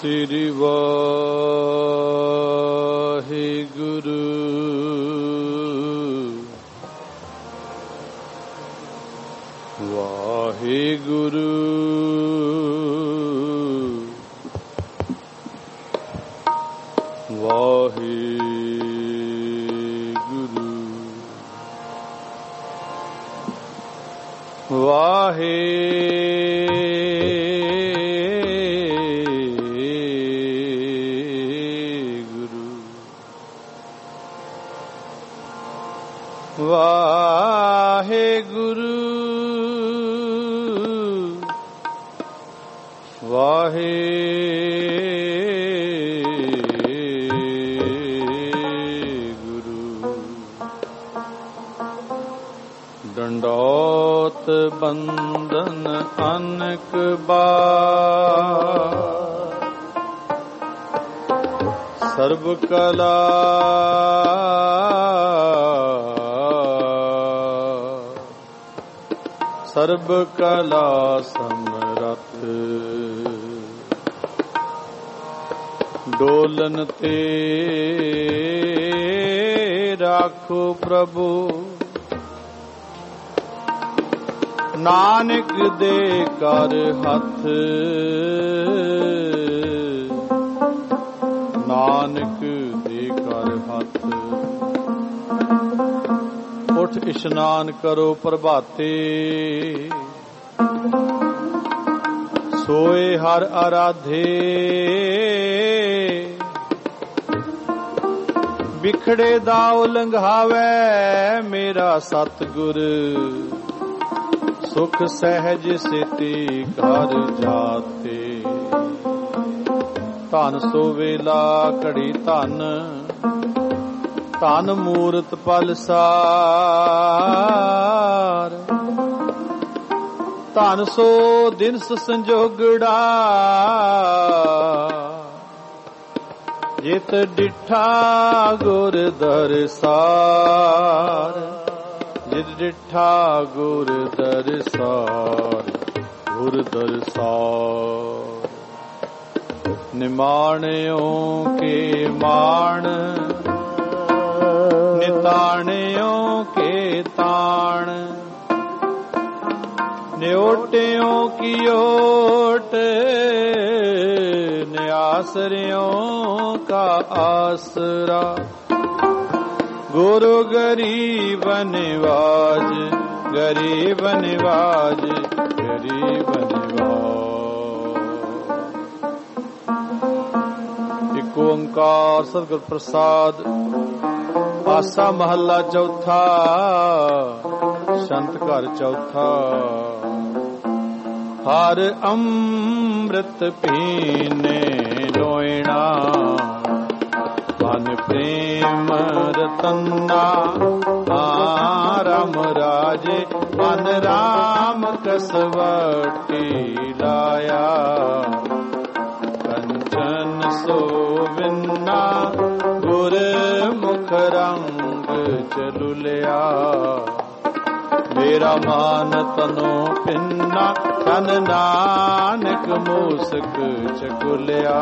ਸ੍ਰੀ ਵਾਹਿਗੁਰੂ ਵਾਹਿਗੁਰੂ ਵਾਹਿਗੁਰੂ ਵਾਹਿਗੁਰੂ ਵਾਹਿਗੁਰੂ ਡੰਡੋਤ ਬੰਦਨ ਅਨਕ ਬਾਰ ਸਰਬ ਕਲਾ ਸਰਬ ਕਲਾ ਸਮਰਥ ਡੋਲਨ ਤੇ ਰਾਖੋ ਪ੍ਰਭੂ ਨਾਨਕ ਦੇ ਕਰ ਹੱਥ ਨਾਨਕ ਦੇ ਕਰ ਹੱਥ ਉੱਠ ਇਸ਼ਨਾਨ ਕਰੋ ਪ੍ਰਭਾਤੇ ਸੋਏ ਹਰ ਆਰਾਧੇ ਬਿਖੜੇ ਦਾਉ ਲੰਘਾਵੇ ਮੇਰਾ ਸਤਿਗੁਰ ਸੁਖ ਸਹਿਜ ਸੇਤੀ ਘਰ ਜਾਤੇ ਧਨ ਸੋ ਵੇਲਾ ਘੜੀ ਧਨ ਧਨ ਮੂਰਤ ਪਲਸਾਰ ਧਨ ਸੋ ਦਿਨਸ ਸੰਜੋਗੜਾ ਜਿਤ ਡਿਠਾ ਗੁਰ ਦਰਸਾਰ ਜਿਤ ਡਿਠਾ ਗੁਰ ਦਰਸਾਰ ਗੁਰ ਦਰਸਾਰ ਨਿਮਾਣਿਓ ਕੇ ਮਾਣ ਨਿਤਾਣਿਓ ਕੇ ਤਾਣ ਨਿਓਟਿਓ ਕੀ ਓਟ ਨਿਆਸਰਿਓ ਕਾ ਆਸਰਾ ਗੁਰੂ ਗਰੀਬ ਨਿਵਾਜ ਗਰੀਬ ਨਿਵਾਜ ਗਰੀਬ ਨਿਵਾਜ। ਇੱਕ ਓੰਕਾਰ ਸਤਿਗੁਰ ਪ੍ਰਸਾਦ। ਆਸਾ ਮਹੱਲਾ ਚੌਥਾ। ਸ਼ੰਤ ਘਰ ਚੌਥਾ। ਹਰ ਅੰਮ੍ਰਿਤ ਪੀਨੇ ਲੋਇਣਾ ਮਨ ਪ੍ਰੇਮ ਰਤਨਾ ਰਾਮ ਰਾਜੇ ਮਨ ਰਾਮ ਕਸਵਟੀ ਲਾਇਆ ਕੰਚਨ ਸੋਵਿੰਨਾ ਗੁਰ ਮੁਖ ਰੰਗ ਚਲੁਲਿਆ ਮੇਰਾ ਮਾਨ ਤਨੋ ਪਿੰਨਾ ਤਨ ਨਾਨਕ ਮੂਸਕ ਚਕੁਲਿਆ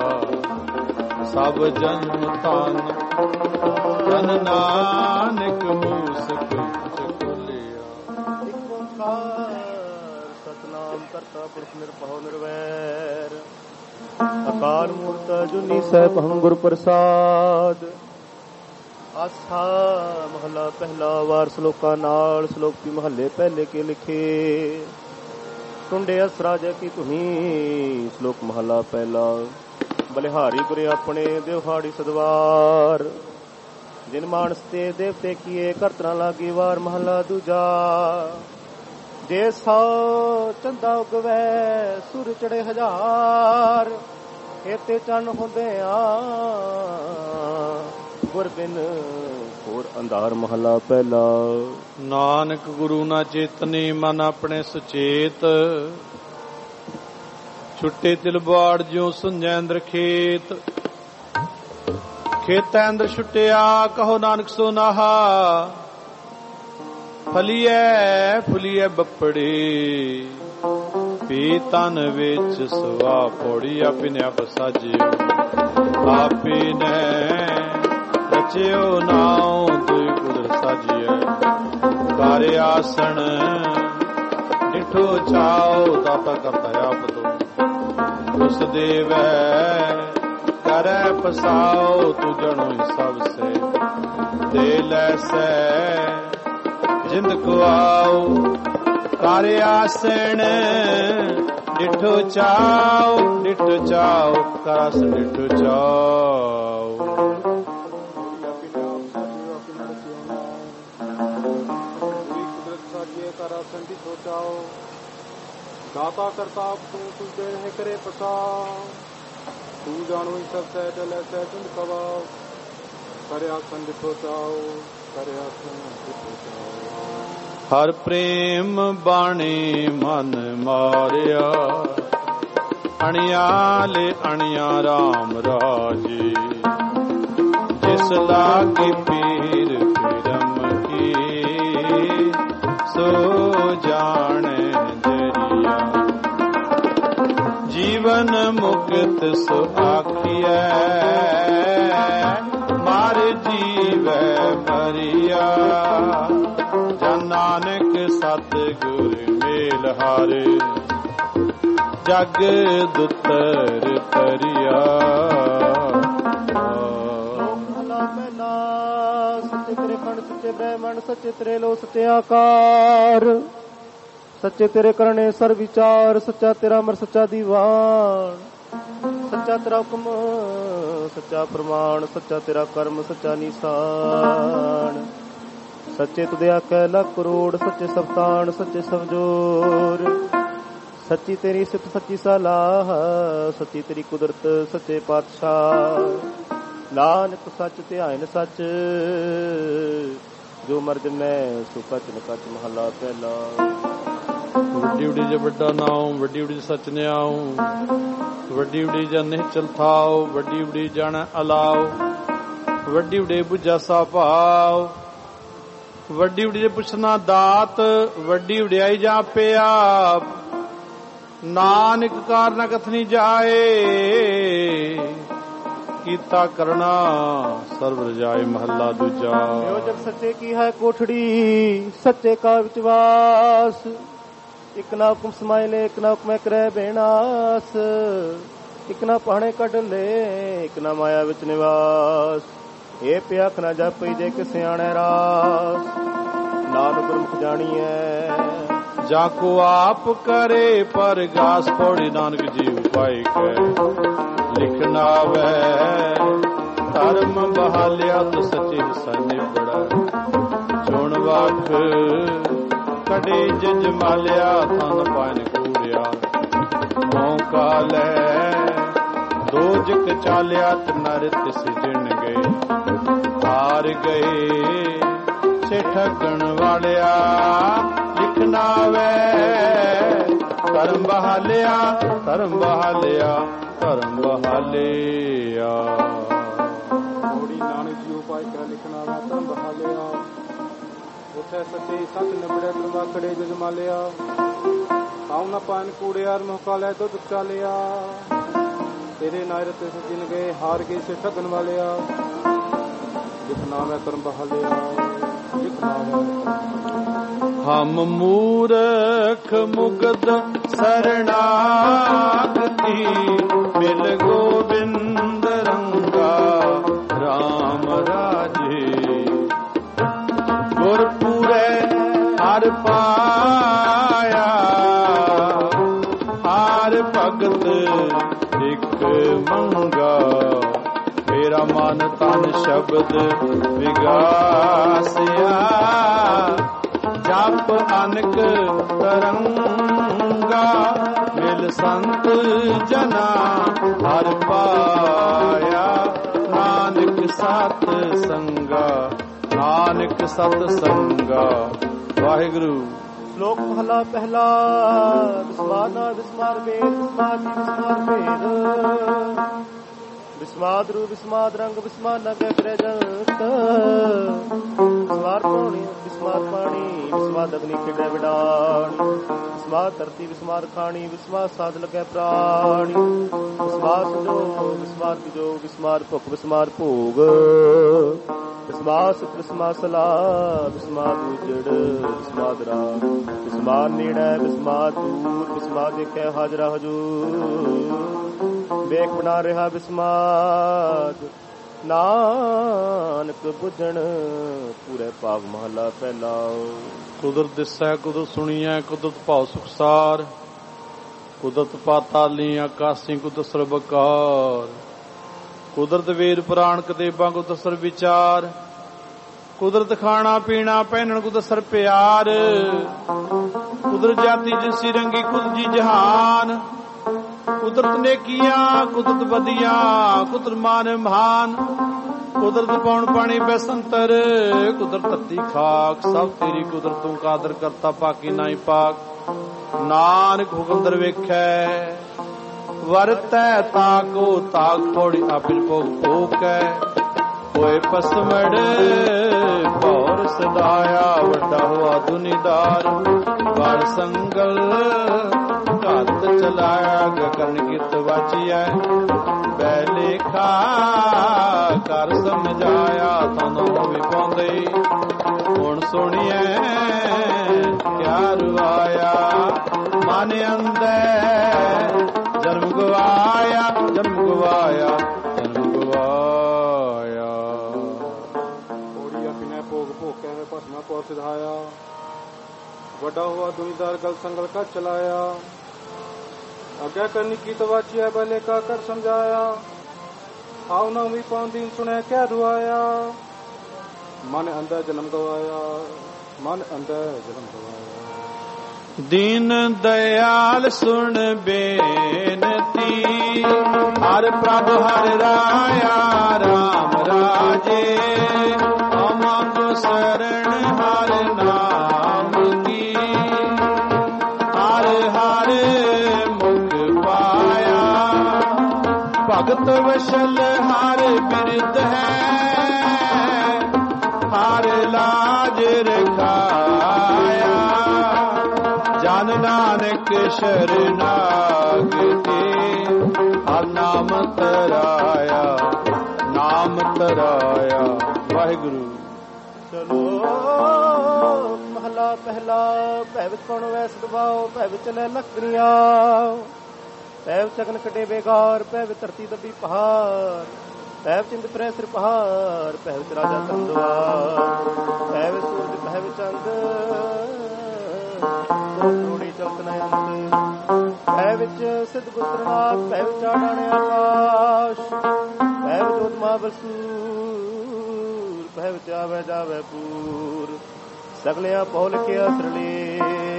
ਸਭ ਜਨਮ ਤਨ ਤਨ ਨਾਨਕ ਮੂਸਕ ਚਕੁਲਿਆ। ਇੱਕ ਓੰਕਾਰ ਸਤਿਨਾਮ ਕਰਤਾ ਪੁਰਖ ਨਿਰਭਉ ਨਿਰਵੈਰ ਅਕਾਲ ਮੂਰਤ ਅਜੂਨੀ ਸੈਭੰ ਗੁਰ ਪ੍ਰਸਾਦ। ਆਸਾ ਮਹਲਾ ਪਹਿਲਾ। ਵਾਰ ਸ਼ਲੋਕਾਂ ਨਾਲ। ਸ਼ਲੋਕ ਵੀ ਮਹੱਲੇ ਪਹਿਲੇ ਕੇ ਲਿਖੇ। ਟੁੰਡੇ ਅਸਰਾ ਜੈ ਕੀ ਤੁਹੀਂ। ਸ਼ਲੋਕ ਮਹਲਾ ਪਹਿਲਾ। ਬਲਿਹਾਰੀ ਗੁਰੇ ਆਪਣੇ ਦਿਵਹਾੜੀ ਸਦਵਾਰ ਜਿਨ ਮਾਨਸ ਤੇ ਦੇਵਤੇ ਕੀਏ ਕਰਤਨਾ ਲਾਗੀ ਵਾਰ। ਮਹਲਾ ਦੂਜਾ। ਜੇ ਸੌ ਚੰਦਾ ਉਗਵੈ ਸੁਰ ਚੜੇ ਹਜ਼ਾਰ ਏਤੇ ਚੰਨ ਹੁੰਦੇ ਆ ਗੁਰ ਬਿਨ ਹੋਰ ਅੰਧਾਰ। ਮਹਲਾ ਪਹਿਲਾ। ਨਾਨਕ ਗੁਰੂ ਨਾ ਚੇਤਨੀ ਮਨ ਆਪਣੇ ਸੁਚੇਤ ਛੁੱਟੇ ਤਿਲ ਬਾੜ ਜਿਉ ਸੁੰਝੈ ਅੰਦਰ ਖੇਤ ਖੇਤੈ ਅੰਦਰ ਛੁੱਟਿਆ ਕਹੋ ਨਾਨਕ ਸੋ ਨਾਹਾ ਫਲੀਐ ਫੁਲੀਐ ਬੱਪੜੇ ਪੀ ਤਨ ਵਿੱਚ ਸਵਾ ਪੌੜੀ ਆਪਿਨੇ ਆਪ ਸਾਜਿਓ ਆਪਿਨੇ ਰਚਿਓ ਨਾਉ ਦੁਇ ਕੁਦਰਤ ਸਾਜੀਐ ਕਰ ਆਸਣ ਡਿਠੋ ਚਾਉ ਦਾਤਾ ਕਰਤਾ ਆਪ ਤੋ ਉਸ ਦੇਵੈ ਕਰੈ ਪਸਾਉ ਤੂ ਜਣੋ ਸਭ ਸੇ ਦੇ ਲੈਸੈ ਜਿੰਦ ਕੋ ਆਉ ਕਰ ਆਸਣ ਡਿਠੋ ਚਾਉ ਕਰ ਆਸਣ ਡਿਠੋ ਚਾਉ ਕਰ ਆਸਣ ਡਿਠੋ ਚਾਉ ਦਾਤਾ ਕਰਤਾ ਤੂੰ ਦੇ ਕਰੇ ਪਸਾ ਤੂੰ ਜਾਣੋ ਸਭ ਸਹਿ ਡਲੈ ਸਹਿ ਤੁੰਦ ਕਵਾ ਕਰ ਆਸਣ ਡਿਠੋ ਚਾਉ ਕਰ ਆਸਣ ਡਿਠੋ ਚਾਉ ਹਰ ਪ੍ਰੇਮ ਬਾਣੀ ਮਨ ਮਾਰਿਆ ਅਣਿਆਲੇ ਅਣਿਆ ਰਾਮ ਰਾਜੀ ਜਿਸ ਲਾਗੀ ਪੀਰ ਫਿਰਮ ਕੀ ਸੋ ਜਾਣੇ ਜਰੀਆ ਜੀਵਨ ਮੁਕਤ ਸੋ ਆਖੀਐ ਮਾਰ ਜੀਵੈ ਮਰੀਆ ਜਨ ਨਾਨਕ ਸਤਿਗੁਰ ਮੇਲ ਹਾਰੇ ਜਗ ਦੁਤਰ ਤਰਿਆ ਸੱਚੇ ਤੇਰੇ ਖੰਡ ਸੱਚੇ ਬ੍ਰਹਮਣ ਸੱਚੇ ਤੇਰੇ ਲੋ ਸੱਚੇ ਆਕਾਰ ਸੱਚੇ ਤੇਰੇ ਕਰਨੇ ਸਰ ਵਿਚਾਰ ਸੱਚਾ ਤੇਰਾ ਅਮਰ ਸੱਚਾ ਦੀਵਾਨ ਸੱਚਾ ਤੇਰਾ ਹੁਕਮ ਸੱਚਾ ਪ੍ਰਮਾਣ ਸੱਚਾ ਤੇਰਾ ਕਰਮ ਸੱਚਾ ਨਿਸ਼ਾਨ ਸੱਚੇ ਤੁਦੇ ਆਖੈ ਲੱਖ ਕਰੋੜ ਸੱਚੇ ਸਬਤਾਨ ਸੱਚੇ ਸਮਝੋਰ ਸੱਚੀ ਤੇਰੀ ਸਿਫਤ ਸੱਚੀ ਸਲਾਹ ਸੱਚੀ ਤੇਰੀ ਕੁਦਰਤ ਸੱਚੇ ਪਾਤਸ਼ਾਹ ਨਾਨਕ ਸੱਚ ਧਿਆਇਨ ਸੱਚ ਜੋ ਮਰਦ ਮੈਂ ਸੋ ਕਚ ਨ ਕਚ ਮਹਲਾ ਪਹਿਲਾ ਵੱਡੀ ਉਡੀ ਜੇ ਵੱਡਾ ਨਾਉ ਵੱਡੀ ਉਡੀ ਸੱਚ ਨਿਆਉ ਵੱਡੀ ਉਡੀ ਜਾਂ ਨਿਹਚਲ ਥਾਉ ਵੱਡੀ ਉਡੀ ਜਾਣ ਅਲਾਉ ਵੱਡੀ ਉਡੇ ਬੁਝਾ ਸਾ ਭਾਉ ਵੱਡੀ ਉਡੀ ਜੇ ਪੁੱਛਣਾ ਦਾਤ ਵੱਡੀ ਉਡਿਆਈ ਜਾ ਪਿਆ ਨਾਨਕ ਕਾਰਨ ਕਥਨੀ ਜਾਏ ਕੀਤਾ ਕਰਨਾ ਸਰਬ ਰਜਾਏ ਮਹੱਲਾ ਦੂਜਾ ਜਗ ਸੱਚੇ ਕੀ ਹੈ ਕੋਠੜੀ ਸੱਚੇ ਕਾ ਵਿਚਵਾਸ ਇਕ ਨਾ ਹੁਕਮ ਸਮਾਏ ਲੈ ਇਕ ਨਾ ਹੁਕਮੈ ਕਰੈ ਬੇਨਾਸ ਇਕ ਨਾ ਪਾਣੇ ਕੱਢ ਲੈ ਇਕ ਨਾ ਮਾਇਆ ਵਿੱਚ ਨਿਵਾਸ ਇਹ ਪਿਆਖ ਨਾ ਜਾਪਈ ਜੇ ਕਿ ਸਿਆਣੈ ਰਾਸ ਨਾਨਕ ਗੁਰਮੁਖ ਜਾਣੀਐ ਜਾ ਕੋ ਆਪ ਕਰੇ ਪਰਗਾਸ ਪੌੜੀ ਨਾਨਕ ਜੀ ਉਪਾਇ ਕੈ ਲਿਖਣਾ ਵੈ ਧਰਮ ਬਹਾਲਿਆ ਤੋ ਸੱਚੇ ਹਿੱਸਾ ਨਿਬੜਾ ਚੁਣ ਵਖ ਕੜੇ ਜਜ ਮਾਲਿਆ ਥਨ ਪਾਇਨ ਕੂੜਿਆ ਮੌਕਾ ਲੈ ਦੋਜਕ ਚਾਲਿਆ ਨਰਿਤ ਸਿਜਣ ਗਏ ਹਾਰ ਗਏ ਸੇ ਠਗਣ ਵਾਲਿਆ ਲਿਖਣਾ ਵੈ ਧਰਮ ਬਹਾਲਿਆ ਧਰਮ ਬਹਾਲਿਆ ਧਰਮ ਬਹਾਲਿਆ ਥੋੜੀ ਨਾਨਕ ਜੀ ਉਪਾਇ ਕਰ ਲਿਖਣਾ ਵੈ ਧਰਮ ਬਹਾਲਿਆ ਉਥੇ ਸੱਚੇ ਸੱਚ ਨਿਬੜਿਆ ਕਰਵਾ ਕੜੇ ਜਜ ਮਾਲਿਆ ਆਉ ਨਾ ਪਾਨ ਕੂੜਿਆ ਮੌਕਾ ਲੈ ਦੁੱਧ ਚਾਲਿਆ ਤੇਰੇ ਨਾਇਰਤ ਸਜਣ ਗਏ ਹਾਰ ਗਏ ਸੇ ਠਗਣ ਵਾਲਿਆ ਲਿਖਣਾ ਵੈ ਧਰਮ ਬਹਾਲਿਆ ਹਮ ਮੂਰਖ ਮੁਗਧ ਸਰਣਾਗਤੀ ਮਿਲ ਗੋਬਿੰਦ ਰੰਗਾ ਰਾਮ ਰਾਜੇ ਗੁਰਪੂਰੇ ਹਰ ਪਾਇਆ ਹਰ ਭਗਤ ਇਕ ਮੰਗਾ ਮੇਰਾ ਮਨ ਤਨ ਸ਼ਬਦ ਵਿਗਾਸਿਆ ਜਪ ਅਨਕ ਤਰੰਗਾ ਮਿਲ ਸੰਤ ਜਨਾ ਹਰ ਪਾਇਆ ਨਾਨਕ ਸਤ ਸੰਗਾ ਨਾਨਕ ਸਤ ਸੰਗਾ ਵਾਹਿਗੁਰੂ ਸ਼ਲੋਕ ਮਹਲਾ ਪਹਿਲਾ ਵਿਸਮਾਰ ਨਾ ਵਿਸਮਾਰ ਵੇਦ ਵਿਸਮਾਰ ਜੀ ਵਿਸਮਾਰ ਭੇਦ ਵਿਸਮਾਦ ਰੂਪ ਵਿਸਮਾਦ ਰੰਗ ਵਿਸਮਾਦ ਨਗੇ ਫਿਰੇ ਜੰਤ ਵਿਸਮਾਦ ਪਾਣੀ ਵਿਸਮਾਦ ਅਗਨੀ ਖੇਡੇ ਵਿਡਾਣੀ ਵਿਸਮਾਦ ਧਰਤੀ ਵਿਸਮਾਦ ਖਾਣੀ ਵਿਸਮਾਦ ਸਾਧ ਲਗੇ ਪ੍ਰਾਣੀ ਵਿਸਮਾਦ ਸੰਜੋਗ ਵਿਸਮਾਦ ਵਿਜੋਗ ਵਿਸਮਾਦ ਭੁੱਖ ਵਿਸਮਾਦ ਭੋਗ ਵਿਸਮਾਦ ਸੁਖ ਵਿਸਮਾਦ ਸਲਾਹ ਵਿਸਮਾਦ ਉਜੜ ਵਿਸਮਾਦ ਰਾਗ ਵਿਸਮਾਦ ਨੇੜੇ ਵਿਸਮਾਦ ਦੂਰ ਵਿਸਮਾਦ ਦੇਖੇ ਹਾਜ਼ਰਾ ਹਜੂਰ ਵੇਖ ਬਣਾ ਰਿਹਾ ਵਿਸਮਾਦ ਨਾਨਕ ਬੁੱਝਣ ਪੂਰੇ ਭਾਗ ਮਹਲਾ ਪਹਿਲਾ। ਕੁਦਰਤ ਦਿਸੈ ਕੁਦਰਤ ਸੁਣੀਐ ਕੁਦਰਤ ਭਾਉ ਸੁਖਸਾਰ ਕੁਦਰਤ ਪਾਤਾਲੀ ਆਕਾਸੀ ਕੁਦਰਤ ਸਰਬਕਾਰ ਕੁਦਰਤ ਵੇਦ ਪੁਰਾਣ ਕਤੇਬਾਂ ਕੁਦਰਤ ਸਰ ਵਿਚਾਰ ਕੁਦਰਤ ਖਾਣਾ ਪੀਣਾ ਪਹਿਨਣ ਕੁਦਰਤ ਸਰ ਪਿਆਰ ਕੁਦਰਤ ਜਾਤੀ ਜਿਨਸੀ ਰੰਗੀ ਕੁਦਰਤ ਜੀ ਜਹਾਨ ਕੁਦਰਤ ਨੇਕੀਆਂ ਕੁਦਰਤ ਵਧੀਆਂ ਕੁਦਰਤ ਮਾਨ ਮਹਾਨ ਕੁਦਰਤ ਪੌਣ ਪਾਣੀ ਬੈਸੰਤਰ ਕੁਦਰਤ ਧਰਤੀ ਖਾਕ ਸਭ ਤੇਰੀ ਕੁਦਰਤ ਤੂੰ ਕਾਦਰ ਕਰਤਾ ਪਾਕੀ ਨਾਹੀ ਪਾਕ ਨਾਨਕ ਹੁਕਮ ਦਰ ਵੇਖੈ ਵਰਤੈ ਤਾਕੋ ਤਾਕ ਪੌੜੀ ਆਪਿਲ ਭੋਗ ਭੋਕੈ ਹੋਏ ਪਸਮੜ ਭੌਰ ਸਦਾਇਆ ਵੱਡਾ ਹੋਆ ਦੁਨੀਦਾਰ ਵਰ ਸੰਗਲ ਘੱਤ ਚਲਾਇਆ ਗਗਨ ਕਿਤ ਵਾਚੀਐ ਬੈ ਲੇਖਾ ਕਰ ਸਮਝਾਇਆ ਤਨੋਂ ਵੀ ਪਾਉਂਦੇ ਹੁਣ ਸੁਣੀਐ ਕਿਆ ਰਵਾਇਆ ਮਨ ਅੰਦਰ ਜਨਮ ਗਵਾਇਆ ਜਨਮ ਗਵਾਇਆ ਜਨਮ ਗਵਾਇਆ ਪੌੜੀ ਆਪਿਨੇ ਭੋਗ ਭੋਕਿਆ ਵੇ ਭਸਮਾ ਪੌਰ ਸਿਧਾਇਆ ਵੱਡਾ ਹੋਆ ਦੁਨੀਦਾਰ ਗਲ ਸੰਗਲ ਕਾ ਚਲਾਇਆ ਆਗਿਆ ਕਰਨੀ ਕੀ ਤਵਾਚੀਆ ਬਲੇ ਕਾ ਕਰ ਸਮਝਾਇਆ ਆਉ ਨਾ ਵੀ ਪਾਉਂਦੀ ਸੁਣਿਆ ਕਹਿ ਰੁਆਇਆ ਮਨ ਅੰਦਰ ਜਨਮ ਗਵਾਇਆ ਮਨ ਅੰਦਰ ਜਨਮ ਗਵਾਇਆ। ਦੀਨ ਦਇਆਲ ਸੁਣ ਬੇਨਤੀ ਹਰ ਪ੍ਰਭ ਹਰ ਰਾਇਆ ਰਾਮ ਰਾਜੇ ਅਮੰਗ ਸਰਣ ਹਰ ਨਾਮ ਕੀ ਹਰ ਹਰ ਭਗਤ ਵਸ਼ਲ ਹਰ ਬਿਰਧ ਹੈ ਹਰ ਲਾਜ ਰਖਾਇਆ ਜਨ ਨਾਨਕ ਸ਼ਰਨਾਗਤੀ ਹਰ ਨਾਮ ਤਰਾਇਆ ਨਾਮ ਤਰਾਇਆ। ਵਾਹਿਗੁਰੂ। ਚਲੋ ਮਹਲਾ ਪਹਿਲਾ ਭੈ ਵਿੱਚ ਕੌਣ ਵੈਸ ਦਬਾਓ ਭੈ ਵਿੱਚ ਲੈ ਲੱਕੜੀਆਂ ਭੈ ਵਿੱਚ ਅਗਨ ਕੱਢੇ ਬੇਗਾਰ ਭੈ ਵਿੱਚ ਧਰਤੀ ਦੱਬੀ ਪਹਾੜ ਭੈ ਵਿੱਚ ਇੰਦ ਪਰੈ ਸਿਰ ਪਹਾੜ ਭੈ ਵਿੱਚ ਰਾਜਾ ਕੰਦਵਾਰ ਭੈ ਵਿੱਚ ਸੂਰਜ ਭੈ ਵਿੱਚ ਚੰਦ ਕਰੋੜੀ ਚਲਤ ਨ ਅੰਤ ਭੈ ਵਿੱਚ ਸਿੱਧ ਗੁਸਰਨਾਥ ਭੈ ਵਿੱਚ ਆਡਾਣੇ ਆਕਾਸ਼ ਭੈ ਵਿੱਚ ਉਦਮਾ ਬਸੂਰ ਭੈ ਵਿੱਚ ਆਵੇ ਜਾਵੇ ਪੂਰ ਸਗਲਿਆ ਪੌਲ ਕੇ ਅਸਰਲੇ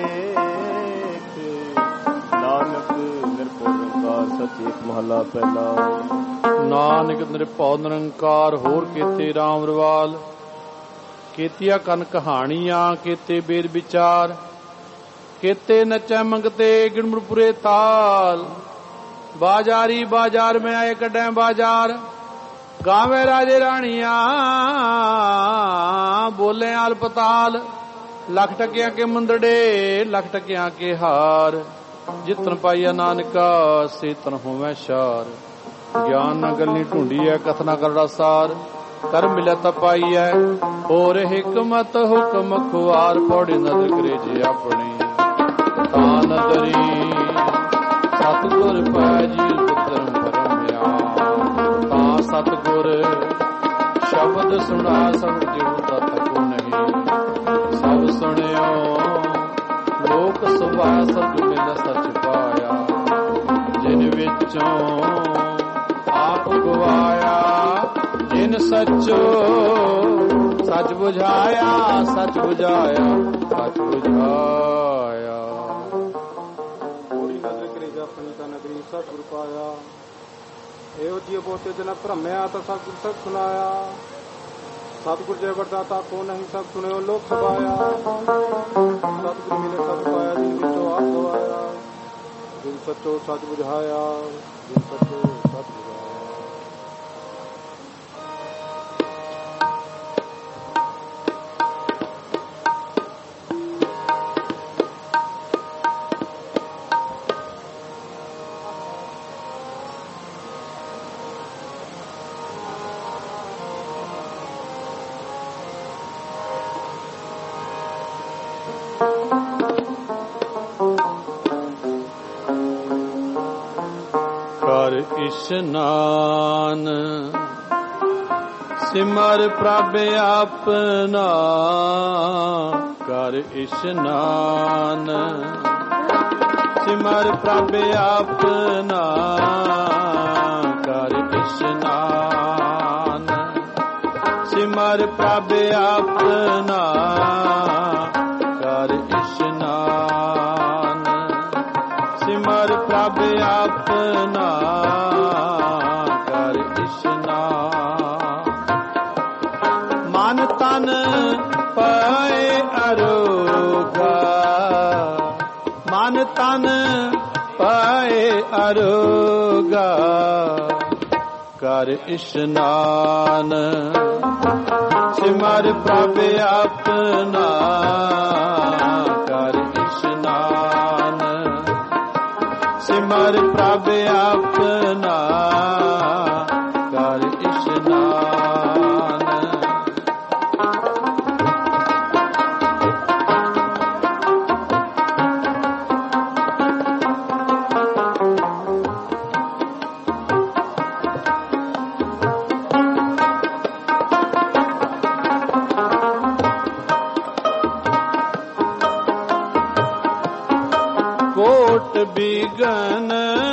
ਨਾਨਕ ਨਿਰਭਉ ਨਿਰੰਕਾਰ ਸੱਚ ਏਕ ਮਹਲਾ ਪਹਿਲਾ। ਨਾਨਕ ਨਿਰਭਉ ਨਿਰੰਕਾਰ ਹੋਰ ਕੀਤੇ ਰਾਮ ਰਵਾਲ ਕੀਤੀਆਂ ਕਨ ਕਹਾਣੀਆਂ ਕੀਤੇ ਬੇਦ ਵਿਚਾਰ ਕੀਤੇ ਨਚੈ ਮੰਗਤੇ ਗਿਣਮੁਰਪੁਰੇ ਤਾਲ ਬਾਜ਼ਾਰੀ ਬਾਜ਼ਾਰ ਮੈਂ ਆਏ ਕੱਢੈ ਬਾਜ਼ਾਰ ਗਾਵੇ ਰਾਜੇ ਰਾਣੀਆਂ ਬੋਲੇ ਆਲ ਪਤਾਲ ਲੱਖ ਟਕਿਆਂ ਕੇ ਮੁੰਦੜੇ ਲੱਖ ਟਕਿਆਂ ਕੇ ਹਾਰ ਜਿਤਨ ਪਾਈਆ ਨਾਨਕਾ ਸੇ ਤਨ ਹੋਵੈ ਸ਼ਾਰ ਗਿਆਨ ਨਾ ਗੱਲੀ ਢੂੰਡੀ ਐ ਕਥਨਾ ਕਰੜਾ ਸਾਰ ਕਰ ਮਿਲਿਆ ਤਾਂ ਪਾਈ ਐ ਹੋਰ ਹਿਕਮਤ ਹੁਕਮ ਖੁਆਰ ਪੌੜੀ ਨਦਰ ਕਰੇ ਜੇ ਆਪਣੀ ਤਾਂ ਨਦਰੀ ਸਤਿਗੁਰ ਪੈ ਜੀ ਪੁੱਤਰਮ ਪਰਮਿਆ ਤਾਂ ਸਤਿਗੁਰ ਸ਼ਬਦ ਸੁਣਾ ਸਭ ਜਿਉ ਤਤ ਕੋ ਨਹੀਂ ਸਭ ਸੁਣਿਓ ਲੋਕ ਸੁਭਾ ਸਭ ਮਿਲ ਸੱਚ ਪਾਇਆ ਜਿਨ ਵਿੱਚੋਂ ਆਪ ਗਵਾਇਆ ਜਿਨ ਸੱਚੋ ਸੱਚ ਬੁਝਾਇਆ ਸੱਚ ਬੁਝਾਇਆ ਸੱਚ ਬੁਝਾਇਆ। ਪੂਰੀ ਨਜ਼ਰ ਕਰੇ ਜਾਪਣੀ ਤਾਂ ਨਗਰੀ ਸਤਿਗੁਰ ਪਾਇਆ ਇਹੋ ਜਿਹੇ ਬਹੁਤੇ ਜਨ ਭਰਮਿਆ ਤਾਂ ਸਤਿਗੁਰ ਸਭ ਸੁਣਾਇਆ ਸਤਿਗੁਰ ਜੈ ਵਰਦਾਤਾ ਕੋ ਨਹੀਂ ਸਭ ਸੁਣਿਓ ਲੋਕ ਸਭਾਇਆ ਸਤਿਗੁਰ ਮਿਲੇ ਸਭ ਪਾਇਆ ਜਿਨ ਵਿੱਚੋਂ ਆਪ ਗਵਾਇਆ ਜਿਨ ਸੱਚੋ ਸੱਚ ਬੁਝਾਇਆ ਜਿਨ ਸੱਚੋ ਸੱਚ ਬੁਝਾਇਆ। ਕਰ ਇਸ਼ਨਾਨ ਸਿਮਰ ਪ੍ਰਭ ਆਪਣਾ ਕਰ ਇਸ਼ਨਾਨ ਸਿਮਰ ਪ੍ਰਭ ਆਪਣਾ ਕਰ ਇਸ਼ਨਾਨ ਸਿਮਰ ਪ੍ਰਭ ਆਪਣਾ ਕਰ ਇਸ਼ਨਾਨ ਸਿਮਰ ਪ੍ਰਭ ਆਪਣਾ ਕਰ ਇਸ਼ਨਾਨ ਮਨ ਤਨ ਪਏ ਅਰੋਗਾ ਮਨ ਤਨ ਪਏ ਅਰੋਗਾ ਕਰ ਇਸ਼ਨਾਨ ਸਿਮਰ ਪ੍ਰਭ ਆਪਣਾ ਕਰ ਇਸ਼ਨਾਨ ਸਿਮਰ ਪ੍ਰਭ ਆਪਣਾ ਕਰ ਇਸ਼ਨਾਨ ਕੋਟ ਬਿਗਨ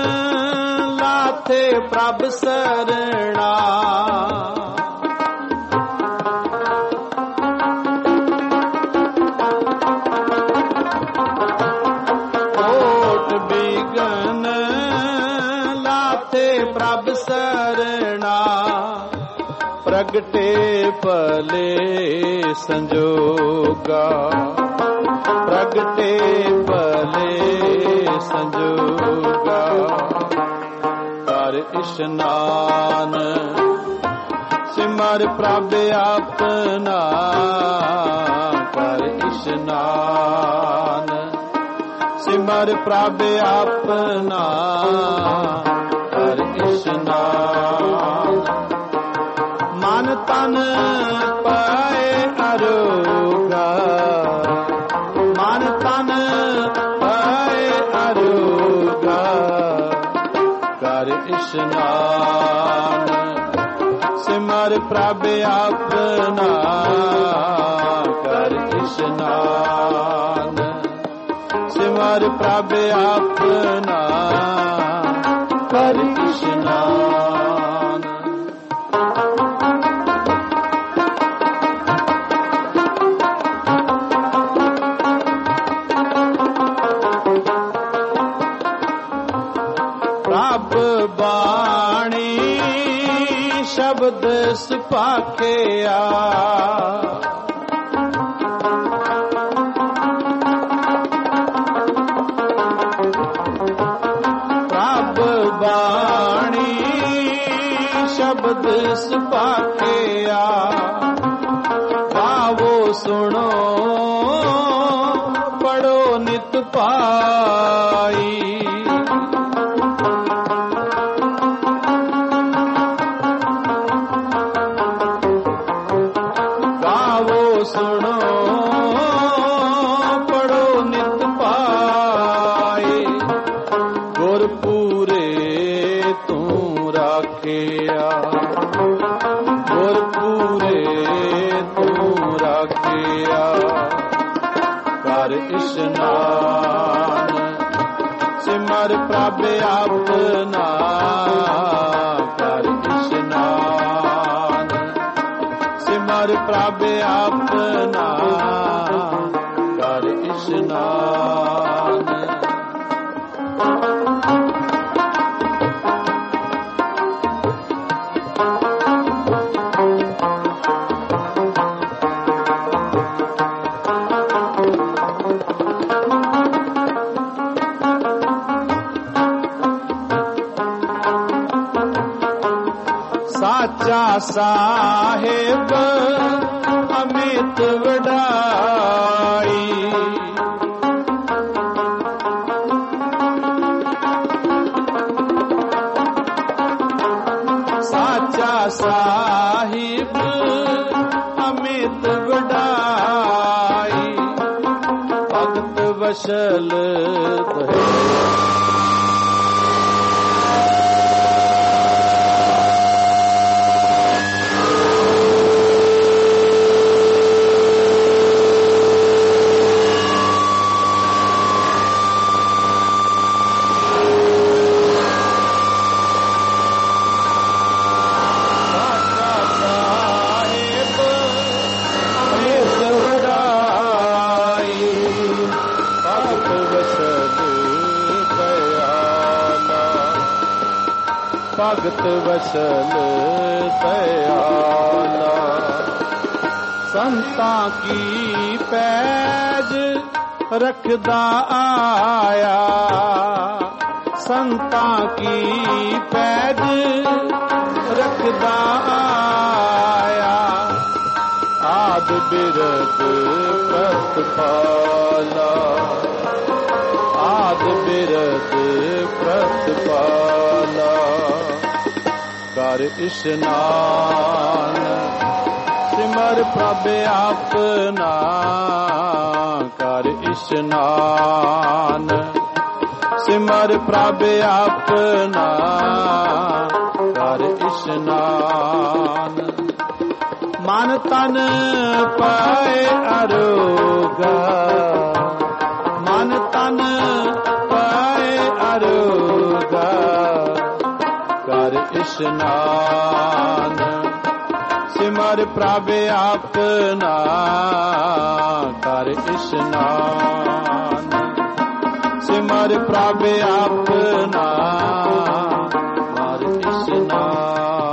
ਲਾਥੇ ਪ੍ਰਭ ਸਰਣਾ ਕੋਟ ਬਿਗਨ ਲਾਥੇ ਪ੍ਰਭ ਸਰਣਾ ਪ੍ਰਗਟੇ ਭਲੇ ਸੰਜੋਗਾ ਪ੍ਰਗਟੇ ਭਲੇ ਸੰਜੋਗਾ ਕਰ ਇਸ਼ਨਾਨ ਸਿਮਰ ਪ੍ਰਭ ਆਪਣਾ ਕਰ ਇਸ਼ਨਾਨ ਸਿਮਰ ਪ੍ਰਭ ਆਪਣਾ ਕਰ ਇਸ਼ਨਾਨ ਮਨ ਤਨ ਪਏ ਅਰੋਗਾ ਮਨ ਤਨ ਪਏ ਅਰੋਗਾ ਕਰ ਇਸ਼ਨਾਨ ਸਿਮਰ ਪ੍ਰਭ ਆਪਣਾ ਕਰ ਇਸ਼ਨਾਨ ਸਿਮਰ ਪ੍ਰਭ ਆਪਣਾ ਕਰ ਇਸ਼ਨਾਨ ਪ੍ਰਭ ਬਾਣੀ ਸ਼ਬਦ ਸੁਭਾਖਿਆ ਪ੍ਰਭ ਬਾਣੀ ਸ਼ਬਦ ਸੁਭਾਖਿਆ ਗਾਵੋ ਸੁਣੋ ਪੜੋ ਨਿਤ ਪਾਈ ਸੁਣੋ ਪੜੋ ਨਿਤ ਪਾਏ ਗੁਰ ਪੂਰੇ ਤੂੰ ਰਾਖਿਆ ਗੁਰ ਪੂਰੇ ਤੂੰ ਰਾਖਿਆ ਕਰ ਇਸ਼ਨਾਨ ਸਿਮਰ ਪ੍ਰਭ ਆਪਣਾ ਕਰ ਇਸ਼ਨਾਨ ਸਿਮਰ ਪ੍ਰਭ ਆਪਣਾ ਕਰ ਇਸ਼ਨਾਨ ਸਾਚਾ ਸਾਹਿਬ ਅਮਿਤ ਵਡਾਈ ਸਾਚਾ ਸਾਹਿਬ ਅਮਿਤ ਵਡਾਈ ਭਗਤ ਵਸ਼ਲ ਭਗਤ ਵਸਲ ਦਇਆਲਾ ਸੰਤਾਂ ਕੀ ਪੈਜ ਰੱਖਦਾ ਆਇਆ ਸੰਤਾਂ ਕੀ ਪੈਜ ਰੱਖਦਾ ਆਇਆ ਆਦ ਬਿਰਦ ਪ੍ਰਤਪਾਲਾ ਆਦ ਬਿਰਦ ਪ੍ਰਤਪਾਲਾ ਕਰ ਇਸ਼ਨਾਨ ਸਿਮਰ ਪ੍ਰਭ ਆਪਨਾ ਕਰ ਇਸ਼ਨਾਨ ਸਿਮਰ ਪ੍ਰਭ ਆਪਨਾ ਕਰ ਇਸ਼ਨਾਨ ਮਨ ਤਨ ਪਾਏ ਅਰੋਗਾ ਮਨ ਤਨ ਪਾਏ ਅਰੋਗਾ ਕਰ ਇਸ਼ਨਾਨ ਸਿਮਰ ਪ੍ਰਭ ਆਪਨਾ ਕਰ ਇਸ਼ਨਾਨ ਸਿਮਰ ਪ੍ਰਭ ਆਪਨਾ ਕਰ ਇਸ਼ਨਾਨ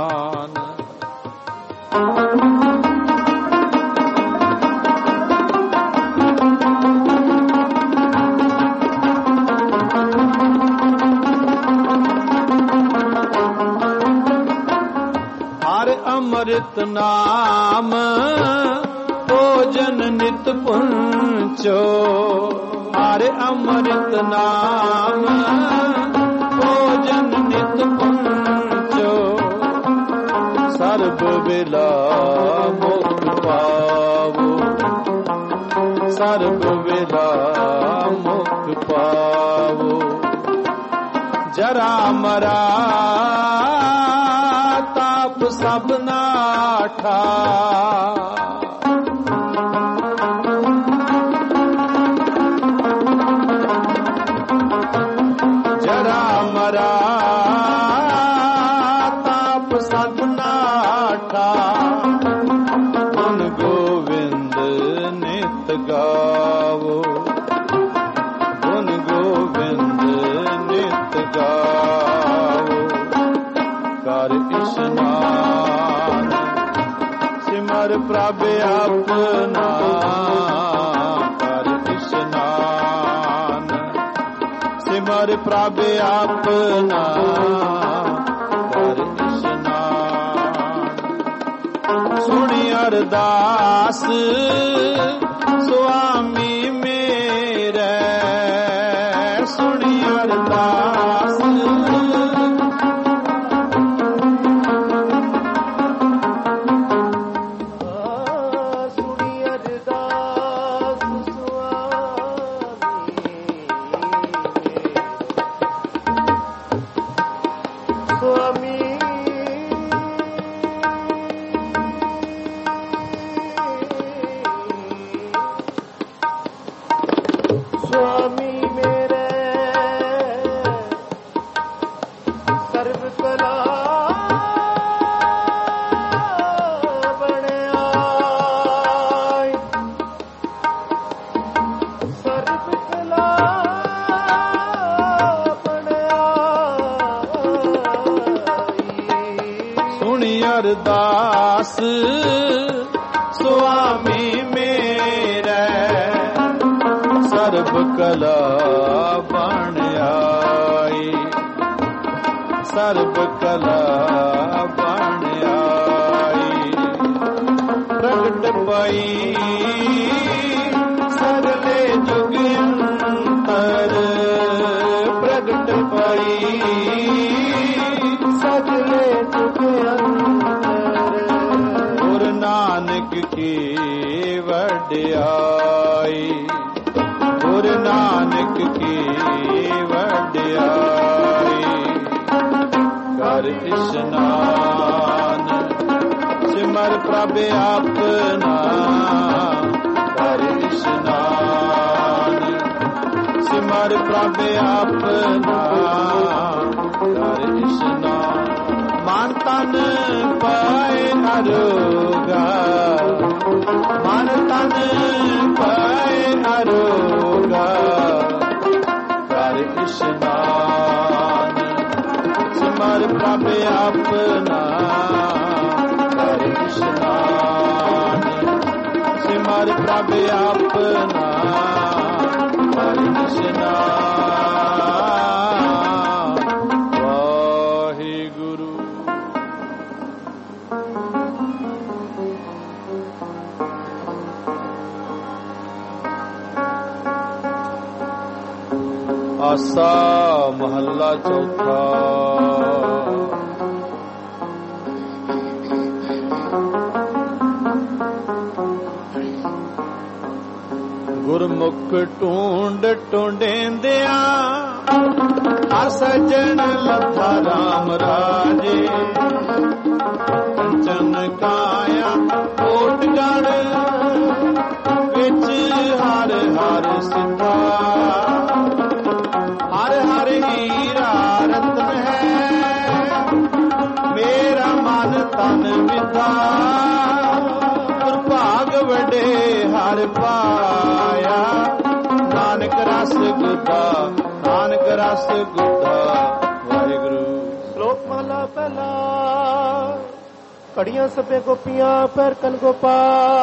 ਅੰਮ੍ਰਿਤ ਨਾਮ ਭੋਜਨ ਨਿਤ ਪੁੰਚੋ ਹਰਿ ਅੰਮ੍ਰਿਤ ਨਾਮ ਭੋਜਨ ਨਿਤ ਪੁੰਚੋ ਸਰਬ ਵੇਲਾ ਮੁਖ ਪਾਵੋ ਸਰਬ ਵੇਲਾ ਮੁਖ ਪਾਵੋ ਜਰਾ ਮਰਾ ਸਭ ਨਾਠਾ ਜਰਾ ਮਰਾ ਤਾਪ ਸਭ ਨਾਠਾ ਗੁਣ ਗੋਵਿੰਦ ਨਿਤ ਗਾਵੋ ਗੁਣ ਗੋਵਿੰਦ ਨਿਤ ਗਾਵੋ ਕਰ ਇਸ਼ਨਾਨ ਸਿਮਰ ਪ੍ਰਭ ਆਪਨਾ ਕਰ ਇਸ਼ਨਾਨ ਸਿਮਰ ਪ੍ਰਭ ਆਪਨਾ ਕਰ ਇਸ਼ਨਾਨ ਸੁਣੀ ਅਰਦਾਸ ਸੁਆਮੀ ਮੇਰੇ ਸੁਣੀ ਅਰਦਾਸ ਅਰਦਾਸ ਸੁਆਮੀ ਮੇਰੇ ਸਰਬ ਕਲਾ ਬਣ ਆਈ ਸਰਬ ਕਲਾ ਬਣ ਆਈ ਪ੍ਰਗਟ ਪਈ ਸਰਲੇ ਜੁਗ ਅੰਤਰ ਪ੍ਰਗਟ ਪਈ ਸਗਲੇ ਜੁਗ ਨਾਨਕ ਕੀ ਵਡਿਆਈ ਗੁਰ ਨਾਨਕ ਕੀ ਵਡਿਆਈ ਕਰ ਇਸ਼ਨਾਨ ਸਿਮਰ ਪ੍ਰਭ ਆਪਨਾ ਕਰ ਇਸ਼ਨਾਨ ਸਿਮਰ ਪ੍ਰਭ ਆਪਨਾ ਕਰ ਇਸ਼ਨਾਨ ਮਨ ਤਨ ਪਾਏ ਅਰੋਗਾ ਮਨ ਤਨ ਪਾਏ ਅਰੋਗਾ ਕਰ ਇਸ਼ਨਾਨ ਸਿਮਰ ਪ੍ਰਭ ਆਪਣਾ ਹਰਿ ਇਸ਼ਨਾਨ ਸਿਮਰ ਪ੍ਰਭ ਆਪਣਾ ਹਰਿ ਇਸ਼ਨਾਨ ਵਾਹਿਗੁਰੂ। ਆਸਾ ਮਹੱਲਾ ਚੌਥਾ। ਗੁਰਮੁਖ ਢੂੰਡ ਢੂੰਡੇਂਦਿਆਂ ਹਰ ਸੱਜਣ ਲੱਥਾ ਰਾਮ ਰਾਜੇ ਕੰਚਨ ਕਾਇਆ ਕੋਟ ਗੜ ਵਿੱਚ ਹਰ ਹਰ ਸਿੱਧਾ ਹਰ ਹਰ ਹੀਰਾ ਰਤਨ ਹੈ ਮੇਰਾ ਮਨ ਤਨ ਵਿਦਾ ਭਾਗ ਵੱਡੇ ਹਰ ਪਾਇਆ ਨਾਨਕ ਰਸ ਗੁਦਾ ਨਾਨਕ ਰਸ ਗੁਦਾ ਵਾਹਿਗੁਰੂ। ਸ਼ਲੋਕ ਮਹਲਾ ਪਹਿਲਾ। ਘੜੀਆਂ ਸਭੇ ਗੋਪੀਆਂ ਪੈਰ ਕਨ ਗੋਪਾਲ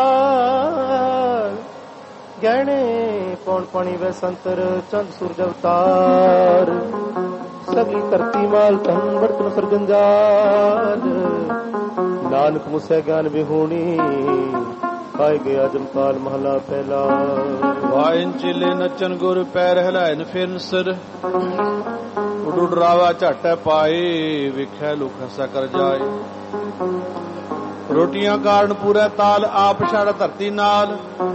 ਗਹਿਣੇ ਪੌਣ ਪਾਣੀ ਵੈ ਸੰਤਰ ਚੰਦ ਸੂਰਜ ਅਵਤਾਰ ਸਗਲੀ ਧਰਤੀ ਮਾਲ ਧਨ ਬਰਤਨ ਸਰਜੰਜਾਲ ਨਾਨਕ ਮੁਸੈ ਗਿਆਨ ਵਿਹੂਣੀ ਪਾਏ ਗਿਆ ਜਮਕਾਲ ਮਹਲਾ ਪਹਿਲਾ। ਵਾਇਨ ਚਿਲੇ ਨਚਨ ਗੁਰ ਪੈਰ ਹਿਲਾਇਨ ਫਿਰਨ ਸਿਰ ਉਡ ਰਾਵਾ ਝਾਟੈ ਪਾਏ ਵਿਖੈ ਲੋਕ ਹਸਾ ਕਰ ਜਾਏ ਰੋਟੀਆਂ ਕਾਰਨ ਪੂਰਾ ਤਾਲ ਆਪ ਛੜ ਧਰਤੀ ਨਾਲ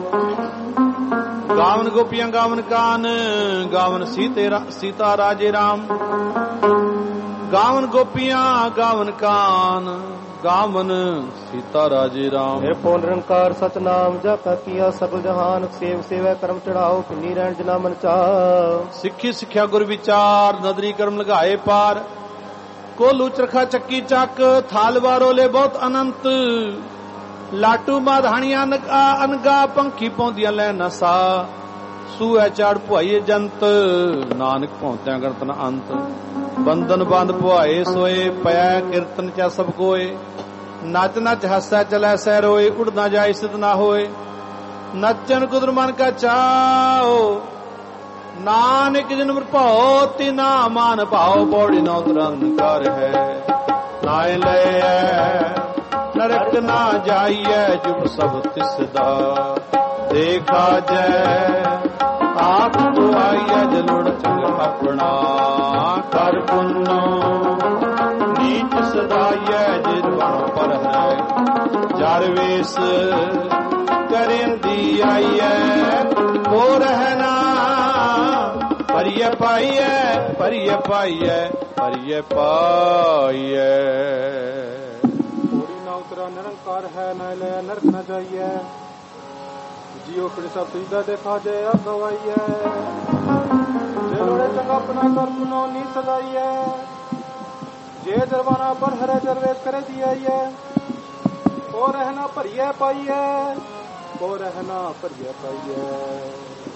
ਗਾਵਨ ਗੋਪੀਆਂ ਗਾਵਨ ਕਾਨ ਗਾਵਨ ਸੀਤਾ ਰਾਜੇ ਰਾਮ ਗਾਵਨ ਗੋਪੀਆਂ ਗਾਵਨ ਕਾਨ ਗਾਵਨ ਸੀਤਾ ਰਾਜੇ ਰਾਮ। ਮੇਰੇ ਪੋ ਨਿਰੰਕਾਰ ਸਤਨਾਮ ਜਪਿ ਕੀਆ ਸਗਲ ਜਹਾਨ ਸੇਵ ਸੇਵੈ ਕਰਮ ਚੜਾਓ ਪਿੰਨੀ ਰਹਿਣ ਜਨਾ ਮਨ ਚਾਹ ਸਿੱਖੀ ਸਿੱਖਿਆ ਗੁਰ ਵਿਚਾਰ ਨਦਰੀ ਕਰਮ ਲਗਾਏ ਪਾਰ ਕੋਲੂ ਚਰਖਾ ਚੱਕੀ ਚੱਕ ਥਾਲ ਵਾਰੋਲੇ ਬਹੁਤ ਅਨੰਤ ਲਾਟੂ ਮਾਧਾਣੀਆਂ ਅਨਗਾ ਪੰਖੀ ਪਾਉਂਦੀਆਂ ਲੈ ਨਸਾ ਸੂਐ ਚਾੜ ਭੁਆਈਏ ਜੰਤ ਨਾਨਕ ਭੌਂਤਿਆਂ ਗਰਤਨ ਅੰਤ ਬੰਧਨ ਬੰਦ ਭੁਆਏ ਸੋਏ ਪਿਆ ਕੀਰਤਨ ਚਾ ਸਭ ਕੋਏ ਨੱਚ ਨੱਚ ਹੱਸੈ ਚਲੈ ਸਹਿ ਰੋਏ ਉੜ ਨਾ ਜਾਏ ਸਿਧ ਨਾ ਹੋਏ ਨੱਚਨ ਕੁਦਰ ਮਨ ਕਾ ਚਾਓ ਨਾਨਕ ਜਨਮ ਭਾਉ ਤਿਨਾ ਮਾਨ ਭਾਉ ਬੋੜੀ ਨਾ ਉਤਰਨ ਕਰ ਹੈ ਨਾਇ ਲੈ ਨਰਕ ਨਾ ਜਾਈਐ ਜੁਗ ਸਭ ਤਿਸ ਦਾ ਦੇਖਾ ਜੈ ਆਪ ਦੁਆਈਐ ਜਲੋੜ ਚੰਗ ਆਪਣਾ ਕਰ ਪੁੰਨੋ ਨੀਚ ਸਦਾਈਐ ਜਿਰਵਣ ਪਰ ਹੈ ਜਰ ਵੇਸ ਕਰੇਂਦੀ ਆਈਐ ਹੋ ਰਹਿਣਾ ਪਰਿਯ ਪਾਈਐ ਪਰਿਯ ਪਾਈਐ ਪਰਿਯ ਪਾਈਐ। ਨਿਰੰਕਾਰ ਹੈ ਨਾ ਲੈ ਨਰਕ ਨਾ ਜਾਈਐ ਜੀਓ ਫਿਰ ਸਭ ਤੁਝਦਾ ਦੇਖਾ ਜੇ ਅਗਵਾਈਐ ਜੇ ਲੋੜੇ ਚੰਗਾ ਆਪਣਾ ਕਰ ਪੁਨੋ ਨੀ ਸਦਾਈਐ ਜੇ ਦਰਵਾਨਾ ਪਰ ਹਰੇ ਜਰਵੇਸ ਕਰੇ ਦੀਆਈਐ ਉਹ ਰਹਿਣਾ ਭਰੀਐ ਪਾਈਐ ਉਹ ਰਹਿਣਾ ਭਰੀਐ ਪਾਈਐ।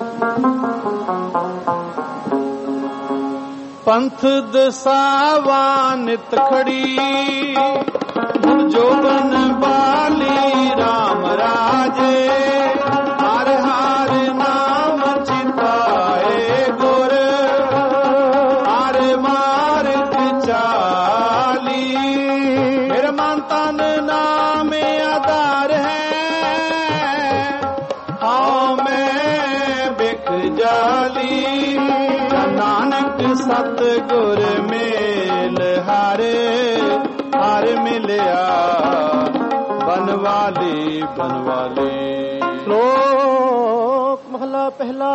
ਪੰਥ ਦਸਾਵਾ ਨਿਤ ਖੜੀ ਜੋਬਨ ਬਾਲੀ ਰਾਮ ਰਾਜੇ ਹਰ ਹਰ ਨਾਮ ਚਿਤਾਏ ਗੁਰ ਹਰ ਮਾਰਗ ਚਾਲੀ ਮੇਰਾ ਮਨ ਤਨ ਨਾਮ ਆਧਾਰ ਹੈ ਆਓ ਮੈਂ ਬਿਖ ਜਾਲੀ ਨਾਨਕ ਸਤ ਗੁਰ ਮੇਲ ਹਾਰੇ ਹਰ ਮਿਲਿਆ ਬਨਵਾਲੀ ਬਨਵਾਲੀ। ਸ਼ਲੋਕ ਮਹਲਾ ਪਹਿਲਾ।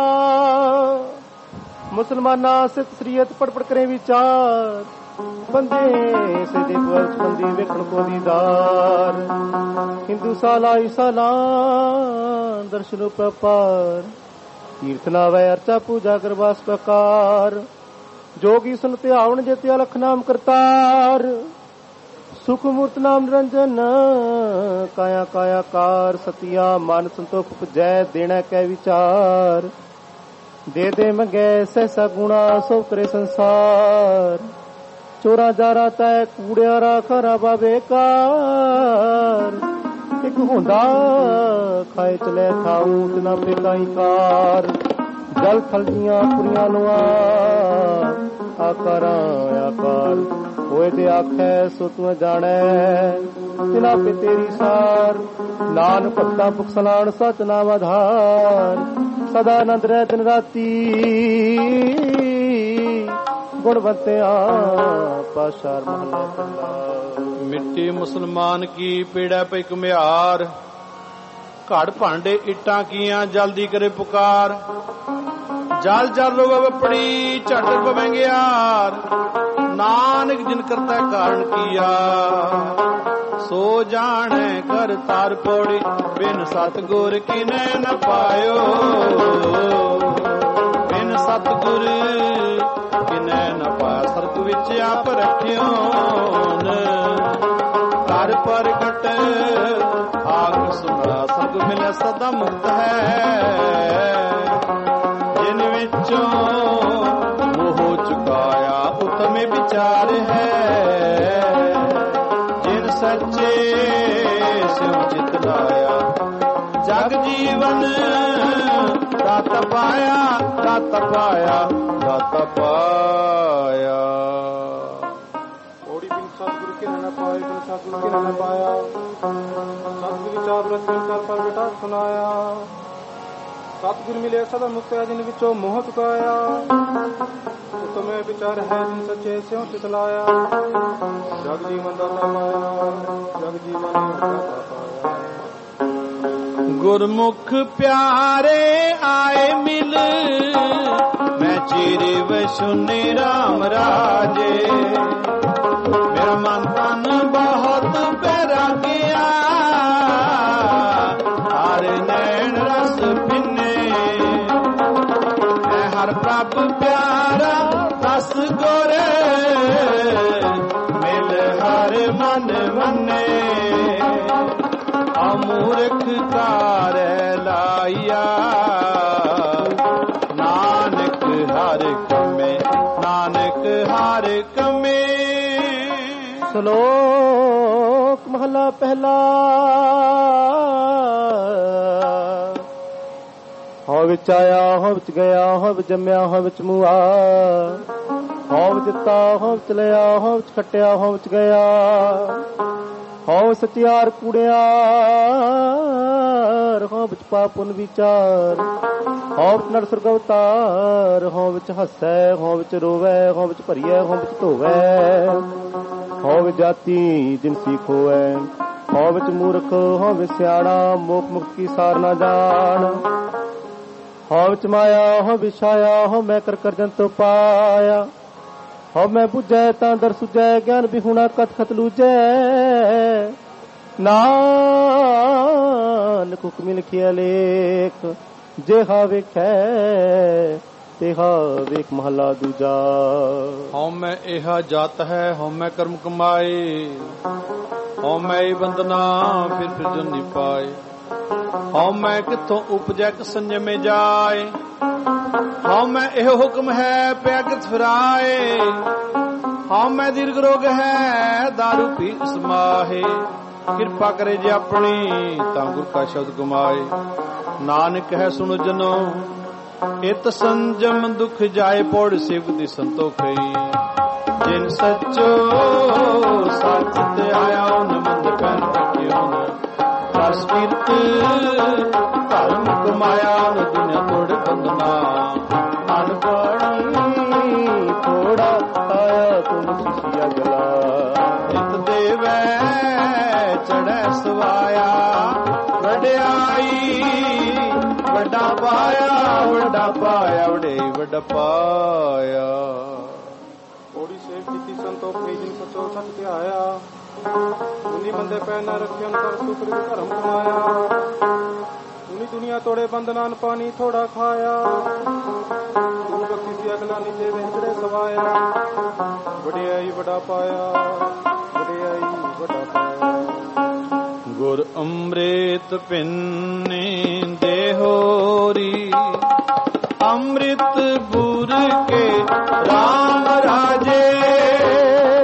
ਮੁਸਲਮਾਨਾਂ ਸਿੱਖ ਸਰੀਅਤ ਪੜ ਪੜ ਕਰੇ ਵਿਚਾਰ ਬੰਦੇ ਸਿੱਧੇ ਪਵਚ ਬੰਦੀ ਵੇਖਣ ਕੋ ਦੀਦਾਰ ਹਿੰਦੂ ਸਾਲਾ ਈਸਾਲਾ ਦਰਸ਼ਨ ਪ੍ਰਪਾਰ ਤੀਰਥ ਲਾਵੈ ਅਰਚਾ ਪੂਜਾ ਕਰਵਾਸ ਪ੍ਰਕਾਰ ਜੋਗੀ ਸੁਨ ਧਿਆਵਣ ਜਿਤਿਆ ਲਖ ਨਾਮ ਕਰਤਾਰ ਸੁਖ ਮੂਰਤ ਨਾਮ ਨਿਰੰਜਨ ਕਾਇਆ ਕਾਇਆ ਕਾਰ ਸਤਿਆ ਮਨ ਸੰਤੋਖ ਉਪਜੈ ਦੇਣਾ ਕੈ ਵਿਚਾਰ ਦੇ ਦੇ ਮੰਗੈ ਸਹਿਸਾ ਗੁਣਾ ਸੋ ਕਰੇ ਸੰਸਾਰ ਚੋਰਾ ਜਾਰਾ ਤੈ ਕੂੜਿਆਰਾ ਖਰਾਬਾ ਬੇਕਾਰ। ਇੱਕ ਹੁੰਦਾ ਖਾਏ ਚਲੇ ਥਾ ਊਟ ਨਾ ਪੇਕਾਈ ਕਾਰ। ਜਲ ਥਲ ਦੀਆਂ ਪੁਰੀਆਂ ਲੋਆ ਆਕਾਰਾਂ ਆਕਾਰ। ਹੋਏ ਤੇ ਆਖੈ ਸੋ ਤੂੰ ਜਾਣੈ ਤਿਨਾ ਪੇ ਤੇਰੀ ਸਾਰ। ਨਾਨਕ ਭਗਤਾ ਭੁਖ ਸਲਾਣ ਸਚ ਨਾਮ ਆਧਾਰ। ਸਦਾ ਆਨੰਦ ਰਹਿ ਦਿਨ ਰਾਤੀ ਗੁਣਵੰਤਿਆ ਪਾਸ਼ਾਰ ਮਹਲਾ ਪਹਿਲਾ। ਮਿੱਟੀ ਮੁਸਲਮਾਨ ਕੀ ਪੀੜੈ ਪਈ ਘੁਮਿਆਰ। ਘੜ ਭਾਂਡੇ ਇੱਟਾਂ ਕੀਆਂ ਜਲਦੀ ਕਰੇ ਪੁਕਾਰ। ਜਲ ਜਲ ਰੋਵੇ ਵਪੜੀ ਝਟ ਪਵੈਂਗਿਆਰ। ਨਾਨਕ ਜਿਨ ਕਰਤਾ ਕਾਰਨ ਕੀਆ ਸੋ ਜਾਣੈ ਕਰ ਤਾਰ ਪੌੜੀ। ਬਿਨ ਸਤਿਗੁਰ ਕਿਨੈ ਨ ਪਾਇਓ ਬਿਨ ਸਤਿਗੁਰ ਕਿਨੈ ਨ ਪਾਇਆ। ਸਰਕ ਵਿੱਚ ਆਪ ਰੱਖਿਓਨ ਘਰ ਪ੍ਰਗਟ ਆਖ ਸੁਣਾ। ਸਰਗ ਮਿਲੇ ਸਦਾ ਮੁਕਤ ਹੈ ਜਿਨ ਵਿੱਚੋਂ ਮੋਹ ਚੁਕਾਇਆ ਉਤਮੇ ਵਿਚਾਰ ਹੈ। ਜਿਨ ਸੱਚੇ ਸਿਉ ਚਿਤ ਲਾਇਆ ਜਗ ਜੀਵਨ ਦਾਤ ਪਾਇਆ ਦਾਤ ਪਾਇਆ ਦਾਤ ਪਾਇਆ। ਓੜੀ ਬਿਨ ਸਤਿਗੁਰ ਕੇ ਨਾ ਪਾਏ ਬਿਨ ਸਤਿਗੁਰ ਕੇ ਨਾ ਪਾਇਆ। ਸਤਿਗੁਰ ਵਿਚਾਰ ਰਚਨ ਕਰ ਪ੍ਰਗਟਾ ਸੁਨਾਇਆ। ਸਤਿਗੁਰ ਮਿਲੇ ਸਦਾ ਮੁਕਤ ਹੈ ਜਿਨ ਵਿੱਚੋਂ ਮੋਹ ਚੁਕਾਇਆ। ਉਤਮੇ ਵਿਚਾਰ ਹੈ ਜਿਨ ਸੱਚੇ ਸਿਉ ਚਿਤ ਲਾਇਆ। ਜਗ ਜੀਵਨ ਦਾਤਾ ਪਾਇਆ ਜਗ ਜੀਵਨ ਦਾਤਾ ਪਾਇਆ। ਗੁਰਮੁਖ ਪਿਆਰੇ ਆਏ ਮਿਲ ਮੈਂ ਚਿਰੇ ਵਸੁਨੇ ਰਾਮ ਰਾਜੇ। ਮੇਰਾ ਮਨ ਤਨ ਬਹੁਤ ਬੈਰਾਗਿਆ ਹਰ ਨੈਣ ਰਸ ਪਿੰਨੇ। ਮੈਂ ਹਰ ਪ੍ਰਭ ਪਿਆਰਾ ਦਸ ਗੋਰੇ ਮਿਲ ਹਰ ਮਨ ਮੰਨੇ। ਅਮੂਰਖ ਕਾਰ ਲਾਇਆ ਨਾਨਕ ਹਰ ਕਮੇ ਨਾਨਕ ਹਰ ਕਮੇ। ਸ਼ਲੋਕ ਮਹਲਾ ਪਹਿਲਾ। ਹੋ ਵਿੱਚ ਆਇਆ ਹੋ ਵਿੱਚ ਗਿਆ ਹੋ ਵਿੱਚ ਜੰਮਿਆ ਹੋ ਵਿੱਚ ਮੁਆ। ਹੋ ਵਿੱਚ ਦਿੱਤਾ ਹੋ ਵਿੱਚ ਲਿਆ ਹੋ ਵਿੱਚ ਖੱਟਿਆ ਹੋ ਵਿੱਚ ਗਿਆ। ਹੋ ਸਤਿਆਰ ਕੂੜਿਆਰ ਹੋ ਵਿੱਚ ਪਾਪੁਨ ਵਿਚਾਰ। ਹੋ ਵਿੱਚ ਨਰ ਸੁਰਗ ਅਵਤਾਰ ਹੋ ਵਿੱਚ ਹੱਸੈ ਹੋ ਵਿੱਚ ਰੋਵੈ ਹੋ ਵਿੱਚ ਭਰੀਐ ਹੋ ਵਿੱਚ ਧੋਵੈ। ਹੋ ਵਿੱਚ ਜਾਤੀ ਜਿਨਸੀ ਖੋਵੈ ਹੋ ਵਿੱਚ ਮੂਰਖ ਹੋ ਵਿੱਚ ਸਿਆਣਾ। ਮੋਖ ਮੁਕਤ ਕੀ ਸਾਰ ਨਾ ਜਾਣ। ਹੋ ਵਿੱਚ ਮਾਇਆ ਹੋ ਵਿਛਾਇਆ ਹੋ ਮੈਂ ਕਰ ਕਰ ਜੰਤੋ ਪਾਇਆ। ਹੋ ਮੈਂ ਬੁਝੈ ਤਾਂ ਦਰ ਸੁਝੈ ਗਿਆਨ ਬਿਹੁਣਾ ਕਤ ਖਤ ਲੂਜੈ। ਨਾਨਕ ਹੁਕਮਿ ਲਿਖਿਆ ਲੇਖ ਜਿਹਾ ਵੇਖੈ ਤੇਹਾ ਵੇਖ ਮਹਲਾ ਦੂਜਾ। ਹਉ ਮੈਂ ਇਹਾ ਜਾਤ ਹੈ ਹਉ ਮੈਂ ਕਰਮ ਕਮਾਏ। ਹਉ ਮੈਂ ਬੰਦਨਾ ਫਿਰ ਜੁਨੀ ਪਾਏ। ਹਉ ਮੈਂ ਕਿੱਥੋਂ ਉਪਜੈ ਕਿ ਸੰਜਮੇ ਜਾਏ। ਹਉ ਮੈਂ ਇਹ ਹੁਕਮ ਹੈ ਪਿਆ ਕਿਤ ਫਿਰਾਏ। ਹਉ ਮੈਂ ਦੀਰਘ ਰੋਗ ਹੈ ਦਾਰੂ ਪੀ ਸਮਾਹੇ। ਕਿਰਪਾ ਕਰੇ ਜੇ ਆਪਣੀ ਤਾਂ ਗੁਰ ਕਾ ਸ਼ਬਦ ਕਮਾਏ। ਨਾਨਕ ਹੈ ਸੁਣੋ ਜਨੋ ਇਤ ਸੰਜਮ ਦੁਖ ਜਾਏ। ਪੌੜ ਸਿਵ ਦੀ ਸੰਤੋਖਈ ਜਿਨ ਸੱਚੋ ਸੱਚ ਤੇ ਆਇਆ ਨ ਮੰਦ ਪੈਨ ਰੱਖਿਓ ਨ। ਰਸ ਕੀਰਤ ਧਰਮ ਕਮਾਇਆ ਨ ਦੁਨੀਆ ਤੋੜ ਬੰਦਨਾ। ਅਨਪੜ੍ਹੀ ਥੋੜਾ ਆਇਆ ਤੁਮ ਸਿਸਿਆ ਗਲਾ। ਨਿਤ ਦੇਵੈ ਚੜੈ ਸਵਾਇਆ ਵਡਿਆਈ ਵੱਡਾ ਪਾਇਆ ਵੱਡਾ ਪਾਇਆ ਵਡਿਆਈ ਵੱਡਾ ਪਾਇਆ। ਓੜੀ ਸੇਵ ਕੀਤੀ ਸੰਤੋਖੀ ਜਿਨ ਸਚੋ ਸੱਚ ਧਿਆਇਆ। ਦੁਨੀ ਬੰਦੇ ਪੈ ਨਾ ਰੱਖਿਓ ਨ ਕਰ ਸੁਕਰ ਧਰਮ ਕਮਾਇਆ। ਦੁਨੀ ਦੁਨੀਆ ਤੋੜੇ ਬੰਦਨਾਨ ਪਾਣੀ ਥੋੜਾ ਖਾਇਆ। ਤੂੰ ਬਖਸ਼ੀ ਸੀ ਅਗਲਾ ਨੀਚੇ ਵੇਚੜੇ ਸਵਾਇਆ। ਵਡਿਆਈ ਵੱਡਾ ਪਾਇਆ ਵਡਿਆਈ ਵੱਡਾ ਪਾਇਆ। ਗੁਰ ਅੰਮ੍ਰਿਤ ਪਿੰਨੇ ਦੇਹੋਰੀ ਅੰਮ੍ਰਿਤ ਬੁਰ ਕੇ ਰਾਮ ਰਾਜੇ।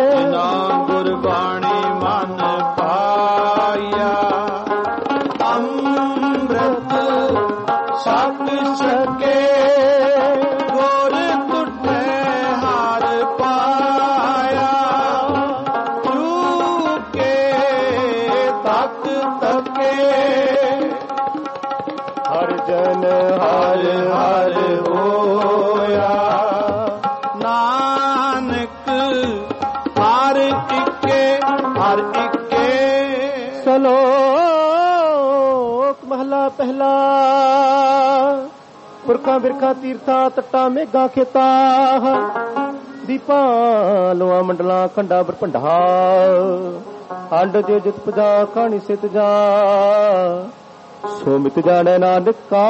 ਤੱਕ ਤੱਕੇ ਹਰ ਜਨ ਹਰ ਹਰ ਹੋਇਆ ਨਾਨਕ ਹਰ ਇੱਕੇ ਹਰ ਇੱਕੇ ਸਲੋਕ ਮਹਲਾ ਪਹਿਲਾ ਪੁਰਖਾਂ ਬਿਰਖਾਂ ਤੀਰਥਾਂ ਤੱਟਾਂ ਮੇਘਾਂ ਖੇਤਾਂ ਦੀਪਾਂ ਲੋਆਂ ਮੰਡਲਾਂ ਖੰਡਾਂ ਬਰਪੰਡਾ ਅੰਡ ਜੇ ਜਿਤ ਪਜਾ ਖਾਣੀ ਸਿਤ ਜਾ ਸੋ ਮਿਤ ਜਾਣੈ ਨਾਨਕਾ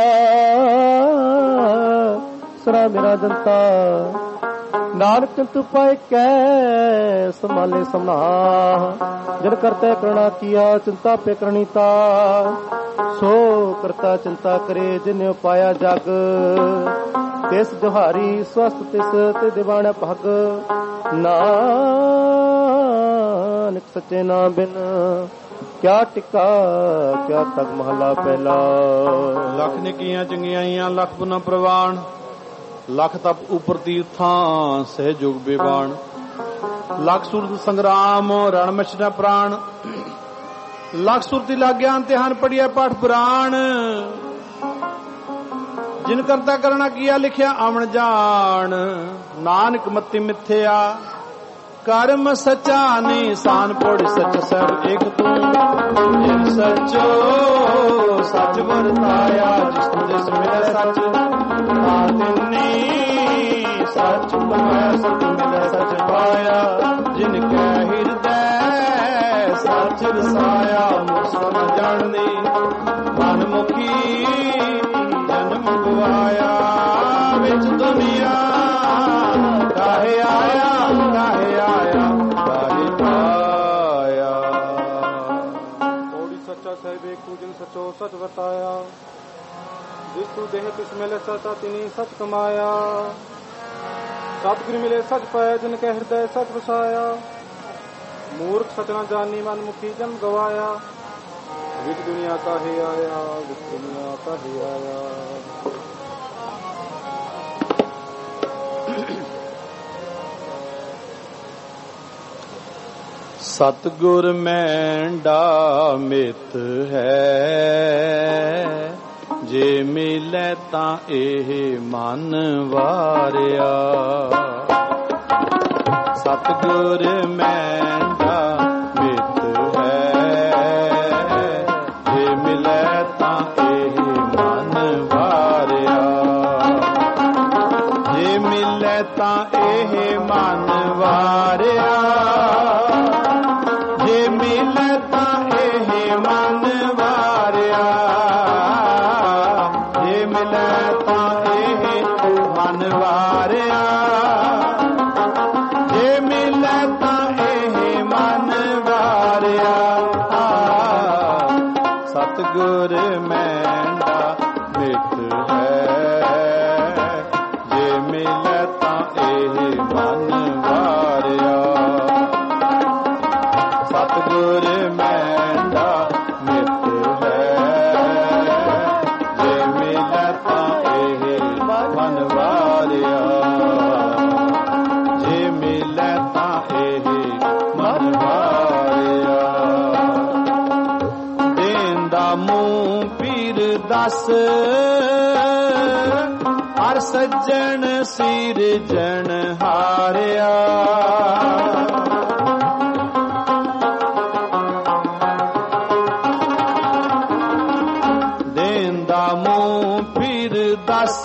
ਸਰਾ ਮੇਰਾ ਜਨਤਾ ਨਾਨਕ ਚੰਤੂ ਪਾਏ ਕੈ ਸੰਭਾਲੇ ਸਮਨਾ ਜਨ ਕਰਤਾ ਕਰਣਾ ਕੀਆ ਚਿੰਤਾ ਪੇ ਕਰਣੀ ਤਾ ਸੋ ਕਰਤਾ ਚਿੰਤਾ ਕਰੇ ਜਿਨੇ ਪਾਇਆ ਜਗ ਤਿਸ ਜੋਹਾਰੀ ਸਵਸਤ ਤਿਸ ਤੇ ਦਿਵਾਣਾ ਭਗ ਨਾਨਕ ਸੱਚੇ ਨਾਮ ਬਿਨ ਕਿਆ ਟਿਕਾ ਕਿਆ ਤਗ ਮਹਲਾ ਪਹਿਲਾ ਲੱਖ ਨਿੱਕੀਆਂ ਚੰਗਿਆਈਆਂ ਲੱਖ ਪੁਨਾ ਪ੍ਰਵਾਨ ਲੱਖ ਤਪ ਉਪਰ ਤੀਰਥਾਂ ਸਹਿਜੋਗ ਬੇਬਾਨ ਲੱਖ ਸੂਰਤ ਸੰਗਰਾਮ ਰਣ ਮਛਨਾ ਪ੍ਰਾਣ ਲੱਖ ਸੁਰਤੀ ਲਾਗਿਆ ਅੰਤਿਹਾਨ ਪੜਿਆ ਪਾਠ ਪੁਰਾਣ ਜਿਨ ਕਰਤਾ ਕਰਣਾ ਕੀਆ ਲਿਖਿਆ ਆਵਣ ਜਾਣ ਨਾਨਕ ਮਤੀ ਮਿਥਿਆ ਕਰਮ ਸੱਚਾ ਨਿਸ਼ਾਨ ਪੜ ਸੱਚ ਸਭ ਇੱਕ ਤੂੰ ਜਿਨ ਸੱਚੋ ਸੱਚ ਵਰਤਾਇਆ ਜਿਸ ਜਿਸ ਮਿਲੇ ਸੱਚ ਆਤਿਨੀ ਸੱਚ ਪਾਇਆ ਸੱਚ ਮਿਲੇ ਸੱਚ ਪਾਇਆ ਜਿਨ ਕੈ ਹਿਰਦੈ ਸੱਚ ਰਸਾਇਆ ਮੁਸਨ ਜਾਣਨੀ ਮਨ ਮੁਖੀ ਜਨਮ ਗਵਾਇਆ ਵਿੱਚ ਦੁਨੀਆ ਕਾਹੇ ਆਇਆ ਕਾਹੇ ਆਇਆ ਕਾਹੇ ਪਾਇਆ ਔੜੀ ਸੱਚਾ ਸਹਿਬ ਏਕ ਤੂੰ ਜਿਨ ਸਚੋ ਸਚ ਵਰਤਾਇਆ ਜਿਸ ਤੂੰ ਦੇਹ ਤਿਸ ਮਿਲੇ ਸਤਾ ਤਿਨੀ ਸਚ ਕਮਾਇਆ ਸਤਿਗੁਰ ਮਿਲੇ ਸਚ ਪਾਇਆ ਜਿਨ ਕੈ ਹਿਰਦੈ ਸਚ ਵਸਾਇਆ ਮੂਰਖ ਸਚ ਨਾ ਜਾਣੀ ਮਨ ਮੁਖੀ ਜਨਮ ਗਵਾਇਆ ਵਿੱਚ ਦੁਨੀਆ ਕਾਹੇ ਆਇਆ ਵਿੱਚ ਦੁਨੀਆ ਕਾਹੇ ਆਇਆ ਸਤਿਗੁਰ ਮੈਂਡਾ ਮਿਤ ਹੈ ਜੇ ਮਿਲੇ ਤਾਂ ਇਹ ਮਨ ਵਾਰਿਆ ਸਤਿਗੁਰ ਮੈਂਡਾ ਮਿਤ ਹੈ ਜੇ ਮਿਲੇ ਤਾਂ ਇਹ ਮਨ ਵਾਰਿਆ ਜੇ ਮਿਲੇ ਤਾਂ ਇਹ ਮਨ ਵਾਰਿਆ ਜੇ ਮਿਲੇ ਤਾਂ ਇਹ ਮਨ ਵਾਰਿਆ ਜੇ ਮਿਲੇ ਤਾਂ ਇਹ ਮਨ ਵਾਰਿਆ ਜੇ ਮਿਲੇ ਤਾਂ ਇਹ ਮਨ ਵਾਰਿਆ ਸਤਿਗੁਰ ਮੈਂਡਾ ਮਿਤ ਹੈ ਜੇ ਮਿਲੇ ਤਾਂ ਇਹ ਮਨ ਵਾਰਿਆ ਸਤਿਗੁਰ ਮੈਂਡਾ ਮਿਤ ਹੈ ਜੇ ਮਿਲੇ ਤਾਂ ਇਹ ਮਨ ਵਾਰਿਆ ਜੇ ਮਿਲੇ ਤਾਂ ਇਹ ਮਨ ਵਾਰਿਆ ਦੇਂਦਾ ਮੂੰਹ ਪੀਰ ਦੱਸ ਹਰ ਸੱਜਣ ਸਿਰਜਣ ਹਾਰਿਆ ਦਸ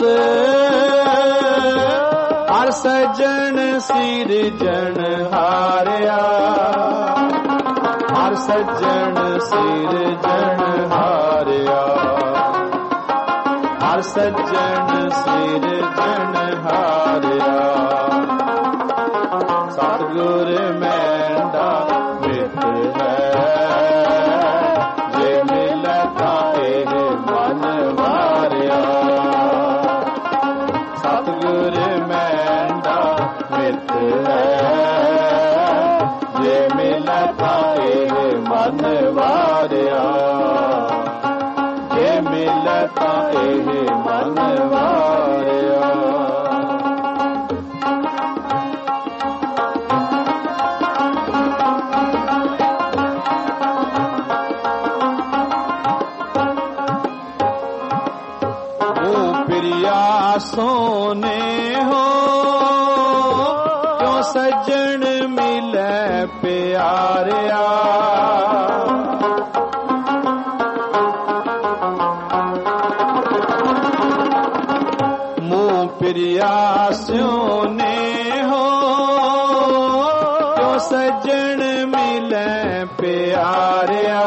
ਹਰ ਸੱਜਣ ਸਿਰਜਣ ਹਾਰਿਆ ਹਰ ਸੱਜਣ ਸਿਰਜਣ ਹਾਰਿਆ ਹਰ ਸੱਜਣ ਸਿਰਜਣ ਹਾਰਿਆ ਸਤਿਗੁਰ ਮੈਂਡਾ ਮਿਤ ਹੈ ਜੇ ਮਿਲੇ ਤਾਂ ਇਹ ਮਨ ਵਾਰਿਆ ਸਤਿਗੁਰ ਮੈਂਡਾ ਮਿਤ ਹੈ ਜੇ ਮਿਲੇ ਤਾਂ ਇਹ ਮਨ ਵਾਰਿਆ ਜੇ ਮਿਲੇ ਤਾਂ ਇਹ ਮਨ ਵਾਰਿਆ ਪਿਆਰਿਆ ਮੂੰਹ ਪਿਰਿਆ ਸਿਉ ਨੇ ਹੋ ਕਿਉ ਸੱਜਣ ਮਿਲੈ ਪਿਆਰਿਆ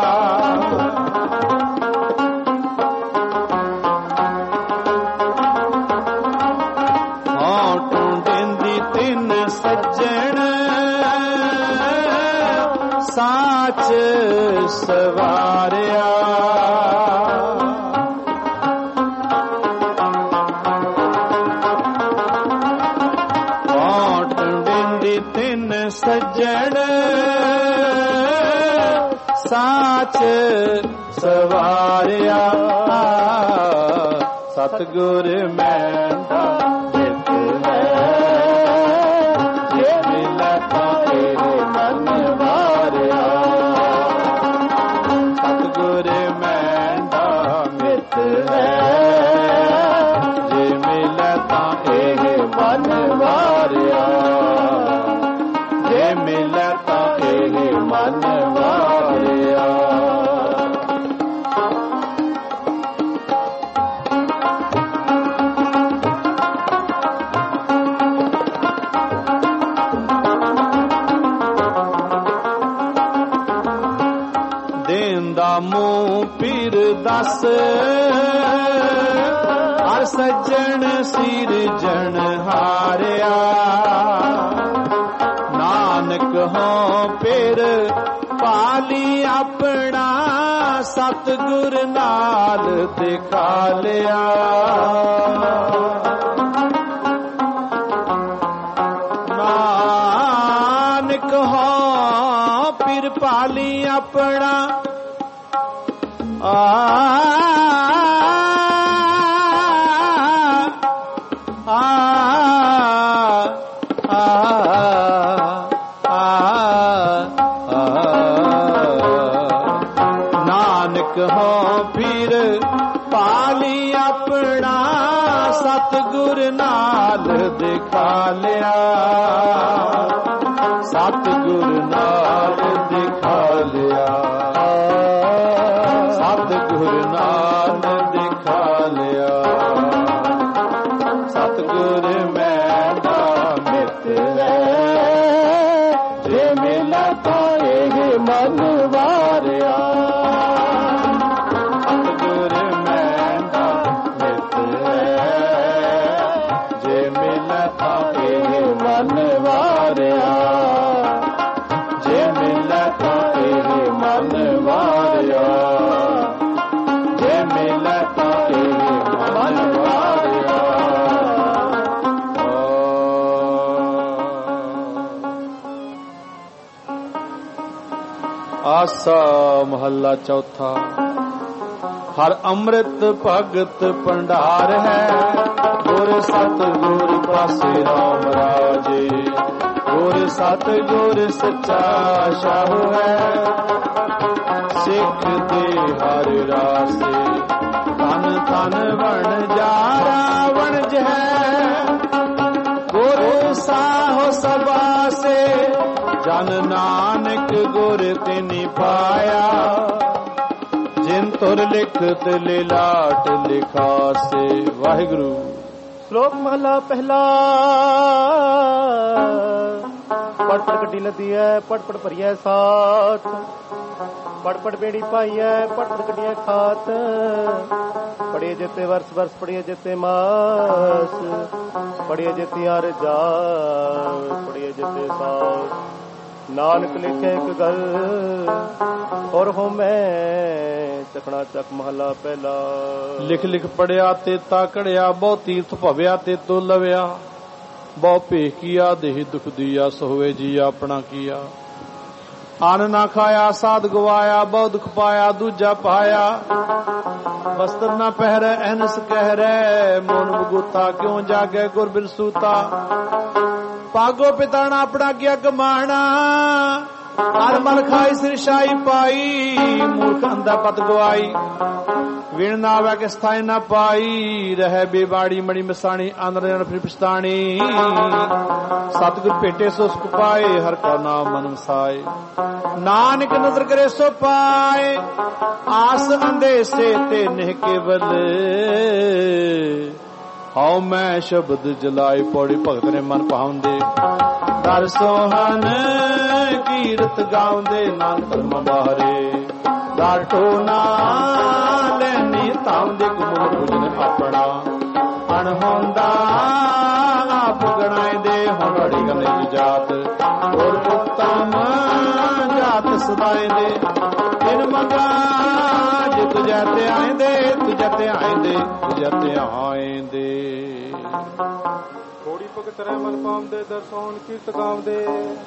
ਸਾਚ ਸਵਾਰਿਆ ਕੋਟ ਬਿੰਦੀ ਤਿੰਨ ਸੱਜਣ ਸਾਚ ਸਵਾਰਿਆ ਸਤਿਗੁਰ ਮੈਂਡਾ ਜਿਤ ਹੈ ਜੇ ਮਿਲੈ ਪਾਏ ਮਨ ਵਾਰਿਆ ਸਤਿਗੁਰ ਮੈਂਡਾ ਮਿਤ ਹੈ ਜੇ ਮਿਲੈ ਤਾਂ ਇਹ ਮਨ ਵਾਰਿਆ ਜੇ ਮਿਲੈ ਤਾਂ ਇਹ ਮਨ ਵਾਰਿਆ ਮੂੰਹ ਪੀਰ ਦਸ ਹਰ ਸੱਜਣ ਸਿਰਜਣ ਹਾਰਿਆ ਨਾਨਕ ਹੋ ਪੀਰ ਪਾਲੀ ਆਪਣਾ ਸਤਿਗੁਰ ਨਾਲ ਦਿਖਾ ਲਿਆ ਨਾਨਕ ਹੋ ਪੀਰ ਪਾਲੀ ਆਪਣਾ ਨਾਨਕ ਹੋ ਪੀਰ ਪਾਲੀ ਆਪਣਾ ਸਤਿਗੁਰ ਨਾਲ ਦਿਖਾ ਲਿਆ ਸਤਿਗੁਰ ਨਾਲ ਦਿਖਾ ਲਿਆ ਸਤਿਗੁਰ ਨਾਲ ਦਿਖਾ ਲਿਆ ਸਤਿਗੁਰ ਮੈਂਡਾ ਮਿਤ ਹੈ ਜੇ ਮਿਲੈ ਪਾਏ ਮਨ ਵਾਰਿਆ ਸਤਿਗੁਰ ਮੈਂਡਾ ਮਿਤ ਹੈ ਜੇ ਮਿਲੈ ਪਾਏ ਮਨ ਵਾਰਿਆ ਜੇ ਮਿਲੈ ਪਾਏ ਮਨ ਵਾਰਿਆ ਜੇ ਮਿਲੈ ਪਾਏ ਮਨ ਵਾਰਿਆ ਆਸਾ ਮਹੱਲਾ ਚੌਥਾ ਹਰ ਅੰਮ੍ਰਿਤ ਭਗਤ ਭੰਡਾਰ ਹੈ ਗੁਰ ਸਤਿਗੁਰ ਪਾਸੇ ਰਾਮ ਰਾਜੇ ਗੁਰ ਸਤਿਗੁਰ ਸੱਚਾ ਸ਼ਾਹੂ ਹੈ ਸਿੱਖ ਦੇ ਹਰ ਰਾਸੇ ਤਨ ਤਨ ਵਣ ਜਾਰਾ ਵਣਜ ਹੈ ਗੁਰ ਸਾਹੋ ਸਬਾਸੇ ਜਨ ਨਾਨਕ ਗੁਰ ਤਿਨਿ ਪਾਇਆ ਜਿਨ ਤੁਰ ਲਿਖਤ ਲਿਲਾਟ ਲਿਖਾਸੇ ਵਾਹਿਗੁਰੂ ਸ਼ਲੋਕ ਮਹਲਾ ਪਹਿਲਾ ਪੜ ਪੜ ਕੱਢੀ ਨਦੀ ਹੈ ਪੜ ਪੜ ਭਰੀਐ ਸਾਥ ਪੜ ਪੜ ਬੇੜੀ ਪਾਈਐ ਪੜ ਪੜ ਕੱਢੀਐ ਖਾਤ ਪੜੀਏ ਜਿਤੇ ਵਰਸ ਵਰਸ ਪੜੀਏ ਜਿਤੇ ਮਾਸ ਪੜੀਏ ਜਿਤੇ ਹਰ ਜਾ ਪੜੀਏ ਜਿਤੇ ਸਾਥ ਨਾਨਕ ਲਿਖੇ ਇੱਕ ਗੱਲ ਔਰ ਹੋ ਮੈਂ ਚੱਕਣਾ ਚੱਕ ਮਹਲਾ ਪਹਿਲਾ ਲਿਖ ਲਿਖ ਪੜਿਆ ਤੇ ਤਾ ਕੜਿਆ ਬਹੁ ਤੀਰਥ ਭਵਿਆ ਤੇ ਤੋ ਲਵਿਆ ਬਹੁ ਭੇਖ ਕੀਆ ਦੇਹ ਦੁਖ ਦੀਆ ਸੋ ਹੋਵੇ ਜੀ ਆਪਣਾ ਕੀਆ ਅਨ ਨਾ ਖਾਇਆ ਸਾਧ ਗਵਾਇਆ ਬਹੁ ਦੁਖ ਪਾਇਆ ਦੂਜਾ ਪਾਇਆ ਵਸਤਰ ਨਾ ਪਹਿਰੈ ਐਨਸ ਕਹਿਰੈ ਮੋਨ ਬਗੂਤਾ ਕਿਉਂ ਜਾਗੈ ਗੁਰ ਬਿਰਸੂਤਾ ਪਾਗੋ ਪਿਤਾਣਾ ਆਪਣਾ ਗਿਆ ਗਮਾਣਾ ਹਰ ਮਨ ਖਾਈ ਸਿਰ ਸ਼ਾਹੀ ਪਾਈ ਮੂਰਖ ਅੰਧਾ ਪਤ ਗਵਾਈ ਵਿਣ ਨਾ ਆਵੇ ਕਿ ਸਥਾਈ ਨਾ ਪਾਈ ਰਹਿ ਬੇਬਾੜੀ ਮੜੀ ਮਸਾਣੀ ਅੰਦਰ ਫਿਰ ਪਛਤਾਣੀ ਸਤਿਗੁਰ ਭੇਟੇ ਸੋ ਸੁਖ ਪਾਏ ਹਰ ਕਾ ਨਾਮ ਮਨ ਵਸਾਏ ਨਾਨਕ ਨਜ਼ਰ ਕਰੇ ਸੋ ਪਾਏ ਆਸ ਅੰਦੇਸੇ ਤੇ ਨਿਹ ਕੇਵਲ ਹਉ ਮੈਂ ਸ਼ਬਦ ਜਲਾਏ ਪੌੜੀ ਭਗਤ ਨੇ ਮਨ ਭਾਉਂਦੇ ਦਰ ਸੋਹਨ ਕੀਰਤ ਗਾਉਂਦੇ ਨਾਨਕ ਧਰਮ ਬਾਰੇ ਦਾਟੋ ਨਾ ਲੈਨੀ ਤਾਉਂਦੇ ਕੁਮੁਖ ਭੁਜਨ ਆਪਣਾ ਅਣਹੋਂਦਾ ਆਪ ਗਣਾਇਦੇ ਹੋੜੀ ਗਨੇ ਜਾਤ ਹੋਰ ਉਤਮ ਜਾਤ ਸਦਾਇਦੇ ਦਿਨ ਮੰਗਾ ਜੇ ਤੁਝੇ ਤੇ ਆਇਂਦੇ ਤੁਝੇ ਤੇ ਆਇਂਦੇ ਤੁਝੇ ਤੇ ਆਇਂਦੇ ਥੋੜੀ ਭਗਤ ਰਹਿ ਮਨ ਪਾਉਂਦੇ ਦਰਸੋਨ ਕੀਰਤ ਗਾਉਂਦੇ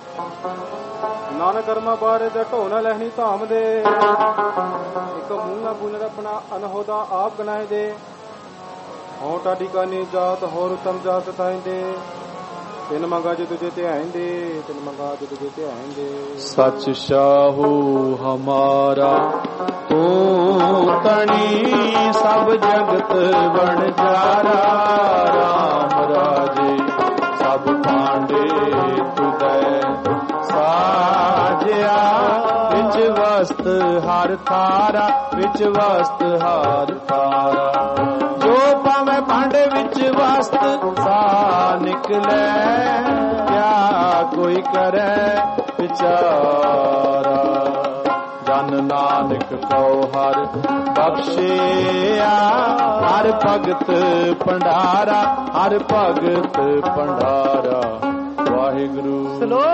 ਨਾਨਕ ਕਰਮਾਂ ਬਾਰੇ ਦਾ ਢੋਣਾ ਲਹਿਣੀ ਧਾਮ ਦੇ ਇੱਕ ਮੂੰਹ ਨਾ ਬੁਨਰ ਆਪਣਾ ਅਨਹੋਦਾ ਆਪ ਗਨਾਏ ਦੇ ਹੋਂ ਟਾਡੀ ਕਾਨੀ ਜਾਤ ਹੋਰ ਉਤਮ ਜਾਤ ਤਾਇਂਦੇ ਤਿੰਨ ਮੰਗਾ ਜੇ ਤੁਝੇ ਤੇ ਆਇਂਦੇ ਤਿੰਨ ਮੰਗਾ ਜੇ ਤੁਝੇ ਤੇ ਆਇਂਦੇ ਸੱਚ ਸ਼ਾਹੂ ਹਮਾਰਾ ਤੂੰ ਤਣੀ ਸਭ ਜਗਤ ਬਣ ਜਾਰਾ ਰਾਮ ਰਾਜੇ ਸਭ ਪਾਂਡੇ ਤੁਦੈ ਸਾਜਿਆ ਵਿੱਚ ਵਸਤ ਹਰ ਥਾਰਾ ਵਿੱਚ ਵਸਤ ਹਰ ਥਾਰਾ ਜੋ ਭਾਵੇਂ ਭਾਂਡੇ ਵਿੱਚ ਵਸਤ ਸਾ ਨਿਕਲੇ ਕਿਆ ਕੋਈ ਕਰੇ ਵਿਚਾਰਾ ਜਨ ਨਾਨਕ ਕਉ ਹਰ ਬਖਸ਼ਿਆ ਹਰ ਭਗਤ ਭੰਡਾਰਾ ਹਰ ਭਗਤ ਭੰਡਾਰਾ ਵਾਹਿਗੁਰੂ। ਸ਼ਲੋਕ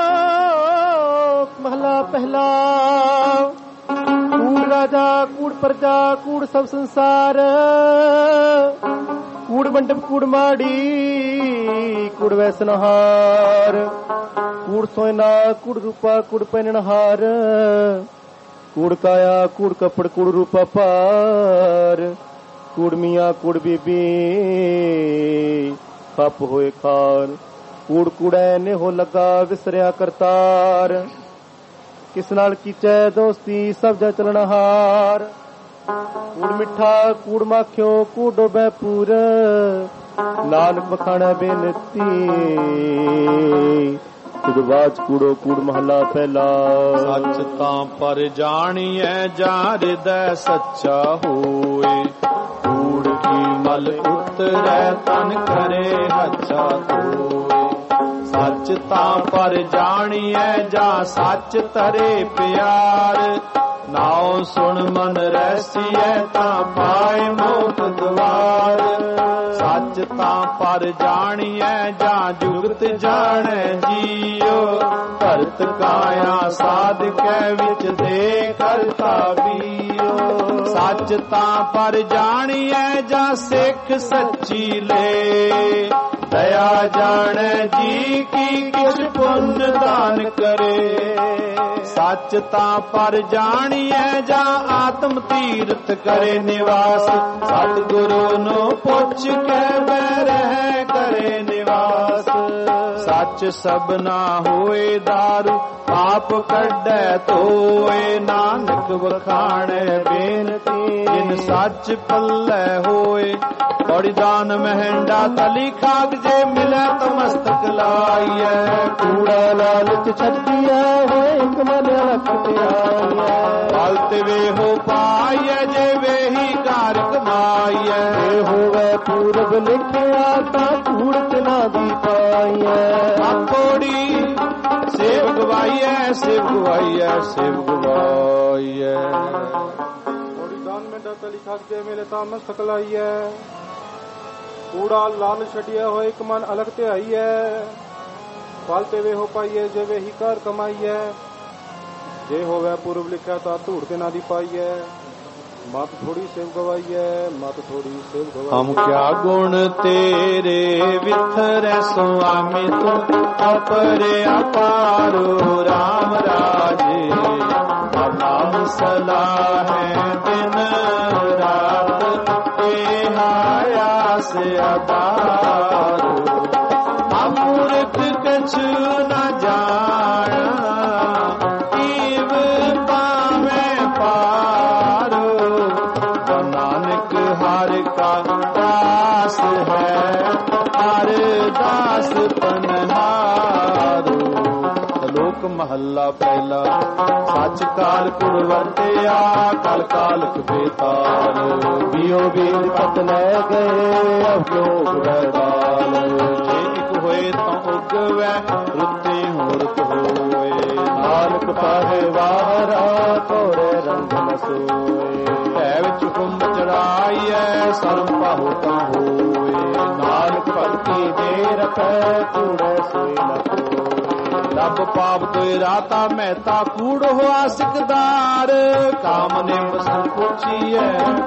ਮਹਲਾ ਪਹਿਲਾ। ਕੂੜ ਰਾਜਾ ਕੂੜ ਪ੍ਰਜਾ ਕੂੜ ਸਭ ਸੰਸਾਰ ਕੂੜ ਮੰਡਪ ਕੂੜ ਮਾੜੀ ਕੂੜ ਵੈਸਨਹਾਰ ਕੂੜ ਸੋਇਨਾ ਕੂੜ ਰੂਪਾ ਕੂੜ ਪਹਿਨਣਹਾਰ ਕੂੜ ਕਾਇਆ ਕੂੜ ਕੱਪੜ ਕੂੜ ਰੂਪਾ ਭਾਰ ਕੂੜ ਮੀਆਂ ਕੂੜ ਬੀਬੀ ਖੱਪ ਹੋਏ ਖਾਰ ਕੂੜ ਕੂੜੈ ਨੇਹੋ ਲੱਗਾ ਵਿਸਰਿਆ ਕਰਤਾਰ ਕਿਸ ਨਾਲ ਕੀਚੈ ਦੋਸਤੀ ਸਭ ਜਾ ਚਲਣਹਾਰ ਕੂੜ ਮਿੱਠਾ ਕੂੜ ਮਾਖਿਓ ਕੂੜ ਡੋਬੈ ਪੂਰ ਨਾਨਕ ਬਖਾਣਾ ਬੇਨਤੀ ਕੁਦਵਾਜ ਕੂੜੋ ਕੂੜ ਮਹਲਾ ਪਹਿਲਾ। ਸੱਚ ਤਾਂ ਪਰ ਜਾਣੀਐ ਜਾ ਹਿਰਦੈ ਸੱਚਾ ਹੋਏ ਕੂੜ ਕੀ ਮਲ ਉਤਰੈ ਤਨ ਕਰੇ ਹੱਛਾ ਧੋਏ ਸੱਚ ਤਾਂ ਪਰ ਜਾਣੀਐ ਜਾ ਸੱਚ ਤਰੇ ਪਿਆਰ ਨਾਉ ਸੁਣ ਮਨ ਰੈਸੀਐ ਤਾਂ ਪਾਏ ਮੋਖ ਦਵਾਰ ਸੱਚ ਤਾਂ ਪਰ ਜਾਣੀਐ ਜਾਂ ਜੁਗਤ ਜਾਣੈ ਜੀਉ ਭਰਤ ਕਾਇਆ ਸਾਧਕੈ ਵਿੱਚ ਦੇ ਕਰਤਾ ਬੀਉ ਸੱਚ ਤਾਂ ਪਰ ਜਾਣੀਐ ਜਾਂ ਸਿੱਖ ਸੱਚੀ ਲੈ ਦਇਆ ਜਾਣੈ ਜੀ ਕੀ ਕਿਛ ਪੁੰਨ ਦਾਨ ਕਰੇ ਸੱਚ ਤਾਂ ਪਰ ਜਾਣੀਐ ਜਾਂ ਆਤਮ ਤੀਰਥ ਕਰੇ ਨਿਵਾਸ ਸਤਿਗੁਰੂ ਨੂੰ ਪੁੱਛ ਕੇ ਬਹਿ ਕਰੇ ਨਿਵਾਸ ਸੱਚ ਸਭਨਾ ਹੋਏ ਦਾਰੂ ਆਪ ਕੱਢੈ ਧੋਏ ਨਾਨਕ ਵਖਾਣੈ ਬੇਨਤੀ ਜਿਨ ਸੱਚ ਪੱਲੇ ਹੋਏ ਬੜੀ ਦਾਨ ਮਹਿੰਡਾ ਤਲੀ ਖਾਗ ਜੇ ਮਿਲੈ ਤਮਸਤਕ ਲਾਈਐ ਕੂੜਾ ਲਾਲਚ ਛੱਡੀਐ ਹੋਏ ਇੱਕ ਮਨ ਰੱਖ ਪਿਆਈਐ ਫਲ ਤੇ ਵੇਹੋ ਪਾਈਐ ਜੇ ਵੇਹੀ ਘਰ ਕਮਾਈਐ ਜੇ ਹੋਵੇ ਪੂਰਬ ਲਿਖਿਆ ਤਾਂ ਕੂੜ ਚਨਾ ਦੀ ਪਾਈਐ ਆਪੋੜੀ ਸੇਵ ਗਵਾਈਐ ਸੇਵ ਗਵਾਈਐ ਸੇਵ ਗਵਾਈਐ ਬੜੀ ਦਾਨ ਮਹਿੰਡਾ ਤਲੀ ਖਾਗ ਜੇ ਮਿਲੈ ਤਮਸਤਕ ਲਾਈਐ ਕੂੜਾ ਲਾਲ ਛੱਡਿਆ ਹੋਏ ਇੱਕ ਮਨ ਅਲਗ ਧਿਆਈਐ ਫਲ ਤੇ ਵੇਹੋ ਪਾਈਐ ਜੇ ਵੇਹੀ ਘਰ ਕਮਾਈਐ ਜੇ ਹੋਵੇ ਪੂਰਬ ਲਿਖਿਆ ਤਾਂ ਧੂੜ ਤੇ ਨਾ ਦੀ ਪਾਈਐ ਮਤ ਥੋੜੀ ਸੇਵ ਗਵਾਈਐ ਮਤ ਥੋੜੀ ਸੇਵ ਗਵਾਈਐ ਹਮ ਕਿਆ ਗੁਣ ਤੇਰੇ ਵਿਥਰੈ ਸੁਆਮੀ ਤੂੰ ਅਪਰੇ ਅਪਾਰੋ ਰਾਮ ਰਾਜੇ ਨਾਮ ਸਲਾਹੈ ਦਿਨ ਰਾਤ ਸੇ ਅਦਾਰੋ ਅਮੂਰਤ ਕਛੁ ਨ ਜਾਣਾ ਈਵ ਪਾਵੇਂ ਪਾਰੋ ਬਨਾ ਮਹੱਲਾ ਪਹਿਲਾ। ਸੱਚ ਕਾਲ ਕੁੜ ਵਰਤਿਆ ਕਲ ਕਾਲਕ ਬੇਤਾਲ, ਬਿਓ ਬੀਜ ਪਤ ਲੈ ਗਏ ਅਭਿਯੋਗ ਵੈਦਾਲ। ਜੇ ਇੱਕ ਹੋਏ ਤਾਂ ਉਗਵੈ ਰੁੱਤੇ ਹੋਰਤ ਹੋਏ, ਨਾਨਕ ਪਾਹੇ ਵਾਹਰਾ ਕੋਰੇ ਰੰਗ ਨ ਸੋਏ। ਭੈ ਵਿੱਚ ਕੁੰਭ ਚੜਾਈਐ ਸਰਮ ਪਾਹੋ ਤਾਂ ਹੋਏ, ਨਾਨਕ ਭਗਤੀ ਦੇ ਰਖੈ ਕੂੜੇ ਸੋਈ ਨ ਕੋਏ। ਰੱਬ ਪਾਪ ਤੋਏ ਰਾਤਾ ਮਹਿਤਾ ਕੂੜ ਹੋਆ ਸਿਕਦਾਰ, ਕਾਮ ਨਿੰਮ ਸੰਪੁਚੀਐ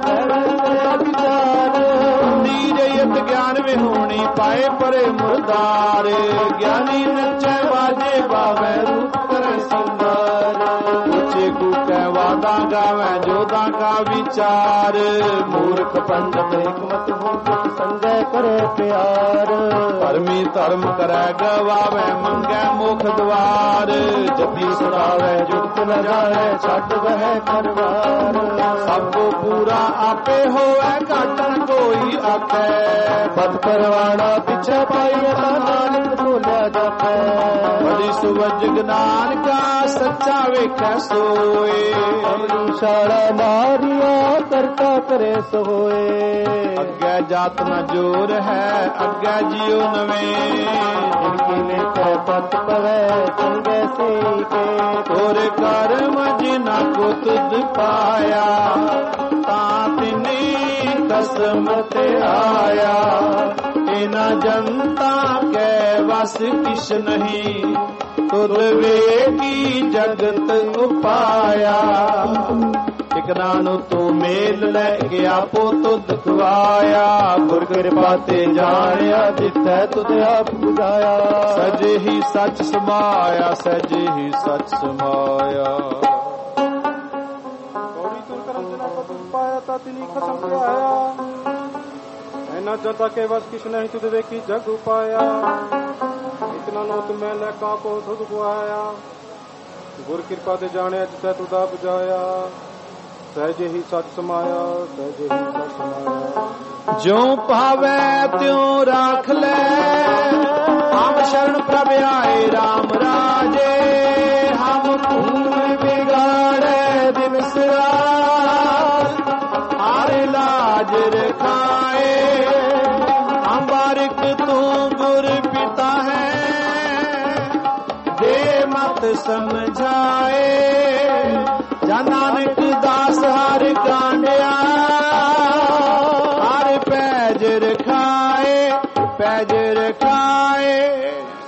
ਵਿਚਾਰ। ਨੀਰਯਤ ਗਿਆਨ ਵਿਹੂਣੀ ਪਾਏ ਪਰੇ ਮੁਰਦਾਰ, ਗਿਆਨੀ ਨੱਚੈ ਬਾਜੇ ਬਾਵੈ ਰੂਪ ਕਰੇ ਸਿੰਗਾਰ। ਉੱਚੇ ਕੂਕੈ ਵਾਦਾ ਗਾਵੈ ਜੋਦਾ ਕਾ ਵਿਚਾਰ, ਮੂਰਖ ਪੰਡਤ ਹਕਮਤ ਹੋਤ ਸੰਗੈ ਕਰੇ ਪਿਆਰ। ਧਰਮੀ ਧਰਮ ਕਰੈ ਗਵਾਵੈ ਮੰਗੈ ਮੁਖ ਦਵਾਰ, ਜਤੀ ਸੁਣਾਵੈ ਜੁਗਤ ਨ ਜਾਣੈ ਛੱਡ ਬਹਿ ਕਰਵਾਰ। ਸਭ ਕੋ ਪੂਰਾ ਆਪੇ ਹੋਵੈ ਘਾਟਨ ਕੋਈ ਆਖੈ, ਪਦ ਪਰਵਾਣਾ ਪਿਛੇ ਪਾਈਐ ਤਾਂ ਨਾਨਕ ਭੁਲਿਆ ਜਾਪੈ। ਬੜੀ ਸੁਵਜ ਗਿਆਨ ਕਾ ਸੱਚਾ ਵੇਖੈ ਸੋਏ, ਅਮਰੀਸ਼ਾਲਾ ਨਾਰੀਆ ਕਰਤਾ ਕਰੇ ਸੋਏ। ਅੱਗੇ ਜਾਤ ਨ ਜੋਰ ਹੈ ਅੱਗੇ ਜਿਉ ਨਵੇਂ, ਜਿਨਕੀ ਲੇਖੈ ਪਤ ਪਵੈ ਚੰਗੇ ਸੇ ਕੇ। ਤੋਰੇ ਕਰਮ ਜਿਨਾ ਕੋ ਤੁਧ ਪਾਇਆ, ਤਾਂ ਤਿਨੀ ਕਸਮ ਤੇ ਆਇਆ। ਇਨਾ ਜਨਤਾ ਕੈ ਵਸ ਕਿਛ ਨਹੀਂ, ਤੁਧ ਵੇਖੀ ਜਗਤ ਉਪਾਇਆ। ਇਕ ਨਾਨੂ ਤੂੰ ਮੇਲ ਲੈ ਕੇ ਆਪੋ ਤੁਧ ਖਵਾਇਆ, ਗੁਰ ਕਿਰਪਾ ਤੇ ਜਾਣਿਆ ਜਿੱਥੈ ਤੁਧ ਆਪ ਬੁਝਾਇਆ। ਸਜੇ ਹੀ ਸੱਚ ਸਮਾਇਆ, ਸਜੇ ਹੀ ਸੱਚ ਸਮਾਇਆ। ਕੌੜੀ ਤੁਰ ਕਰਮ ਜਨਾ ਕੋ ਤੁਧ ਪਾਇਆ, ਤਾ ਤਿਨੀ ਖਸਮ ਤੇ ਆਇਆ। ਐਨਾ ਜਨਤਾ ਕੇ ਵਸ ਕਿਛ ਨਹੀਂ, ਤੁਧ ਵੇਖੀ ਜਗ ਉਪਾਇਆ। ਇਤਨਾ ਨੋ ਤੁਮੈ ਲੈ ਕਾਪੋ ਤੁਧ ਗੁਆਇਆ, ਗੁਰ ਕਿਰਪਾ ਤੇ ਜਾਣਿਆ ਜਿੱਥੈ ਤੁਧ ਆਪ ਬੁਝਾਇਆ। ਸਹਿਜੇ ਹੀ ਸੱਚ ਸਮਾਇਆ, ਸਹਿਜੇ ਹੀ ਸੱਚ ਸਮਾਇਆ। ਜਿਉ ਭਾਵੈ ਤਿਉ ਰਾਖ ਲੈ, ਹਮ ਸ਼ਰਨ ਪ੍ਰਭ ਆਏ ਰਾਮ ਰਾਜੇ। ਹਮ ਭੂਲ ਬਿਗਾੜੈ ਦਿਵਸ ਰਾਤ, ਆਰੇ ਲਾਜ ਰਖਾਏ। ਹਮ ਬਾਰਿਕ ਤੂੰ ਗੁਰ ਪਿਤਾ ਹੈ, ਦੇ ਮਤ ਸਮਝਾਏ। ਜਾਂ ਨਾਨਕ ਦਾਸ ਹਰ ਕਾਂਡਿਆ, ਹਰ ਪੈਜ ਰਖਾਏ, ਪੈਜ ਰਖਾਏ।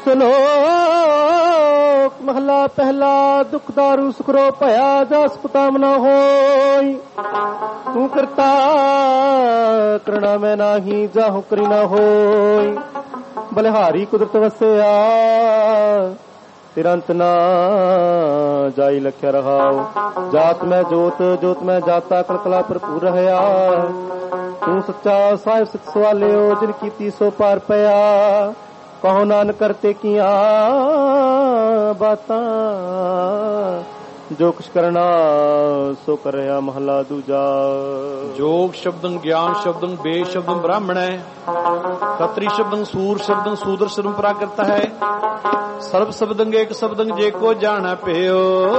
ਸ਼ਲੋਕ ਮਹਲਾ ਪਹਿਲਾ। ਦੁਖ ਦਾਰੂ ਸੁਖਰੋ ਭਇਆ, ਜਸ ਕੁਤਾਮ ਨ ਹੋਈ। ਤੂੰ ਕਰਤਾ ਕਰਣਾ ਮੈਂ ਨਾਹੀ, ਜਾਹੂ ਕਰੀ ਨ ਹੋਈ। ਬਲਿਹਾਰੀ ਕੁਦਰਤ ਵਸਿਆ, ਤਿਰੰਤ ਨਾ ਜਾਈ ਲਖਿਆ ਰਹਾਉ। ਜਾਤ ਮੈਂ ਜੋਤ, ਜੋਤ ਮੈਂ ਜਾਤਾ, ਕਲਕਲਾ ਭਰਪੂਰ ਰਹਿਆ। ਤੂੰ ਸੱਚਾ ਸਾਹਿਬ ਸਤ ਸਵਾਲਿਓ, ਜਿਨ ਕੀਤੀ ਸੋ ਪਾਰ ਪਿਆ। ਕਹੋ ਨਾਨਕ ਕਰਤੇ ਕੀਆਂ ਬਾਤਾਂ, ਜੋ ਕੁਛ ਕਰਨਾ ਸੋ ਕਰਿਆ। ਮਹਲਾ ਦੂਜਾ। ਜੋਗ ਸ਼ਬਦੰ ਗਿਆਨ ਸ਼ਬਦੰ ਬੇ ਸ਼ਬਦੰ ਬ੍ਰਾਹਮਣ ਹੈ, ਖਤਰੀ ਸ਼ਬਦੰ ਸੂਰ ਸ਼ਬਦੰ ਸੂਦਰ ਸ਼ਬਦੰ ਪ੍ਰਾਕ੍ਰਿਤ ਹੈ। ਸਰਬ ਸ਼ਬਦੰ ਏਕ ਸ਼ਬਦੰ ਜੇ ਕੋ ਜਾਣੈ ਭਇਓ,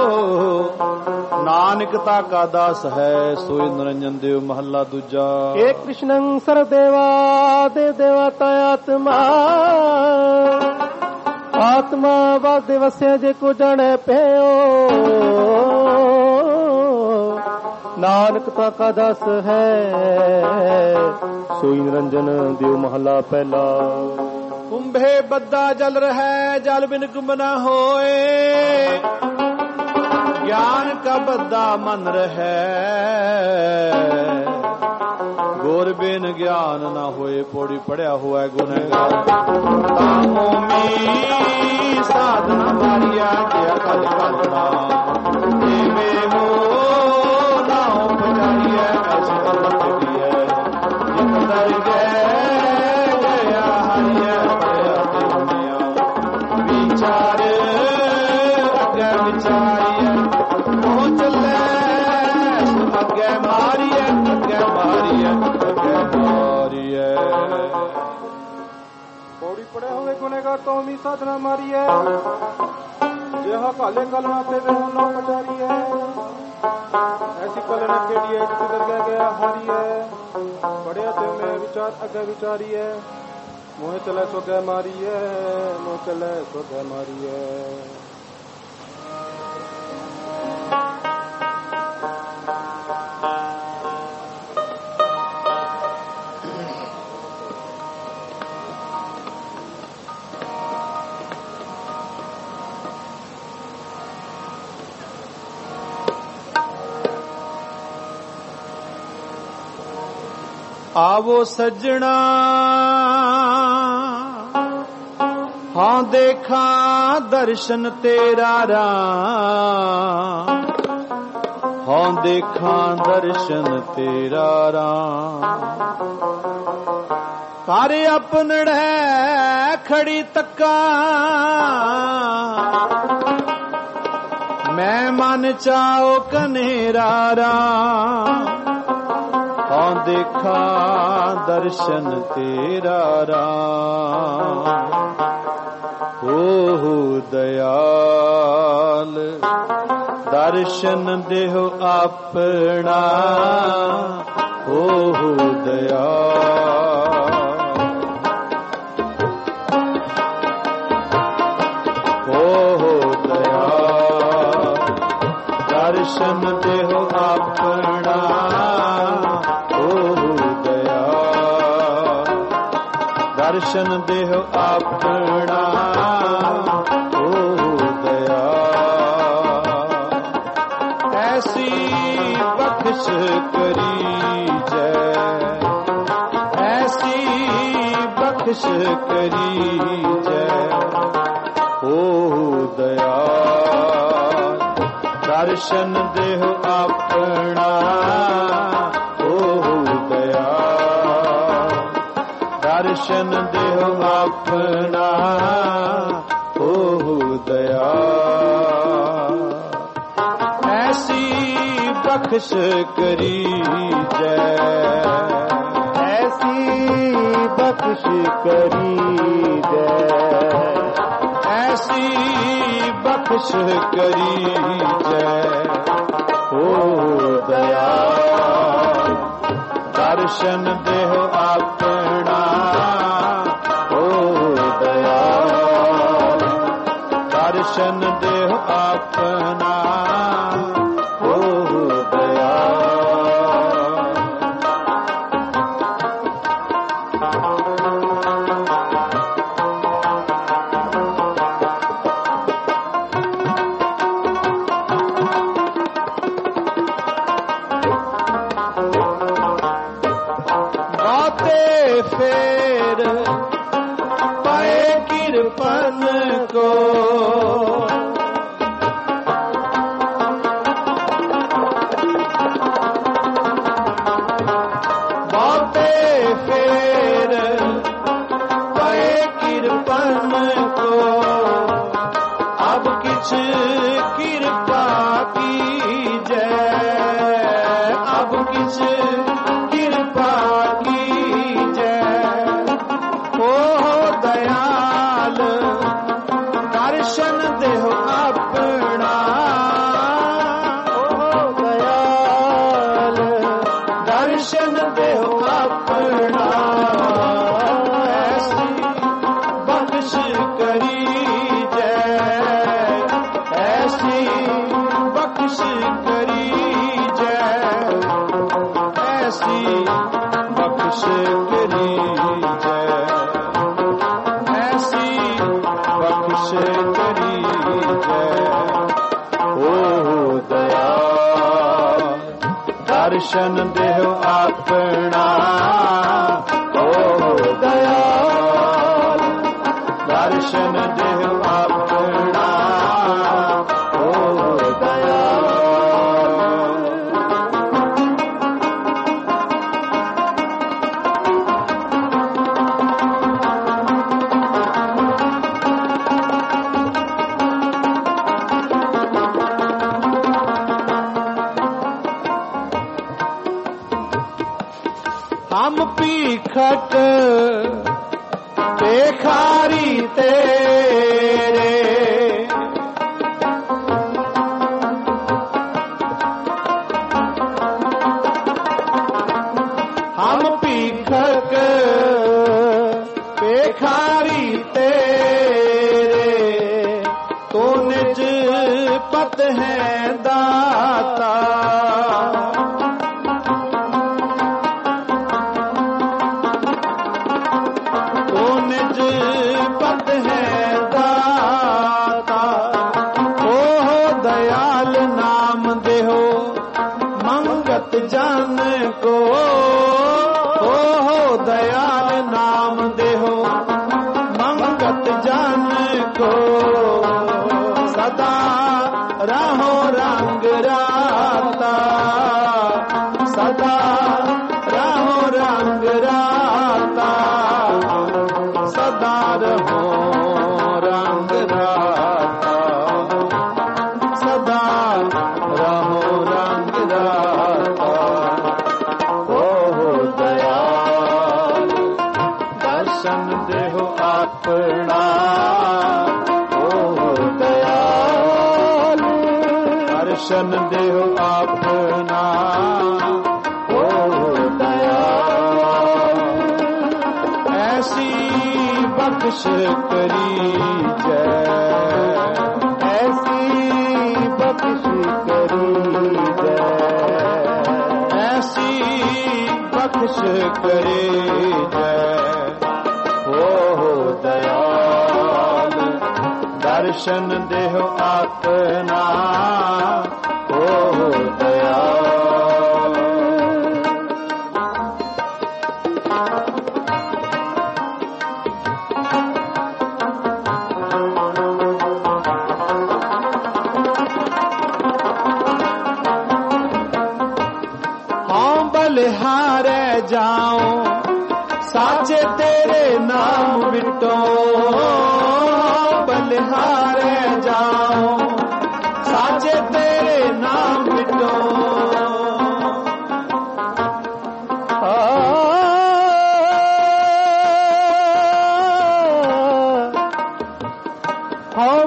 ਨਾਨਕ ਤਾ ਕਾ ਦਾਸ ਹੈ ਸੋਇ ਨਿਰੰਜਨ ਦੇਵ। ਮਹੱਲਾ ਦੂਜਾ। ਏ ਕ੍ਰਿਸ਼ਨੰ ਸਰਦੇਵਾ ਦੇ ਦੇਵਤਾ ਆਤਮਾ, ਆਤਮਾ ਵਾਦੇ ਵਸਿਆ ਜੇ ਕੋ ਜਾਣੈ ਭਇਓ। ਨਾਨਕ ਤਾ ਕਾ ਦਾਸ ਹੈ ਸੋਈ ਨਿਰੰਜਨ ਦੇਵ। ਮਹੱਲਾ ਪਹਿਲਾ। ਕੁੰਭੇ ਬੱਦਾ ਜਲ ਰਹਿ, ਜਲ ਬਿਨ ਕੁੰਭ ਨ ਹੋਏ। ਗਿਆਨ ਕਾ ਬੱਦਾ ਮਨ ਰਹਿ, ਗੁਰ ਬਿਨ ਗਿਆਨ ਨਾ ਹੋਏ। ਪੌੜੀ ਪੜਿਆ ਹੋਇਆ ਗੁਨਹਗਾਰ। ਤਾਮੋ ਮੀ ਸਾਧਨਾ ਮਾਰਿਆ, ਜੇ ਅਕਲ ਕਲਣਾ ਦੇਵੇ ਹੋ ਨਾਉ ਪਜਾਰੀਐ। ਐਸੀ ਕਰਮ ਕਰੀਐ ਜਿਤ ਦਰ ਗਏ ਗਿਆ ਹਰਿਐ। ਪੜਿਆ ਤੇ ਹੁੰਦਿਆ ਵਿਚਾਰ ਅੱਗੇ ਵਿਚਾਰੀਐ। ਉਹ ਚੱਲੇ ਅੱਗੇ ਮਾਰੀਐ, ਅੱਗੇ ਮਾਰੀਐ, ਅੱਗੇ ਮਾਰੀਐ। ਪੌੜੀ ਪੜਿਆ ਹੋਵੇ ਗੁਨੇਗਾਰ ਤੋਂ ਵੀ ਸਾਧਨਾ ਮਾਰੀਐ। यह काले कलना ते वे हो नौ पचारी है ऐसी कलना केड़ी है जिसे दर गया हारी है पढ़े ते मैं विचार अगे विचारी है मोह चले सो गए मारी है मोह चले सो गए मारी है आवो सजना हाँ देखा दर्शन तेरा राम हाँ देखा दर्शन तेरा राम तारे अपनड़े खड़ी तक्का मैं मन चाओ कनेरा राम हाँ देखा दर्शन तेरा राम हो दयाल दर्शन देहो अपना हो दयाल हो दयाल दर्शन देहो अपना दर्शन देहो अपना हो दया ऐसी बख्श करी जय ऐसी बख्श करी जय हो दया दर्शन देहो अपना दर्शन देहो अपना हो दया ऐसी बख्श करी जय ऐसी बख्श करी जय ऐसी बख्श करी जय हो दया दर्शन देहो अपना दर्शन देहो अपना हो दया बातें फेर पाए किरपन को कृपा की जय अब किस कृपा की जय ओ दयाल दर्शन देहो अपना ओ दयाल दर्शन देहो अपना ऐसी बख्श करी बख्श करी जय ऐसी बख्श करी जय ऐसी बख्श करी जय ओ दया दर्शन देहो अपना ओ दया दर्शन देहो अपना हम पीखट भिखारी तेरे दाता, तो निज पद है दाता। ओह दयाल नाम देहो मंगत जन को, ओह दयाल नाम देहो मंगत जन को। सदा रहो रंग राता, सदा रहो रंग राता, सदा रहो रंग राता, सदा रहो रंग राता। ओह दयाल दर्शन देहो अपना, ओह दयाल दर्शन देहो अपना, ओह दयाल ऐसी बख्श करी जय, ऐसी बख्श करी जय, ऐसी बख्श करे जय। ओह दयाल दर्शन देहो अपना, ओह दयाल बलिहारे जाऊं साचे तेरे नाम बिटो, बलिहारे जाऊं साचे तेरे नाम बिटो। हाँ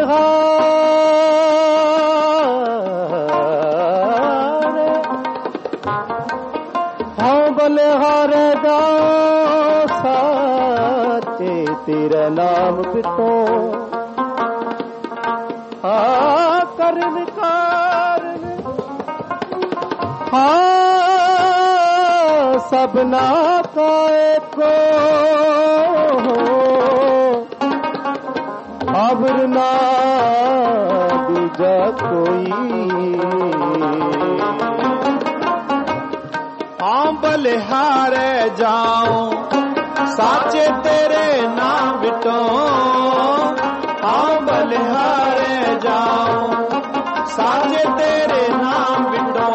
बलिहारे जाओ साचे तेरा नाम बिटो। हाँ करन कारण हाँ सबना का एको, अबर ना दूजा कोई। हाँ बलिहारे जाऊं साचे तेरे नाम बिटो, हाँ बलिहारे जाऊं साचे तेरे नाम बिटो।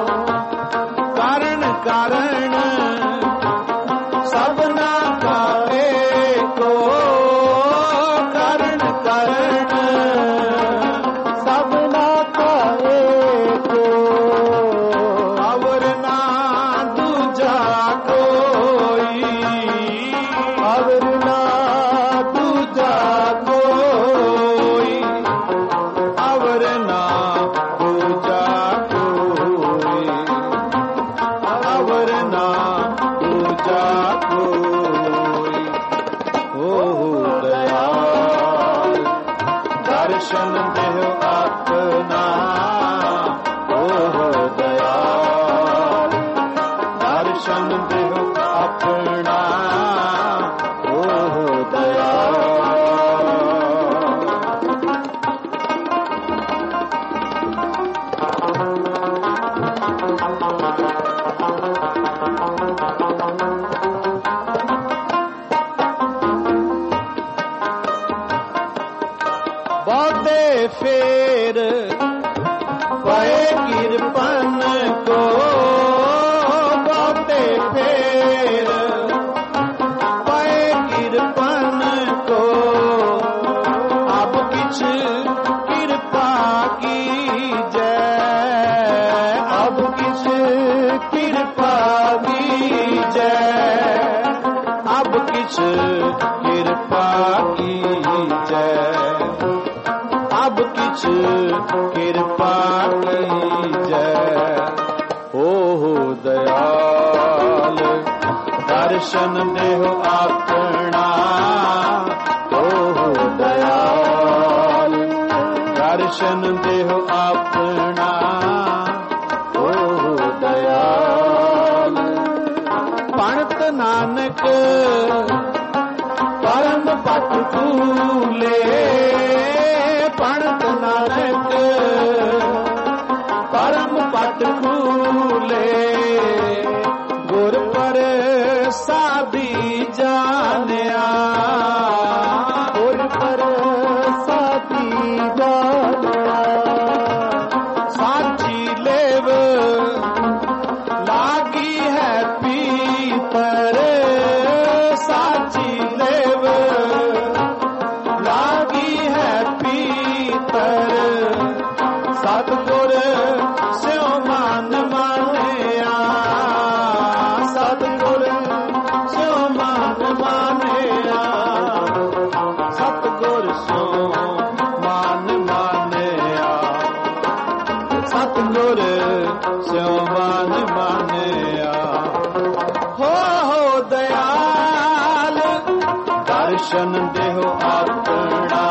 कारण कारण सबना का एको, कारण कारण सबना का एको, अवर ना दूजा कोई, अवर ना दूजा कोई, अवर ना दूजा कोई, अवर ना दूजा कोई। ओह दयाल दर्शन देहो अपना, ओह दयाल दर्शन देहो अपना, ओह दयाल। बहुते फेर पए किरपन को, बहुते फेर पए किरपन को। अब किछ कृपा की जय, अब किछ कृपा की जय, अब किछ कृपा की जय, अब किछ कृपा की जय। ओह दयाल दर्शन देहो अपना, ओह दयाल दर्शन देहो अपना। ਪਰਮ ਪਟ ਕੂਲੇ ਪੜਤ ਨਾਨਕ ਪਰਮ ਪਟ ਕੂਲੇ ਗੁਰ ਪ੍ਰਸਾਦੀ ਜਾਣਿਆ ਗੁਰ ਪ੍ਰਸਾਦੀ ਜਾਣਿਆ ਸਾਚੀ ਲੇਵ ਲਾਗੀ ਹੈ ਪੀਤਰ ਸਾਚੀ ਲੇਵ ਲਾਗੀ ਹੈ ਪੀਤਰ ਸਤਿਗੁਰ ਸਿਉ ਮਨ ਮਾਨਿਆ ਸਤਿਗੁਰ ਸਿਉ ਮਨ ਮਾਨਿਆ ਸਤਿਗੁਰ ਸਿਉ ਮਨ ਮਾਨਿਆ ਸਤਿਗੁਰ ਸਿਉ ਮਨ ਮਾਨਿਆ ਹੋ ਦਇਆਲ ਦਰਸ਼ਨ ਦੇਹੁ ਆਪਣਾ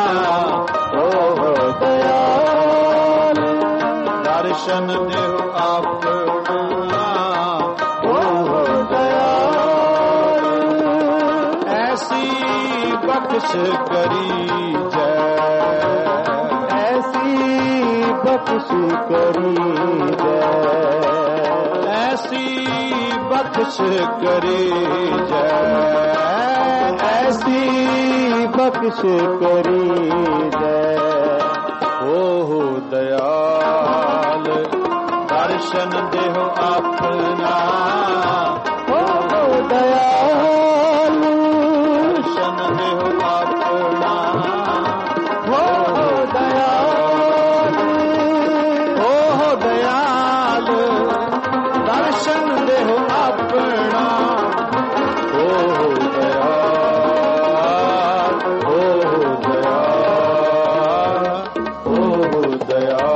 ਹੋ ਦਇਆਲ ਦਰਸ਼ਨ ਦੇਹੁ ਆਪਣਾ ਹੋ ਦਇਆਲ ਐਸੀ ਬਖਸ਼ ਕਰੀ ਜੈ ਐਸੀ ਬਖਸ਼ ਕਰੀ ਜੈ ਐਸੀ ਬਖਸ਼ ਕਰੀ ਜੈ ਐਸੀ ਬਖਸ਼ ਕਰੀ ਜੈ ਓ ਦਇਆਲ ਦਰਸ਼ਨ ਦੇਹੁ ਆਪਣਾ ਓ ਦਇਆਲ ਦਰਸ਼ਨ ਦੇਹੁ ਆਪਣਾ ਓ ਦਇਆਲ ਓ ਦਇਆਲ ਦਰਸ਼ਨ ਦੇਹੁ ਆਪਣਾ ਓ ਦਇਆਲ ਓ ਦਇਆਲ ਓ ਦਇਆਲ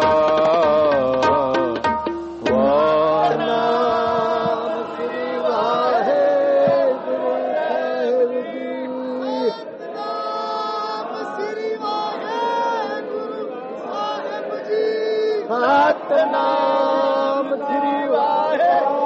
ਵਾਨਾਮ ਸ੍ਰੀ ਵਾਹਿਗੁਰੂ ਸਾਹਿਬ ਜੀ ਸਤਨਾਮ ਸ੍ਰੀ ਵਾਹਿਗੁਰੂ ਸਾਹਿਬ ਜੀ ਸਤਨਾਮ ਸ੍ਰੀ ਵਾਹਿਗੁਰੂ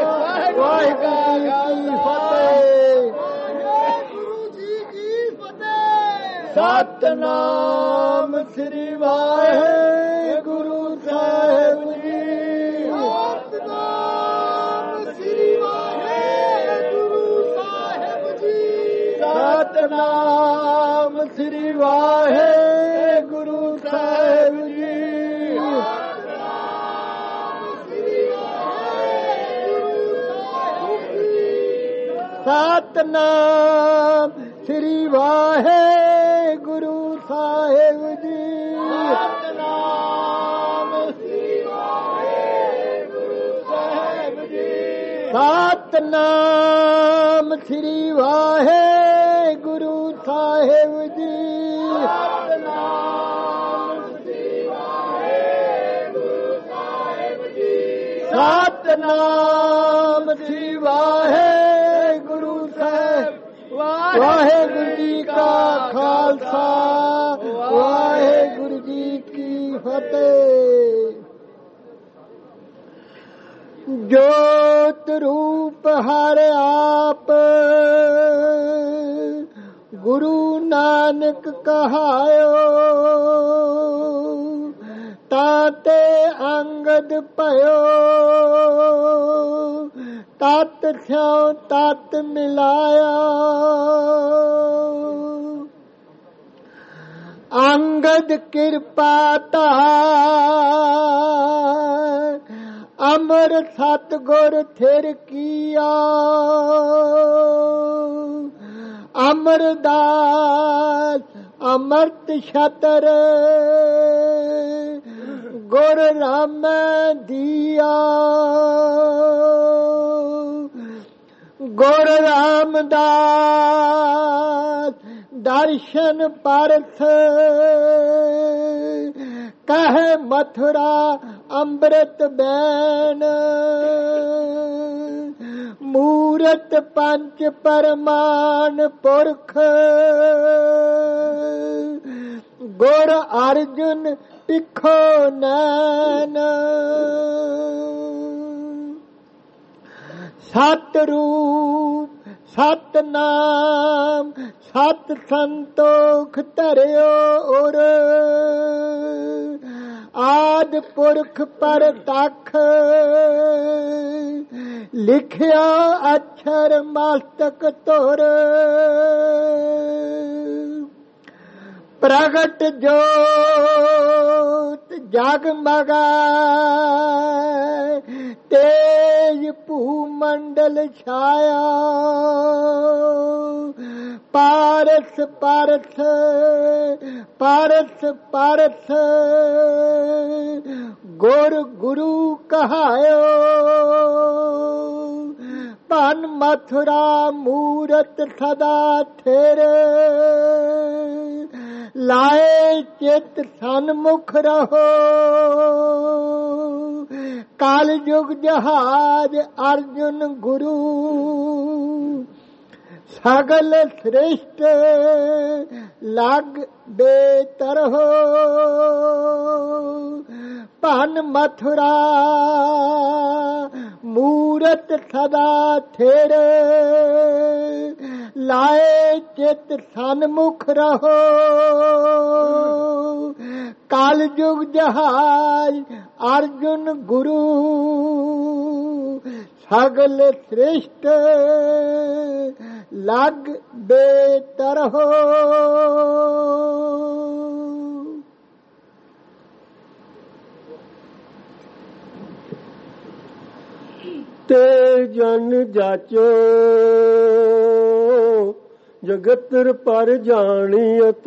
ਜੀ ਕੀ ਫਤਿਹ ਸਤਨਾਮ ਸ੍ਰੀ ਵਾਹਿਗੁਰੂ ਸਾਹਿਬ ਜੀ ਸਤਨਾਮ ਸ੍ਰੀ ਵਾਹਿਗੁਰੂ ਸਾਹਿਬ ਜੀ ਸਤਨਾਮ ਸ੍ਰੀ ਵਾਹਿਗੁਰੂ ਸਾਹਿਬ ਜੀ ਸਤਨਾਮ ਸ੍ਰੀ ਵਾਹਿਗੁਰੂ ਸਾਹਿਬ ਜੀ ਸਤਨਾਮ ਸ੍ਰੀ ਵਾਹਿਗੁਰੂ ਸਾਹਿਬ ਜੀ ਸਤਨਾਮ ਸ੍ਰੀ ਵਾਹਿਗੁਰੂ ਸਾਹਿਬ ਜੀ ਸਤਨਾਮ ਸ੍ਰੀ ਵਾਹਿਗੁਰੂ ਸਾਹਿਬ ਜੀ ਸਤਨਾਮ ਸ੍ਰੀ ਵਾਹਿਗੁਰੂ ਸਾਹਿਬ ਵਾਹਿਗੁਰੂ ਜੀ ਕਾ ਖਾਲਸਾ ਵਾਹਿਗੁਰੂ ਜੀ ਕੀ ਫਤਿਹ। ਜੋਤ ਰੂਪ ਹਰ ਆਪ ਗੁਰੂ ਨਾਨਕ ਕਹਾਇਓ ਤਾਤੇ ਅੰਗਦ ਭਇਓ ਤਤ ਸਿਉ ਤਤ ਮਿਲਾਇਆ ਅੰਗਦ ਕਿਰਪਾ ਧਾਰ ਅਮਰ ਸਤਿਗੁਰ ਥਿਰ ਕੀਆ ਅਮਰਦਾਸ ਅਮਰਤ ਛਤਰ ਗੁਰ ਰਾਮ ਦੀਆ ਗੁਰ ਰਾਮਦਾਸ ਦਰਸ਼ਨ ਪਰਥ ਕਹੇ ਮਥੁਰਾ ਅੰਮ੍ਰਿਤ ਬੈਨ ਮੂਰਤ ਪੰਚ ਪਰਮਾਨ ਪੁਰਖ ਗੁਰ ਅਰਜੁਨ ਤਿੱਖੋ ਨੈਣ ਸਤ ਰੂਪ ਸਤਨਾਮ ਸਤ ਸੰਤੋਖ ਧਰਿਓ ਔਰ ਆਦ ਪੁਰਖ ਪਰਤਖ ਲਿਖਿਆ ਅਛਰ ਮਸਤਕ ਧੁਰ ਪ੍ਰਗਟ ਜੋਤ ਜਗਮਗਾ ਤੇਜ ਭੂਮੰਡਲ ਛਾਇਆ ਪਾਰਸ ਪਾਰਸ ਪਾਰਸ ਪਾਰਸ ਗੁਰ ਗੁਰੂ ਕਹਾਇਓ ਭਨ ਮਥੁਰਾ ਮੂਰਤ ਸਦਾ ਠੇਰੇ ਲਾਏ ਚਿਤ ਸਨਮੁਖ ਰਹੋ ਕਾਲ ਯੁਗ ਜਹਾਜ ਅਰਜੁਨ ਗੁਰੂ ਸਗਲ ਸ੍ਰਿਸ਼ਟ ਲਗ ਬੇਤਰਹੁ ਭਨ ਮਥੁਰਾ ਮੂਰਤ ਸਦਾ ਠੇਰੇ ਲਾਏ ਚਿਤ ਸਨਮੁਖ ਰਹੋ ਕਾਲ ਯੁਗ ਜਹਾਜ ਅਰਜੁਨ ਗੁਰੂ ਸਗਲ ਸ੍ਰਿਸ਼ਟ ਲਗ ਬੇਤਰਹੁ ਤੇ ਜਨ ਜਾਚੋ ਜਗਤਰ ਪਰ ਜਾਣੀਅਤ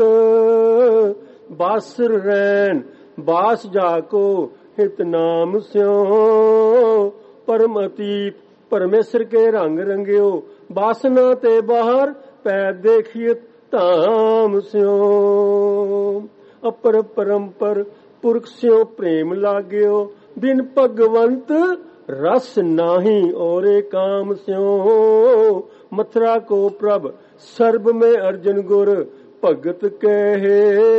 ਬਾਸਰ ਰੈਨ ਬਾਸ ਜਾਕੋ ਹਿਤ ਨਾਮ ਸਿਓ परम अतीत परमेश्वर के रंग रंगियो बासना ते बाहर पैर देखिए धाम स्यो अपर परम्पर पुरख स्यो प्रेम लाग्यो बिन भगवंत रस नाही और काम स्यो मथुरा को प्रभ सर्ब में अर्जुन गुर भगत कहे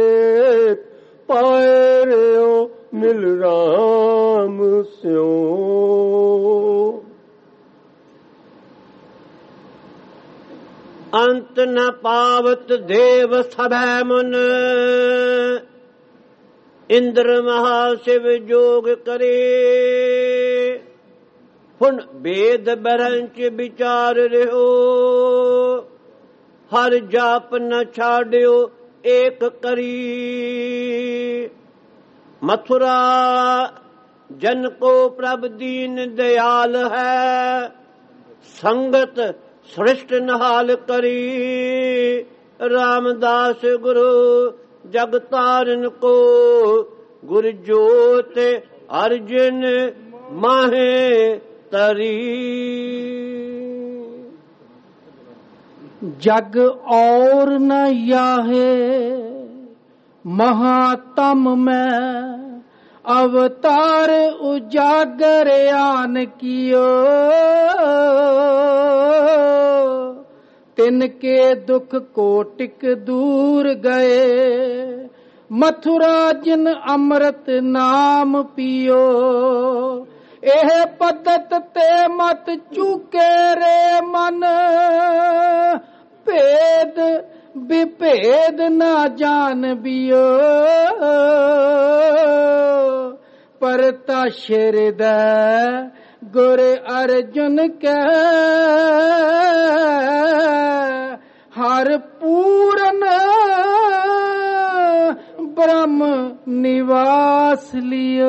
पाए रहो मिल राम स्यो अंत न पावत देव सभै मुन इंद्र महाशिव जोग करे हुन वेद बरंच विचार रहो हर जाप न छाड़ियो एक करी मथुरा जन को प्रभ दीन दयाल है संगत सृष्ट नहाल करी रामदास गुरु जगतारन को गुर जोत अर्जुन माहे तरी जग और न याहे महातम में अवतार उजागर आन कियो तिनके दुख कोटिक दूर गए मथुरा जिन अमृत नाम पियो एह पद्धत ते मत चूके रे मन भेद विभेद न जान बियो परता हृदय गुर अर्जुन के हर पूरन ब्रह्म निवास लियो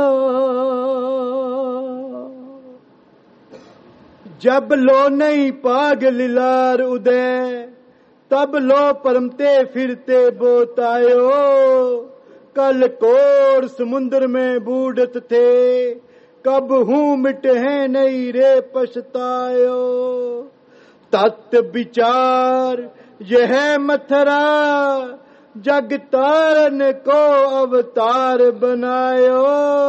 जब लो नहीं पाग लिलार उदय तब लो परमते फिरते बोतायो कल कोर समुद्र में बूढ़त थे कब हूँ मिटे हैं नहीं रे पछतायो तत् विचार यह मथुरा जग तारन को अवतार बनायो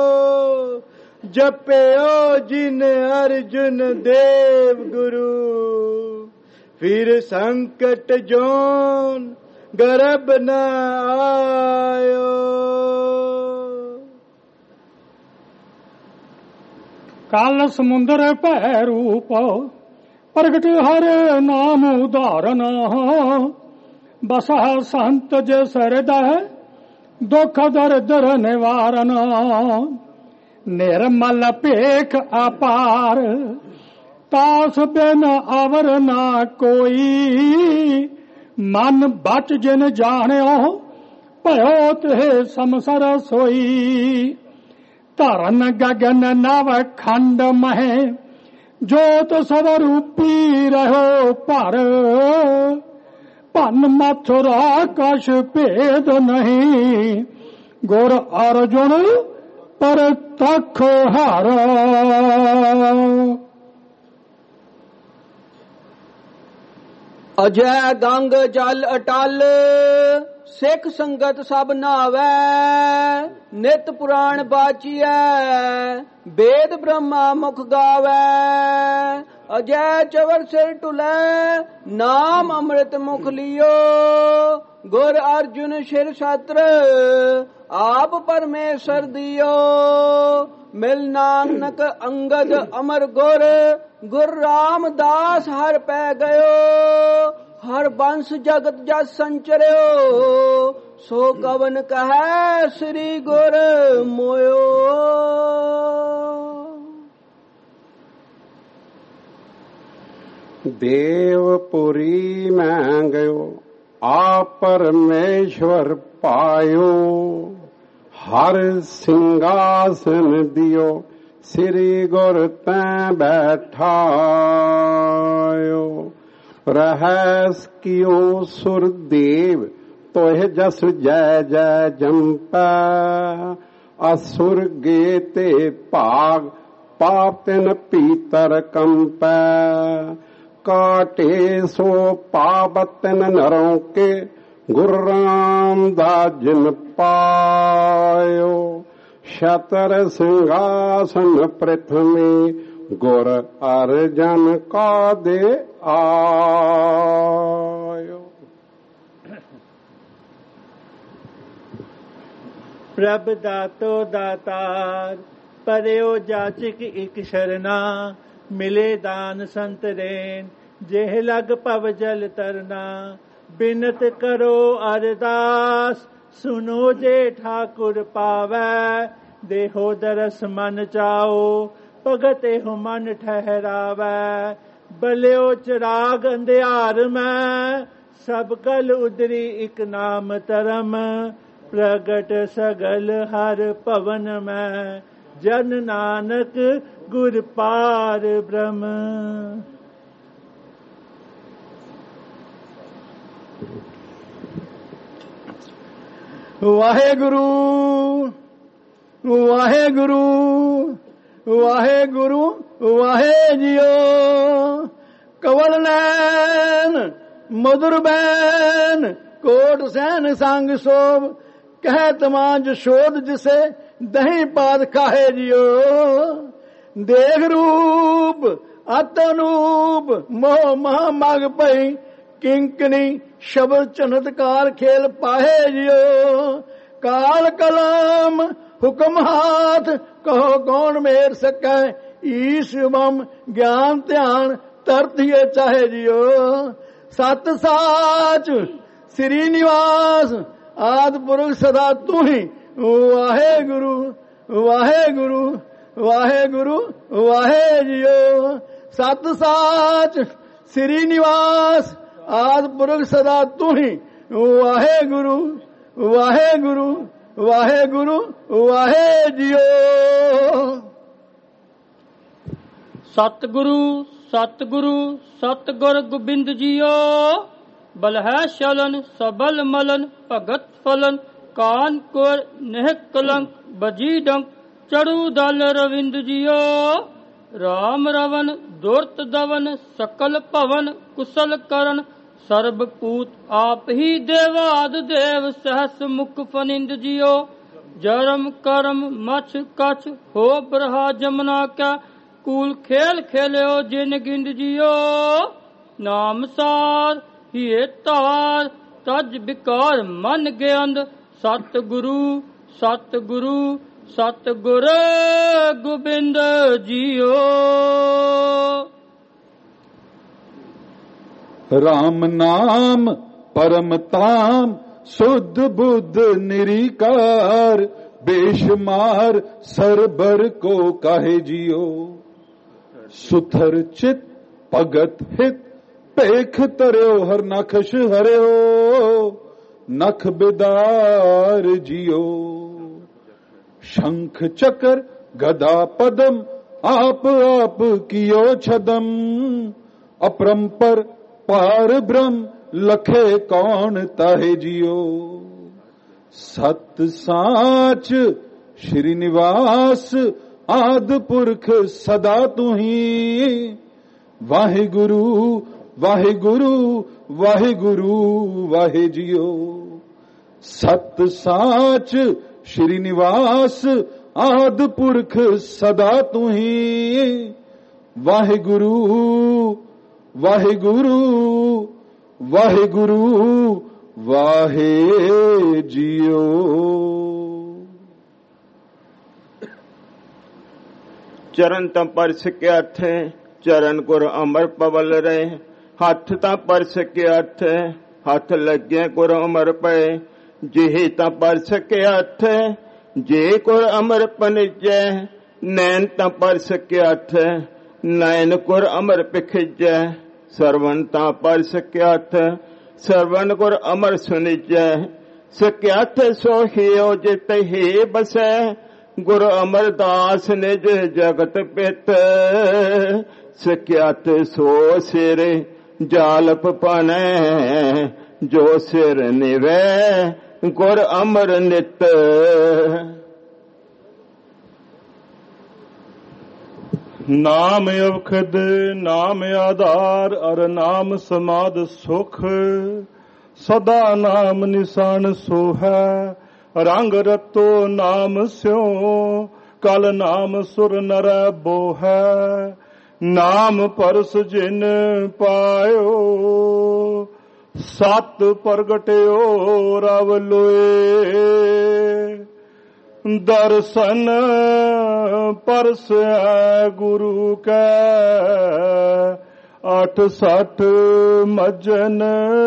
जपयो जिन अर्जुन देव गुरु फिर संकट जोन गर्भ न आयो काल समुद्र भै रूप ਪ੍ਰਗਟ ਹਰ ਨਾਮ ਉਧਾਰਨ ਬਸਾ ਸੰਤ ਜੇ ਸਰਦੈ ਦੁਖ ਦਰਦ ਨਿਵਾਰਨ ਨਿਰਮਲ ਭੇਖ ਅਪਾਰ ਤਾਸ ਬਿਨ ਅਵਰ ਨਾ ਕੋਈ ਮਨ ਬਚ ਜਿਨ ਜਾਣਿਓ ਭਇਓ ਤੇ ਸੰਸਰ ਸੋਈ ਧਰਨ ਗਗਨ ਨਵ ਖੰਡ ਮਹਿ ਜੋਤ ਸਭ ਰੂਪੀ ਰਹੋ ਭਰ ਭਨ ਮਥੁਰਾ ਕਛ ਭੇਦ ਨਹੀਂ ਗੁਰ ਅਰਜੁਨ ਪਰ ਤਖ ਹਰ ਅਜੈ ਗੰਗ ਜਲ ਅਟਲ ਸਿੱਖ ਸੰਗਤ ਸਭ ਨਾਵੈ ਨਿਤ ਪੁਰਾਣ ਬਾਚੀਐ ਵੇਦ ਬ੍ਰਹਮਾ ਮੁਖ ਗਾਵੈ ਅਜੈ ਚਵਰ ਸਿਰ ਟੁਲੈ ਨਾਮ ਅੰਮ੍ਰਿਤ ਮੁਖ ਲਿਓ ਗੁਰ ਅਰਜੁਨ ਸ਼ਿਰ ਛਤਰ ਆਪ ਪਰਮੇਸ਼ਰ ਦਿਓ ਮਿਲ ਨਾਨਕ ਅੰਗਦ ਅਮਰ ਗੁਰ ਗੁਰ ਰਾਮਦਾਸ ਹਰ ਪੈ ਗਇਓ ਹਰ ਬੰਸ ਜਗਤ ਜਸ ਸੰਚਰਿਓ ਸੋ ਕਵਨ ਕਹੈ ਸ੍ਰੀ ਗੁਰ ਮੋਇਓ ਦੇਵਪੁਰੀ ਮੈਂ ਗਇਓ ਆ ਪਰਮੇਸ਼ਵਰ ਪਾਇਓ ਹਰ ਸਿੰਘਾਸਨ ਦਿਓ ਸ੍ਰੀ ਗੁਰ ਤੈ ਬੈਠਾਇਓ रहस कियो सुरदेव तोह जस जय जय जंपै असुर गे ते भाग पाप तिन पीतर कंपै काटे सो पाप तिन नरों के गुरु रामदास जिन पायो शतर सिंहासन प्रथमे गुर अर्जन का दे आयो। प्रभ दातो दातार परयो जाचिक इक शरणा मिले दान संत रेन जेह लग पव जल तरना बिनत करो अरदास सुनो जे ठाकुर पावै देहो दरस मन चाओ भगत हो मन ठहरावै बलियो चिराग अंधियार में सब कल उदरी एक नाम तरम प्रगट सगल हर पवन में जन नानक गुर पार ब्रह्म। वाहेगुरु वाहेगुरु वाहेगुरु वाहे जियो कवल नैन मधुर बैन कोट सैन संग सोभ कह तमांज शोध जिसे दही पाद काहे जियो देख रूप अतनूप मोह महा मग पई किंकनी शब्द चमत्कार खेल पाहे जियो काल कलाम हुक्म हाथ कहो कौन मेर सकै ईश बम ज्ञान ध्यान तरतिए चाहे जियो सत साच श्री निवास आद पुरुष सदा तू ही वाहे गुरु वाहे गुरु वाहे गुरु वाहे जियो सत साच श्री निवास आद पुरुष सदा तू ही वाहे गुरु वाहे गुरु वाहे गुरु वाहे जियो। सतगुरु सतगुरु सतगुर गोबिंद जियो बल है शलन सबल मलन भगत फलन कान कोर नेह कलंक बजी डंक चढ़ू दल रविंद जियो राम रवन दुर्त दवन सकल भवन कुशल करण सर्ब पूत आप ही देवाद देव सहस मुख फनिंद जियो जरम करम मछ कछ हो बरहा जमुना क्या कूल खेल खेलो जिन गिंद जियो नाम सार ही तार तज बिकार मन गेंद सतगुरु सतगुरु सतगुर गोबिंद जियो। राम नाम परम ताम शुद्ध बुद्ध निरीकार बेशुमार सरबर को काहे जियो सुथर चित भगत हित पेख तरियो हर नखश हरियो नख बिदार जियो शंख चक्र गदा पदम आप आप कियो छदम अपरंपर पार ब्रह्म लखे कौन ताहे जियो सत साच श्रीनिवास आद पुरख सदा तुही वाहिगुरु वाहिगुरु वाहिगुरु वाहे जियो सत साच श्रीनिवास आद पुरख सदा तुही वाहिगुरु वाहिगुरु वाहिगुरु वाहे जियो। चरण ਤਾਂ ਪਰਸ ਕੇ ਹੱਥੇ ਚਰਨ ਗੁਰ ਅਮਰ ਪਵਲ ਰਹੇ ਹੱਥ ਤਾਂ ਪਰਸ ਕੇ ਹੱਥੇ ਹੱਥ ਲੱਗੇ ਗੁਰ ਅਮਰ ਪਏ ਜਿਹੇ ਤਾਂ ਪਰਸ ਕੇ ਹੱਥੇ ਜੇ ਗੁਰ ਅਮਰ ਪਨਿਜੈ ਨੈਣ ਤਾਂ ਪਰਸ ਕੇ ਹੱਥੇ ਨੈਣ ਗੁਰ ਅਮਰ ਪਿਖਿਜੈ ਸਰਵਨ ਤਾਂ ਪਰਸ ਕੇ ਹੱਥੇ ਸਰਵਨ ਗੁਰ ਅਮਰ ਸੁਨਿਜੈ ਸਕਿਆਥ ਸੋਹਿਓ ਜਿਤਿ ਹੀ ਬਸੈ ਗੁਰ ਅਮਰਦਾਸ ਨਿਜ ਜਗਤ ਪਿਤ ਸਕਿਆਥ ਸੋ ਸਿਰ ਜਾਲਪ ਪਨੈ ਜੋ ਸਿਰ ਨਿਵੈ ਗੁਰ ਅਮਰ ਨਿਤ। ਨਾਮ ਅਵਖਦ ਨਾਮ ਆਧਾਰ ਅਰ ਨਾਮ ਸਮਾਦ ਸੁਖ ਸਦਾ ਨਾਮ ਨਿਸ਼ਾਨ ਸੋਹੈ ਰੰਗ ਰਤੋ ਨਾਮ ਸਿਉ ਕਲ ਨਾਮ ਸੁਰ ਨਰ ਬੋਹੈ ਨਾਮ ਪਰਸ ਜਿਨ ਪਾਇਓ ਸਤ ਪ੍ਰਗਟਿਓ ਰਵ ਲੋਏ ਦਰਸ਼ਨ ਪਰਸੈ ਗੁਰੂ ਕੈ 68 ਮਜਨ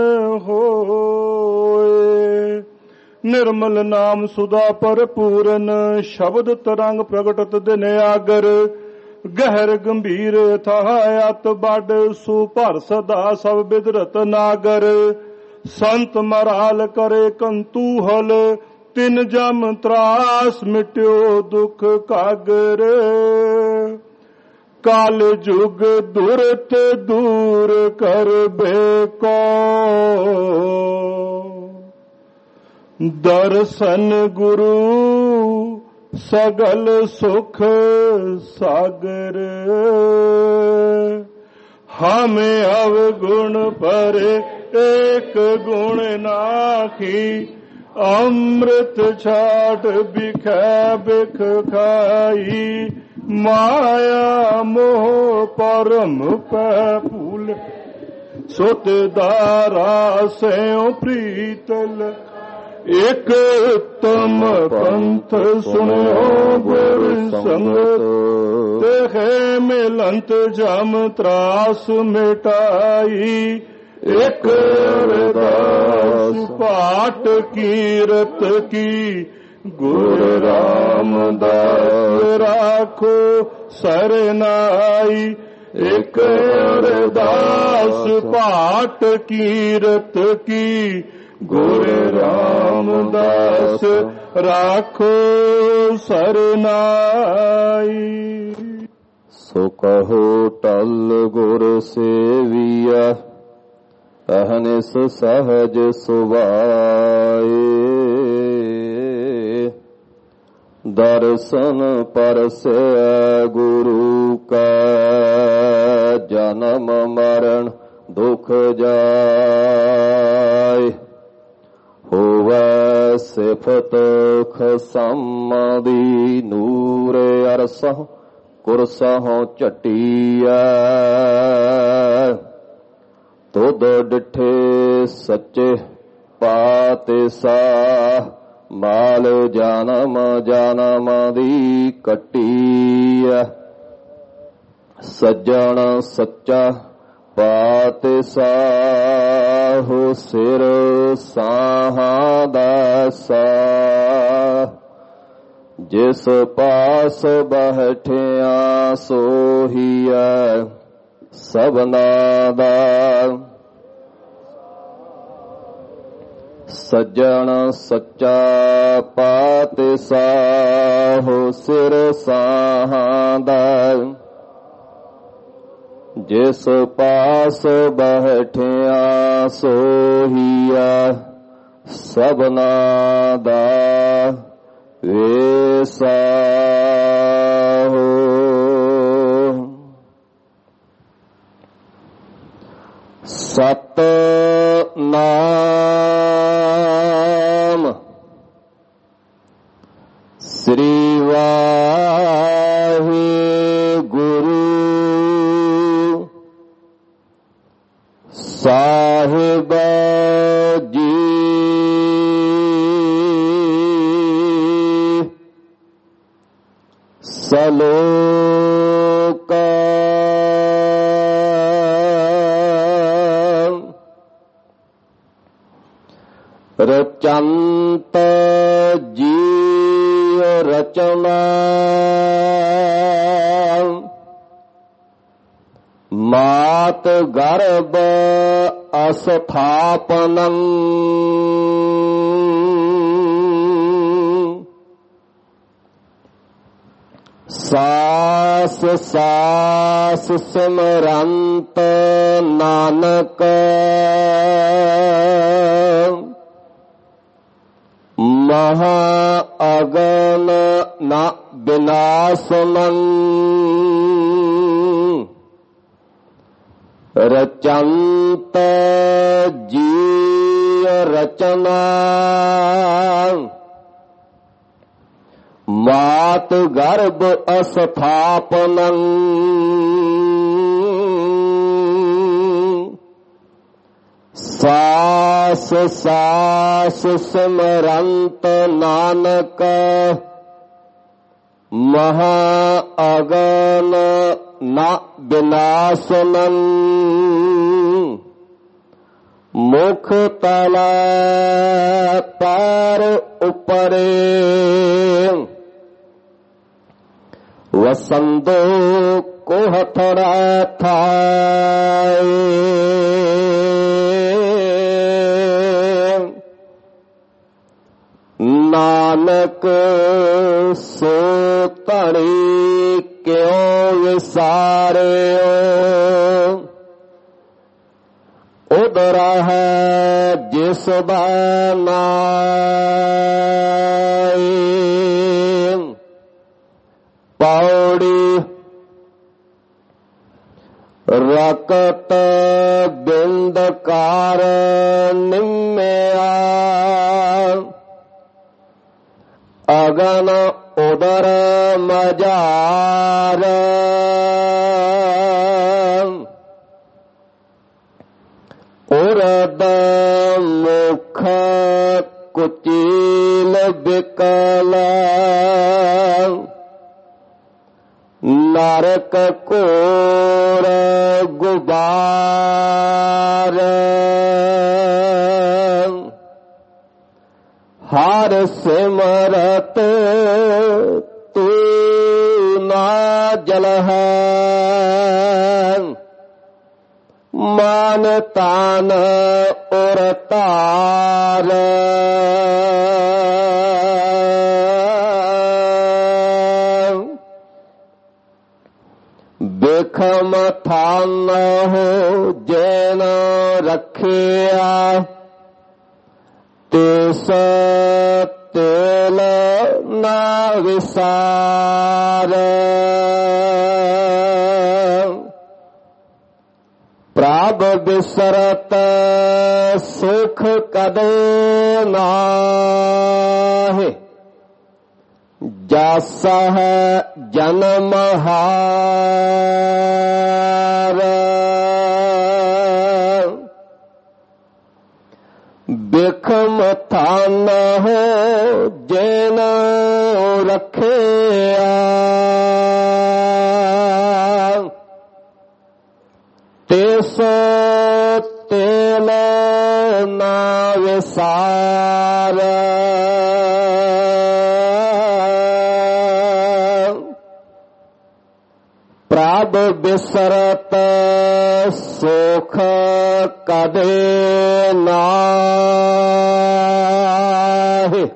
ਹੋਏ ਨਿਰਮਲ ਨਾਮ ਸੁਦਾ ਭਰਪੂਰਨ ਸ਼ਬਦ ਤਰੰਗ ਪ੍ਰਗਟਤ ਦਿਨ ਆਗਰ ਗਹਿਰ ਗੰਭੀਰ ਥਾਇਤ ਬੜ ਸੁਭਰ ਸਦਾ ਸਭ ਬਿਦਰਤ ਨਾਗਰ ਸੰਤ ਮਰਾਲ ਕਰੇ ਕੰਤੂਹਲ ਤਿਨ ਜਮ ਤਰਾਸ ਮਿਟਿਓ ਦੁਖ ਕਾਗਰ ਕਾਲ ਜੁਗ ਦੁਰਤ ਦੂਰ ਕਰ ਬੇਕੋ ਦਰਸ਼ਨ ਗੁਰੂ ਸਗਲ ਸੁਖ ਸਾਗਰ ਹਮੇ ਅਵਗੁਣ ਪਰੇ ਏਕ ਗੁਣ ਨਾਖੀ ਅੰਮ੍ਰਿਤ ਛਾਟ ਬਿਖੈ ਬਿਖ ਖਾਈ ਮਾਇਆ ਮੋਹ ਪਰਮ ਪੈ ਭੂਲ ਸੁਤ ਦਾਰਾ ਸਿਉ ਪ੍ਰੀਤਲ ਇਕ ਉਤਮ ਪੰਥ ਸੁਣਿਓ ਗੁਰ ਸੰਗਤ ਤੇ ਮਿਲੰਤ ਜਮ ਤਰਾਸ ਮਿਟਾਈ ਇਕ ਅਰਦਾਸ ਪਾਠ ਕੀਰਤ ਕੀ ਗੁਰ ਰਾਮਦਾਸ ਰਾਖੋ ਸਰਨਾਈ ਇਕ ਅਰਦਾਸ ਪਾਠ ਕੀਰਤ ਕੀ ਗੁਰ ਰਾਮਦਾਸ ਰਾਖੋ ਸਰਨਾਈ। ਸੋ ਕਹੋ ਟਲ ਗੁਰ ਸੇਵੀਆ ਅਹਨਿਸ ਸਹਜ ਸੁਭਾਏ ਦਰਸ਼ਨ ਪਰਸੈ ਗੁਰੂ ਕਾ ਜਨਮ ਮਰਨ ਦੁਖ ਜਾਏ ਹੋਵੈ ਸਿਫਤ ਖਸਮ ਦੀ ਨੂਰ ਅਰਸਹੁ ਕੁਰਸਹੁ ਝਟੀਐ ਤੁਧ ਡਿਠੇ ਸੱਚੇ ਪਾਤੇ ਸਾਹ ਮਾਲ ਜਨਮ ਜਨਮ ਦੀ ਕੱਟੀਐ ਸੱਜਣ ਸੱਚਾ ਪਾਤਿ ਸਾਹੁ ਸਿਰ ਸਾਹਾਂ ਦਾਸਾ ਜਿਸ ਪਾਸ ਬੈਠਿਆ ਸੋਹੀਐ ਸਭਨਾ ਦਾ ਸੱਜਣ ਸੱਚਾ ਪਾਤਿ ਸਾਹੁ ਸਿਰ ਸਾਹਾਂ ਦਾ ਜਿਸ ਪਾਸ ਬੈਠਿਆ ਸੋਹੀਐ ਸਭਨਾ ਦਾ ਵੇਸਾਹੁ। ਸਤਿਨਾਮ ਸ੍ਰੀ ਵਾਹਿਗੁਰੂ ਸਾਹਿਬ ਜੀ। ਸਲੋਕ ਰਚੰਤ ਜੀਵ ਰਚਨਾ ਮਾਤ ਗਰਭ ਅਸਥਾਪਨੰ ਸਾਸ ਸਾਸ ਸਿਮਰੰਤ ਨਾਨਕ ਮਹਾ ਅਗਨ ਨ ਬਿਨਾਸਨੰ ਰਚੰਤ ਜੀਵ ਰਚਨਾ ਮਾਤ ਗਰਭ ਅਸਥਾਪਨੰ ਸਾਸ ਸਾਸ ਸਿਮਰੰਤ ਨਾਨਕ ਮਹਾ ਅਗਨ ਨ ਬਿਨਾਸਨੰ ਮੁਖ ਤਲਾ ਪੈਰ ਉਪਰੇ ਵਸੰਦੋ ਕੋਹਥੜਾ ਥਾਏ ਨਾਨਕ ਸੋ ਧਣੀ ਕਿਉ ਵਿਸਾਰਿਓ ਉਦਰ ਹੈ ਜਿਸ ਦਾ ਨਾਮ ਪੌੜੀ ਰਕਤ ਬਿੰਦਕਾਰ ਨਿਮਿਆ ਅਗਨ ਉਦਰ ਮਜਾਰ ਉਰਦ ਮੁਖ ਕੁਚੀਲ ਬਿਕਲ ਨਰਕ ਘੋਰ ਗੁਬਾਰ ਹਰ ਸਿਮਰਤ ਤੂੰ ਨਾ ਜਲਹਿ ਮਨ ਤਨ ਉਰ ਤਾਰ ਬਿਖਮ ਥਾਨ ਹੋ ਜੈਨ ਰੱਖਿਆ ਤਿਸ ਤੇਲ ਨਾ ਵਿਸਾਰ ਪ੍ਰਭ ਬਿਸਰਤ ਸੁਖ ਕਦੇ ਨਾਹਿ ਜਸ ਹੈ ਜਨਮ ਹਾਰ ਬਿਖਮ ਥਾਨ ਹੋ ਜੈਨ ਰੱਖਿਆ, तेस तेल ना विसार प्रभ बिसरत सुख कदे नाहि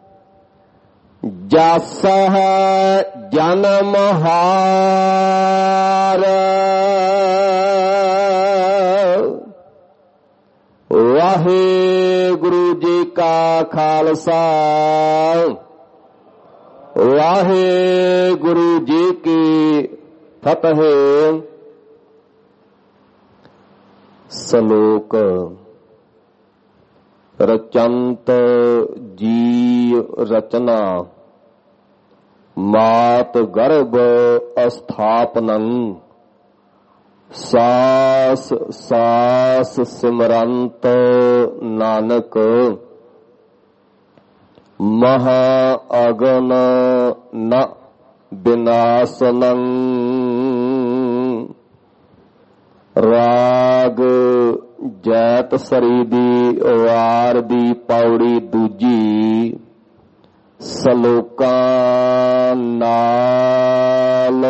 जस जन्म हार वाहेगुरु जी का खालसा वाहेगुरु जी की फतेह। श्लोक रचंत जीव रचना मात गर्भ स्थापनं सास सास सिमरंत नानक महा अगन न विनाशनं। राग जैत सरी दी वार दी पौड़ी दूजी सलोकां नाल।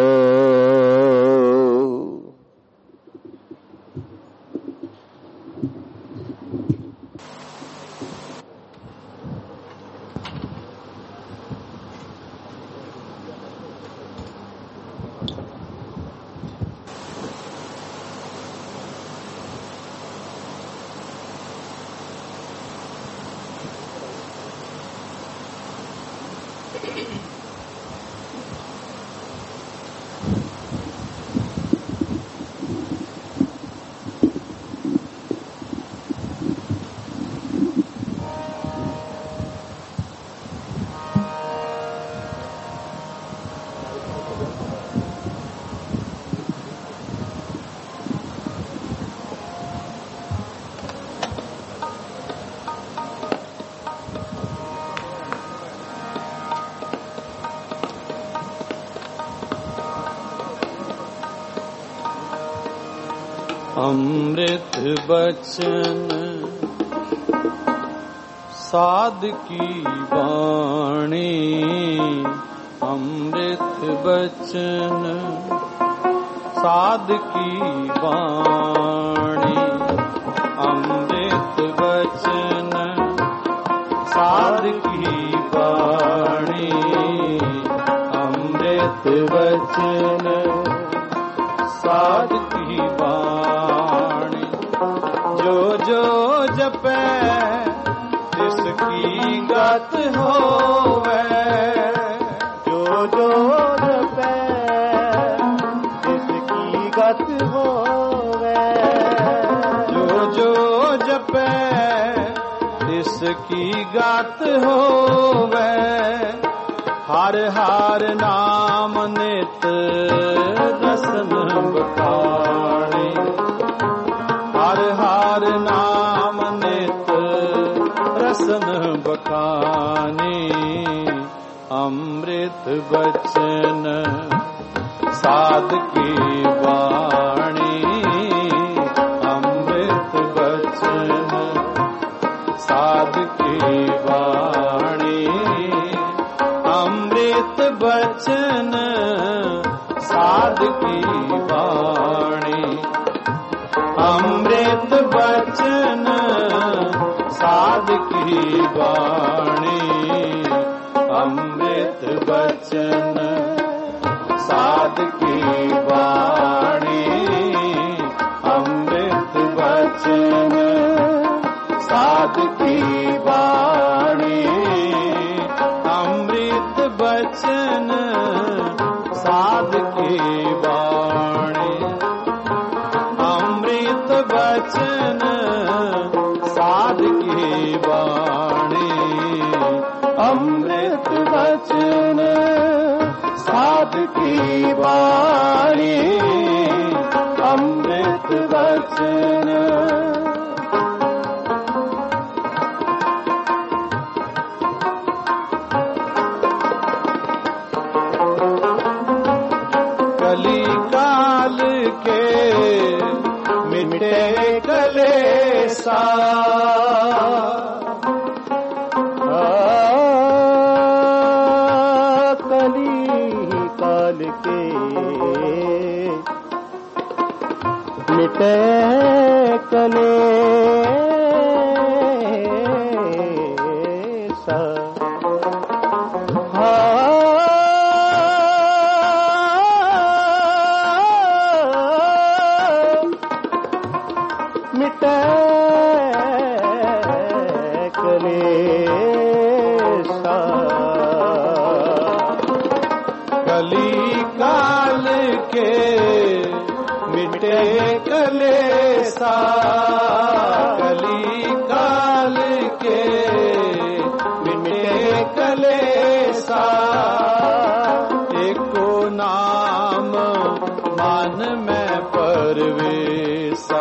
अमृत बचन साध की वाणी, अमृत बचन साध की वाणी, अमृत बचन साध की वाणी, अमृत बचन साध की वाणी। जो जो जपे तिसकी गत होवे, जो जो जपे तिसकी गत होवे, जो जो जपे तिसकी गत होवे। हर हर नाम नित दसन बखाने, हर हर नाम नित रसन बखाने। अमृत बचन साध की वाणी, अमृत बचन साध की वाणी, अमृत बचन साध की वाणी, अमृत बचन साध की वाणी, अमृत बचन साध की वाणी, अमृत बचन साध की वाणी, अमृत बचन साध की वाणी, अमृत बचन साध की वाणी, अमृत बचन साध की वाणी, अमृत बचन। कली काल के मिटे कलेसा। कली काल के मिटे कलेसा। मिटे कलेसा। कली काल के मिटे कलेसा। कली काल के मिटे कलेसा। एको नाम मान में परवेसा।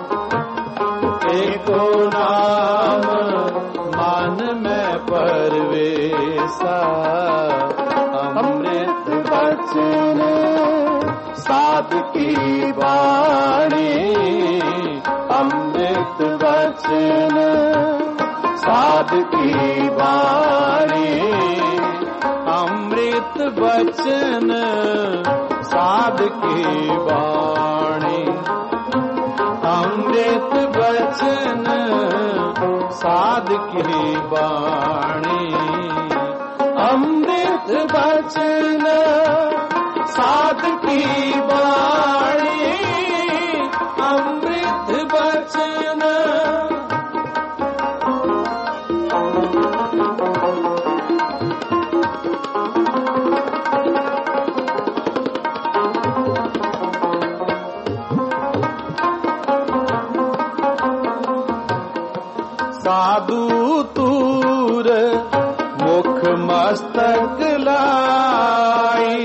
एको नाम मान में परवेसा। अमृत बचन साध की वाणी। अमृत बचन साध की वाणी। अमृत बचन साध की वाणी। अमृत बचन साध की वाणी। अमृत बचन साध की वाणी। अमृत बचन साधु तूर मुख मस्तक लाई।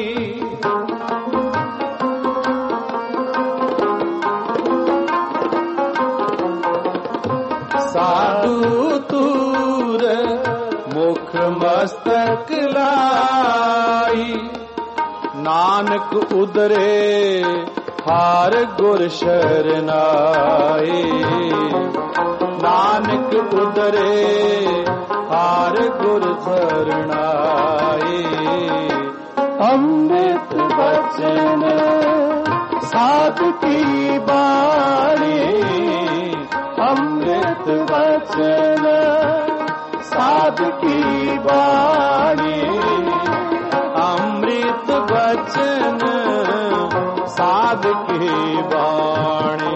साधु तूर मुख मस्तक लाई। नानक उदरे हार गुर शरनाए। नानक उदरे हार गुर शरणाए। अमृत बचन साध की वाणी। अमृत बचन साध की वाणी। अमृत बचन साध की वाणी।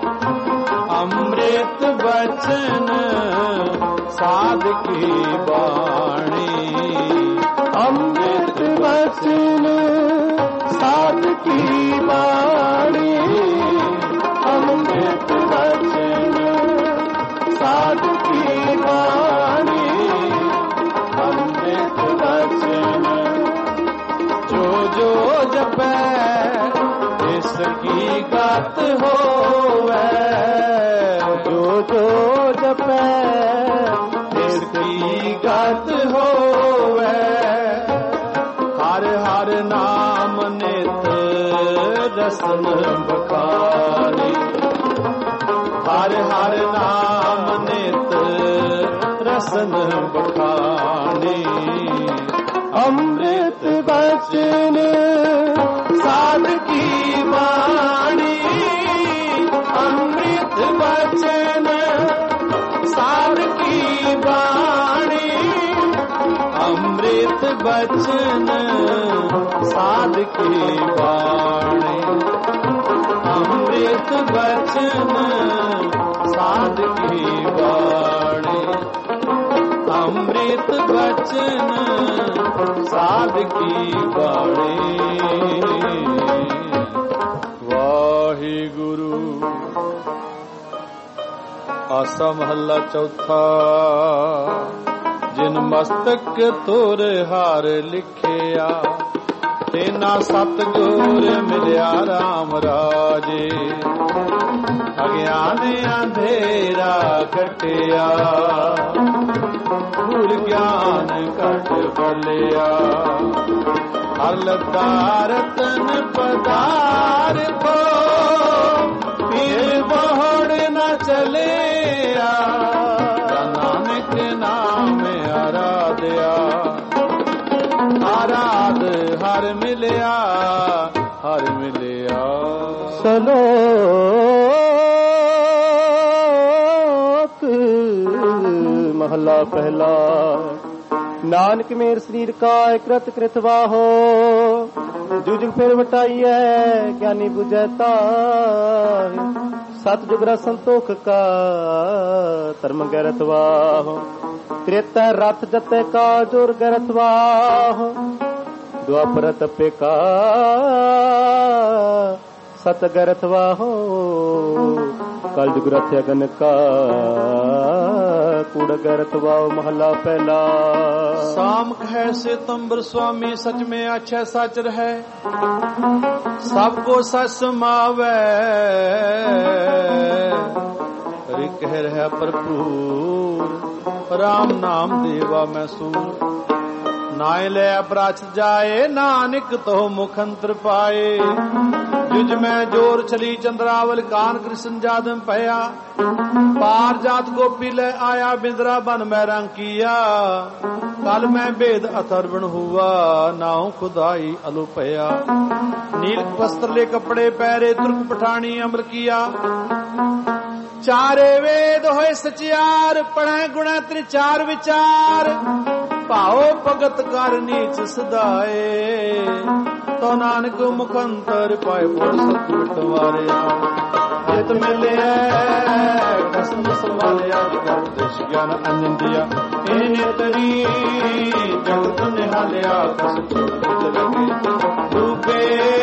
अमृत बचन साध की वाणी। अमृत बचन साध की वाणी। अमृत बचन साध की वाणी। अमृत बचन जो जो जपै इसकी गात होवे। जो जो जपै इसकी गात होवे। हर हर नाम नित रसन बखानी। हर हर नाम नित रसन बखानी। अमृत बचन साध की वाणी। अमृत बचन साध की वाणी। अमृत बचन साध की वाणी। अमृत बचन साध की वाणी। अमृत बचन साध की वाणी। वाहिगुरु। आसा महला चौथा। जिन मस्तक तोर हार लिखिया। तेना सतगुर मिलिया राम राजे। अज्ञान अंधेरा कटिया। भूल ज्ञान कट बलिया। हलता रतन पदार को ਨੀਲ ਬੋੜ ਨਾ ਚਲਿਆ ਨਾਨਕ ਨਾਮ ਆਰਾਧਿਆ ਆਰਾਧ ਹਰ ਮਿਲਿਆ ਹਰ ਮਿਲਿਆ महला पहला नानक मेर शरीर का कृत कृत वाहो जुग फिर वटाई है ज्ञानी बुझता सत जुगरा संतोख का धर्म गैरत वाहो त्रेता रथ जते का जोर गैरत वाहो द्वापर तपे का सत गैरत वाहो कल जुग रथ अगन का कूड़ गैरत वाहो महला पहला साम कहे से तंबर स्वामी सच में अच्छा सच रहे सबको सच समावे हरि कह रहा भरपूर राम नाम देवा मैं सूर नाय ले अपराच जाए नानक तो मुखंतर पाए जुज में जोर चली चंद्रावल कान कृष्ण जादम पया पार जात गोपी ले आया बिंद्रा बन में रंग किया कल में वेद अथर्वण हुआ नाउ खुदाई अलुपया नील वस्त्र ले कपड़े पहरे तुर्क पठानी अमर किया चारे वेद होए सचियार पढ़े गुण त्रिचार विचार भाओ भगत कर नीच सदाए तो नानक मुखंतर पाए पुर सत मिटवारिया जित मिले कसम संभालिया देश ज्ञान अंजन दिया इन्हें तरी जगत निहालिया कस लगे डूबे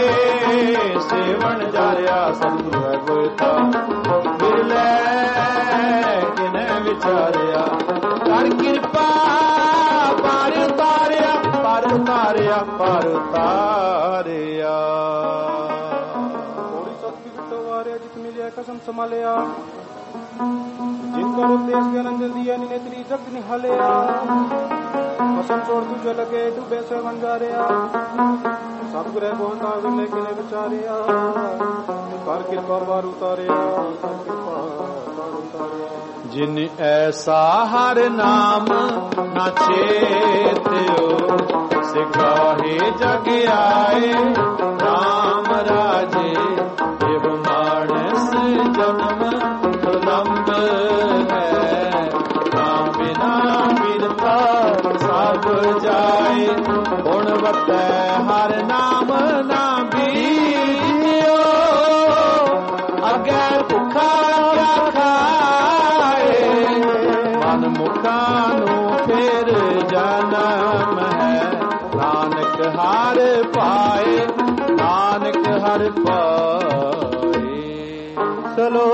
सेवन जारिया सतगुरु है गोयता मिले किने विचारिया कर कृपा पार उतारिया पार उतारिया पार उतारिया थोड़ी सत्य विटवारिया जित मिलिया कसम संभालिया जिनका उपदेश के आनंद दिया नेत्री जगत निहालिया कसम छोड़ तुझे लगे डूबे से बन जा रहा सब ग्रह बहुत आगे लेके विचारिया कर कृपा पार उतारिया कर कृपा पार उतारिया जिन ऐसा हर नाम न चेत्यो सिखाहे जग आए राम राजे देव मानस जन्म दुर्लभ है नाम बिना बिरता सब जाए गुणवत हर नाम ना बीजियो अगे भुखा क्या खाए मन मुखा नु फिर जन्म है नानक हर पाए नानक हर पाए चलो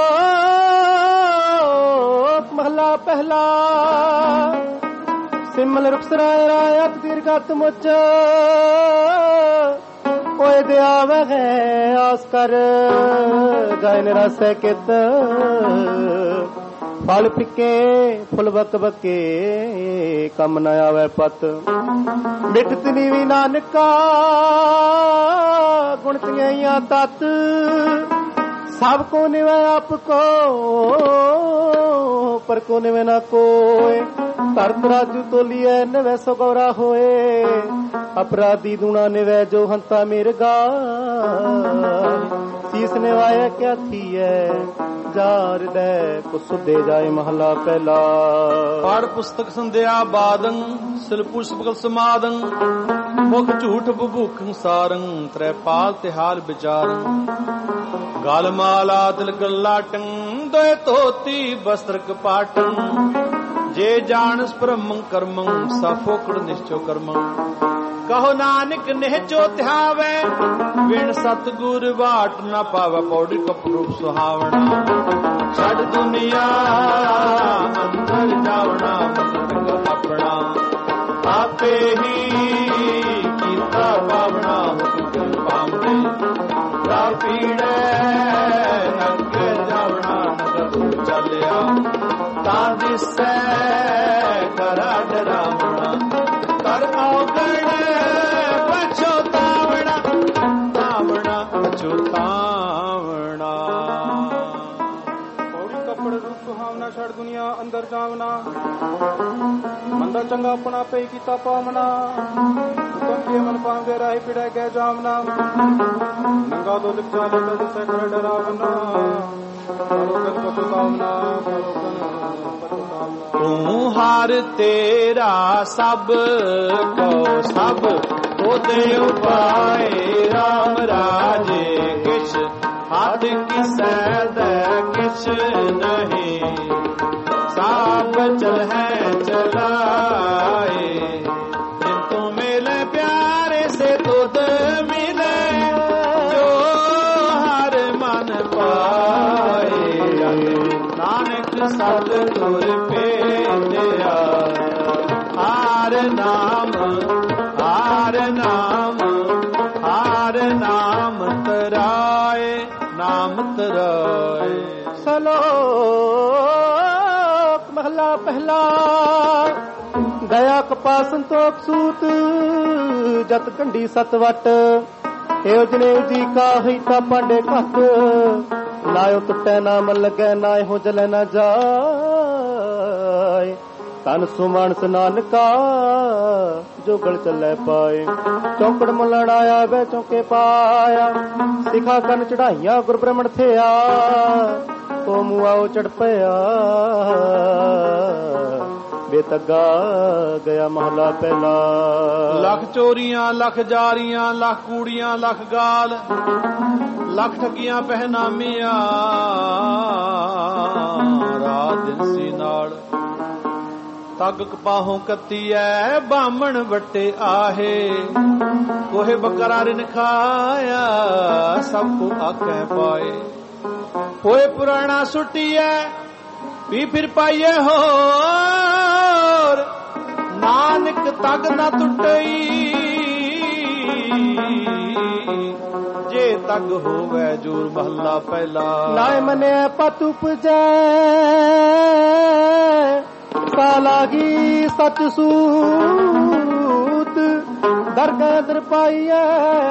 महला पहला सिमल रुखसराय रायत दीर्घत मुच ओए दया वह आस कर गायन रस कित फल फिके फुल बक बके कम न आवे पत मिटत नीवी नानका गुण तिया तत सब को निवे आपको पर को निवे ना कोय धर्म राजू तोलिए निवे सो गौरा होए अपराधी दूना निवे जो हंता मिर्गा शीस निवाया क्या थी है जार दे को सुदे जाए महला पहला पाठ पुस्तक संध्या बादं सिल पुष्पकल समादं मुख झूठ बुभूख सारं त्रैपाल तिहार विचारं गाल माला तिलक लाटं दोय धोती वस्त्र कपाटं जे जानस ब्रह्मं कर्मं सफोकड़ निश्चो कर्मं कहो नानक निहचो ध्यावे विण सतगुर बाट न पावे पौड़ी कपरूप सुहावना छड़ दुनिया अंदर जावना मन अपना आपे ही कीता पावना हुक्म पावने पीड़े अगे जावना नगर चलिया तादिसे करा डरावना कर औगण पछोतावना तावना पछोतावना ਜਾਵਨਾ ਮੰਦਾ ਚੰਗਾ ਆਪਣਾ ਪਈ ਕੀਤਾ ਪਾਵਨਾ ਹੁਕਮ ਕੇ ਮਨ ਪਾਵੇ ਰਾਹੀ ਪਿੜੈ ਕੇ ਜਾਵਨਾ ਨੰਗਾ ਦੋ ਲਿਖ ਜਾਲੇ ਕਦ ਸੇ ਕਰ ਡਰਾਵਨਾ ਰੋਕਨ ਪਛਤਾਵਨਾ ਰੋਕਨ ਪਛਤਾਵਨਾ ਤੂੰ ਹਰ ਤੇਰਾ ਸਭ ਕੋ ਸਭ ਉਹਦੇ ਉਪਾਏ ਰਾਮ ਰਾਜੇ ਕਿਛ ਹੱਦ ਕਿਸੈ ਦੇ ਕਿਛ ਨਹੀਂ ਸਾਬ ਚਲ ਹੈ ਚਲਾਏ ਜਿਨ ਤੂੰ ਮਿਲੇ ਪਿਆਰੇ ਸੇ ਤੁਧ ਮਿਲੇ ਜੋ ਹਰ ਮਨ ਪਾਏ ਨਾਨਕ ਸਤ ਗੁਰ ਭੇਜਿਆ ਹਰ ਨਾਮ ਹਰ ਨਾਮ ਹਰ ਨਾਮ ਤਰਾਏ ਨਾਮ ਤਰਾਏ ਸਲੋਕ ਮਹਲਾ ਪਹਿਲਾ ਦਇਆ ਕਪਾ ਸੰਤੋਖ ਸੂਤ ਜਤ ਕੰਢੀ ਸਤ ਵਟ ਏਉ ਜਨੇ ਜੀ ਕਾਹੀ ਤਾ ਪਾਂਡੇ ਘੱਟ ਨਾਇਓ ਟੁੱਟੈ ਨਾ ਮਨ ਲੱਗੈ ਨਾਇਓ ਜਲੈ ਨਾ ਜਾਏ ਤਨ ਸੁਮਾਨਸ ਨਾਨਕਾ ਜੋਗਲ ਚੱਲੇ ਪਾਏ ਚੌਕੜ ਮੁੱਲੜ ਆਇਆ ਵੇ ਚੌਕੇ ਪਾਇਆ ਸਿਖਾ ਕੰਨ ਚੜਾਈਆਂ ਗੁਰ ਬ੍ਰਹਮਣ ਥਿਆ ਤੋ ਮੁਆਓ ਚੜ ਪਿਆ ਬੇਤਗਾ ਗਿਆ ਮਹਲਾ ਪਹਿਲਾ ਲੱਖ ਚੋਰੀਆਂ ਲੱਖ ਜਾਰੀਆਂ ਲੱਖ ਕੂੜੀਆਂ ਲੱਖ ਗਾਲ ਲੱਖ ਠੱਗੀਆਂ ਪਹਿਨਾਮੀਆਂ ਰਾਤ ਦਿਨ ਸੀ ਨਾਲ ਤੱਗ ਕਪਾਹੋਂ ਕੱਤੀ ਐ ਬਾਹਮਣ ਵੱਟੇ ਆਹੇ ਕੋਹੇ ਬੱਕਰਾ ਰਿਨ ਖਾਇਆ ਸਭ ਕੋ ਆਖੈ ਪਾਏ ਹੋਏ ਪੁਰਾਣਾ ਸੁੱਟੀਐ ਵੀ ਫਿਰ ਪਾਈਏ ਹੋਰ ਨਾਨਕ ਤੱਗ ਨਾ ਟੁੱਟਈ ਜੇ ਤੱਗ ਹੋਵੇ ਜੂਰ ਮਹੱਲਾ ਪਹਿਲਾ ਨਾਇ ਮਨਿਆ ਪਤ ਉਪਜੈ ਸਾ ਲਾਗੀ ਸਚ ਸੂਤ ਦਰਗਾਹ ਦਰ ਪਾਈਐ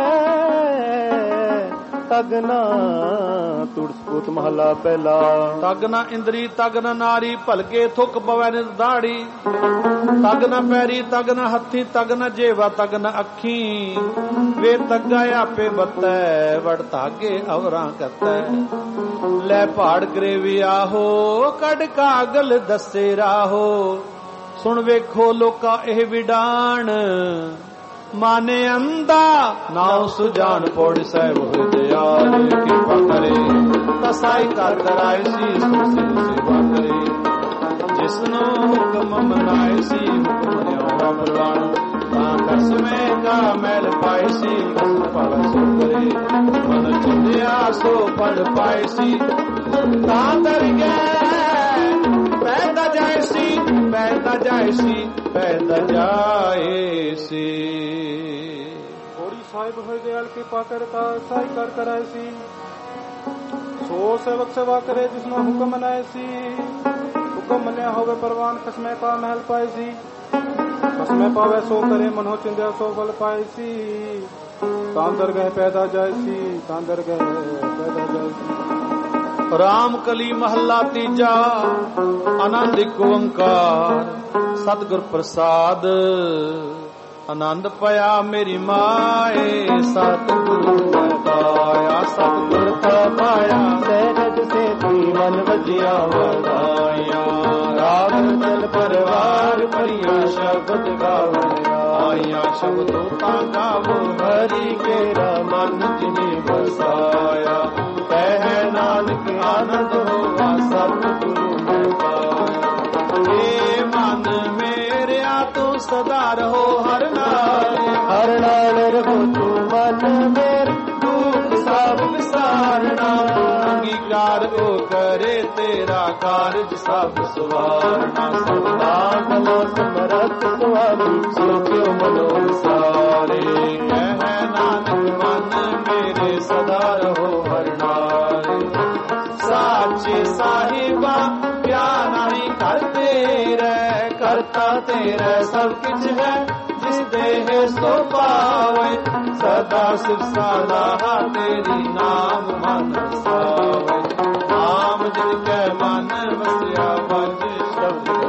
ਤਗ ਨਾ ਤੁੜ ਸਪੂਤ ਮਹਲਾ ਪਹਿਲਾ ਤਗ ਨਾ ਇੰਦਰੀ ਤਗ ਨਾ ਨਾਰੀ ਭਲਕੇ ਥੁੱਕ ਪਵੈ ਨਿ ਦਾੜੀ ਤਗ ਨਾ ਪੈਰੀ ਤਗ ਨਾ ਹੱਥੀ ਤਗ ਨਾ ਜੇਵਾ ਤਗ ਨਾ ਅੱਖੀ ਵੇ ਤੱਗਾ ਆਪੇ ਬੱਤੈ ਵੜ ਧਾਗੇ ਅਵਰਾਂ ਕਰਤੈ ਲੈ ਪਹਾੜ ਗਰੇਵੀ ਆਹੋ ਕੱਢ ਕਾਗਲ ਦੱਸੇ ਰਾਹੋ ਸੁਣ ਵੇਖੋ ਲੋਕਾ ਇਹ ਵਿਡਾਣ ਮਾਨੇ ਅੰਦਾ ਨਾਉ ਸੁਜਾਨ ਪੋੜ ਸਾਹਿਬ ਹੋਇ ਦਿਆਲ ਕਿਰਪਾ ਕਰੇ ਤਸਾਈ ਕਰ ਕਰਾਇ ਸੀ ਸੁਸੇ ਸੇਵਾ ਕਰੇ ਜਿਸਨੂੰ ਹੁਕਮ ਮਨਾਇ ਸੀ ਹੁਕਮ ਨਿਉ ਪ੍ਰਵਾਨ ਤਾਂ ਕਸਮੇ ਕਾ ਮੈਲ ਪਾਇ ਸੀ ਕਸ ਪਾਵੈ ਸੋ ਕਰੇ ਮਨ ਚੁੰਦਿਆ ਸੋ ਪੜ ਪਾਇ ਸੀ ਤਾਂ ਦਰ ਗਏ ਪੈਦਾ ਜਾਇ ਸੀ ਪੈਦਾ ਜਾਇ ਸੀ ਪੈਦਾ ਜਾਇ ਸੀ ਸਾਹਿਬ ਹੋਏ ਦਿਆਲ ਕਿਰਪਾ ਕਰਤਾ ਸਾਈ ਕਰ ਕਰਾਏ ਸੀ ਸੋ ਸੇਵਕ ਸੇਵਾ ਕਰੇ ਜਿਸਨੂੰ ਹੁਕਮ ਮਨਾਏ ਸੀ ਹੁਕਮ ਮੰਨਿਆ ਹੋਵੇ ਪ੍ਰਵਾਨ ਕਸਮੇ ਪਾ ਮਹਿਲ ਪਾਏ ਸੀ ਕਸਮੇ ਪਾਵੇ ਸੋ ਕਰੇ ਮਨੋ ਚਿੰਦਿਆ ਸੋ ਫਲ ਪਾਏ ਸੀ ਤਾਂ ਦਰ ਗਏ ਪੈਦਾ ਜਾਏ ਸੀ ਤਾਂ ਦਰ ਗਏ ਪੈਦਾ ਜਾਏ ਸੀ ਰਾਮ ਕਲੀ ਮਹੱਲਾ ਤੀਜਾ ਆਨੰਦ ਇੱਕ ਓੰਕਾਰ ਸਤਿਗੁਰ ਪ੍ਰਸਾਦ ਆਨੰਦ ਪਿਆ ਮੇਰੀ ਮਾਏ ਸਤਿਗੁਰੂ ਪਾਇਆ ਸਤਿਗੁਰ ਪਾਇਆ ਸਹਿਜ ਸੇਤੀ ਮਨ ਵਜਿਆ ਵਧਾਇਆ ਰਾਗ ਦਿਲ ਪਰਵਾਰ ਭਰੀਆਂ ਸ਼ਬਦ ਗਾਵਣ ਆਇਆ ਸ਼ਬਦੋ ਤਾਂ ਗਾਵੋ ਹਰੀ ਕੇਰਾ ਮਨ ਜਿਨੇ ਵਸਾਇਆ ਕਹਿ ਨਾਨਕ ਆਨੰਦ ਹੋਵਾ ਸਤਿਗੁਰੂ ਮੈਂ ਪਾਇਆ ਏ ਮਨ ਮੇਰਿਆ ਤੂੰ ਸਦਾ ਰਹੋ ਹਰ ਨਾਲ ਰਹੋ ਤੂੰ ਮਨ ਮੇਰੇ ਦੁੱਖ ਸਭ ਵਿਸਾਰਨਾ ਅੰਗੀਕਾਰ ਉਹ ਕਰੇ ਤੇਰਾ ਕਾਰਜ ਸਭ ਸਵਾਰਨਾ ਸਦਾ ਕਲੋ ਸਮਰਥ ਸੁਆਮੀ ਸੋ ਕਿਉ ਮਨੋ ਸਾਰੇ ਕਹਿ ਨਾਨਕ ਮਨ ਮੇਰੇ ਸਦਾ ਰਹੋ ਹਰ ਨਾਲ ਸਾਚੇ ਸਾਹਿਬਾ ਪਿਆਰ ਨਹੀਂ ਕਰਦੇ ਰਹਿ ਕਰਤਾ ਤੇਰਾ ਸਭ ਕੁਝ ਹੈ ਜਿਸ ਦੇਹ ਸੋ ਪਾਵੇ ਸਦਾ ਸਿਵ ਸਾਲਾ ਤੇਰੀ ਨਾਮ ਮਨ ਸਾਵੇ ਨਾਮ ਜਿਨ ਕੈ ਮਨ ਵਸਿਆ ਵਜ ਸ਼ਬਦ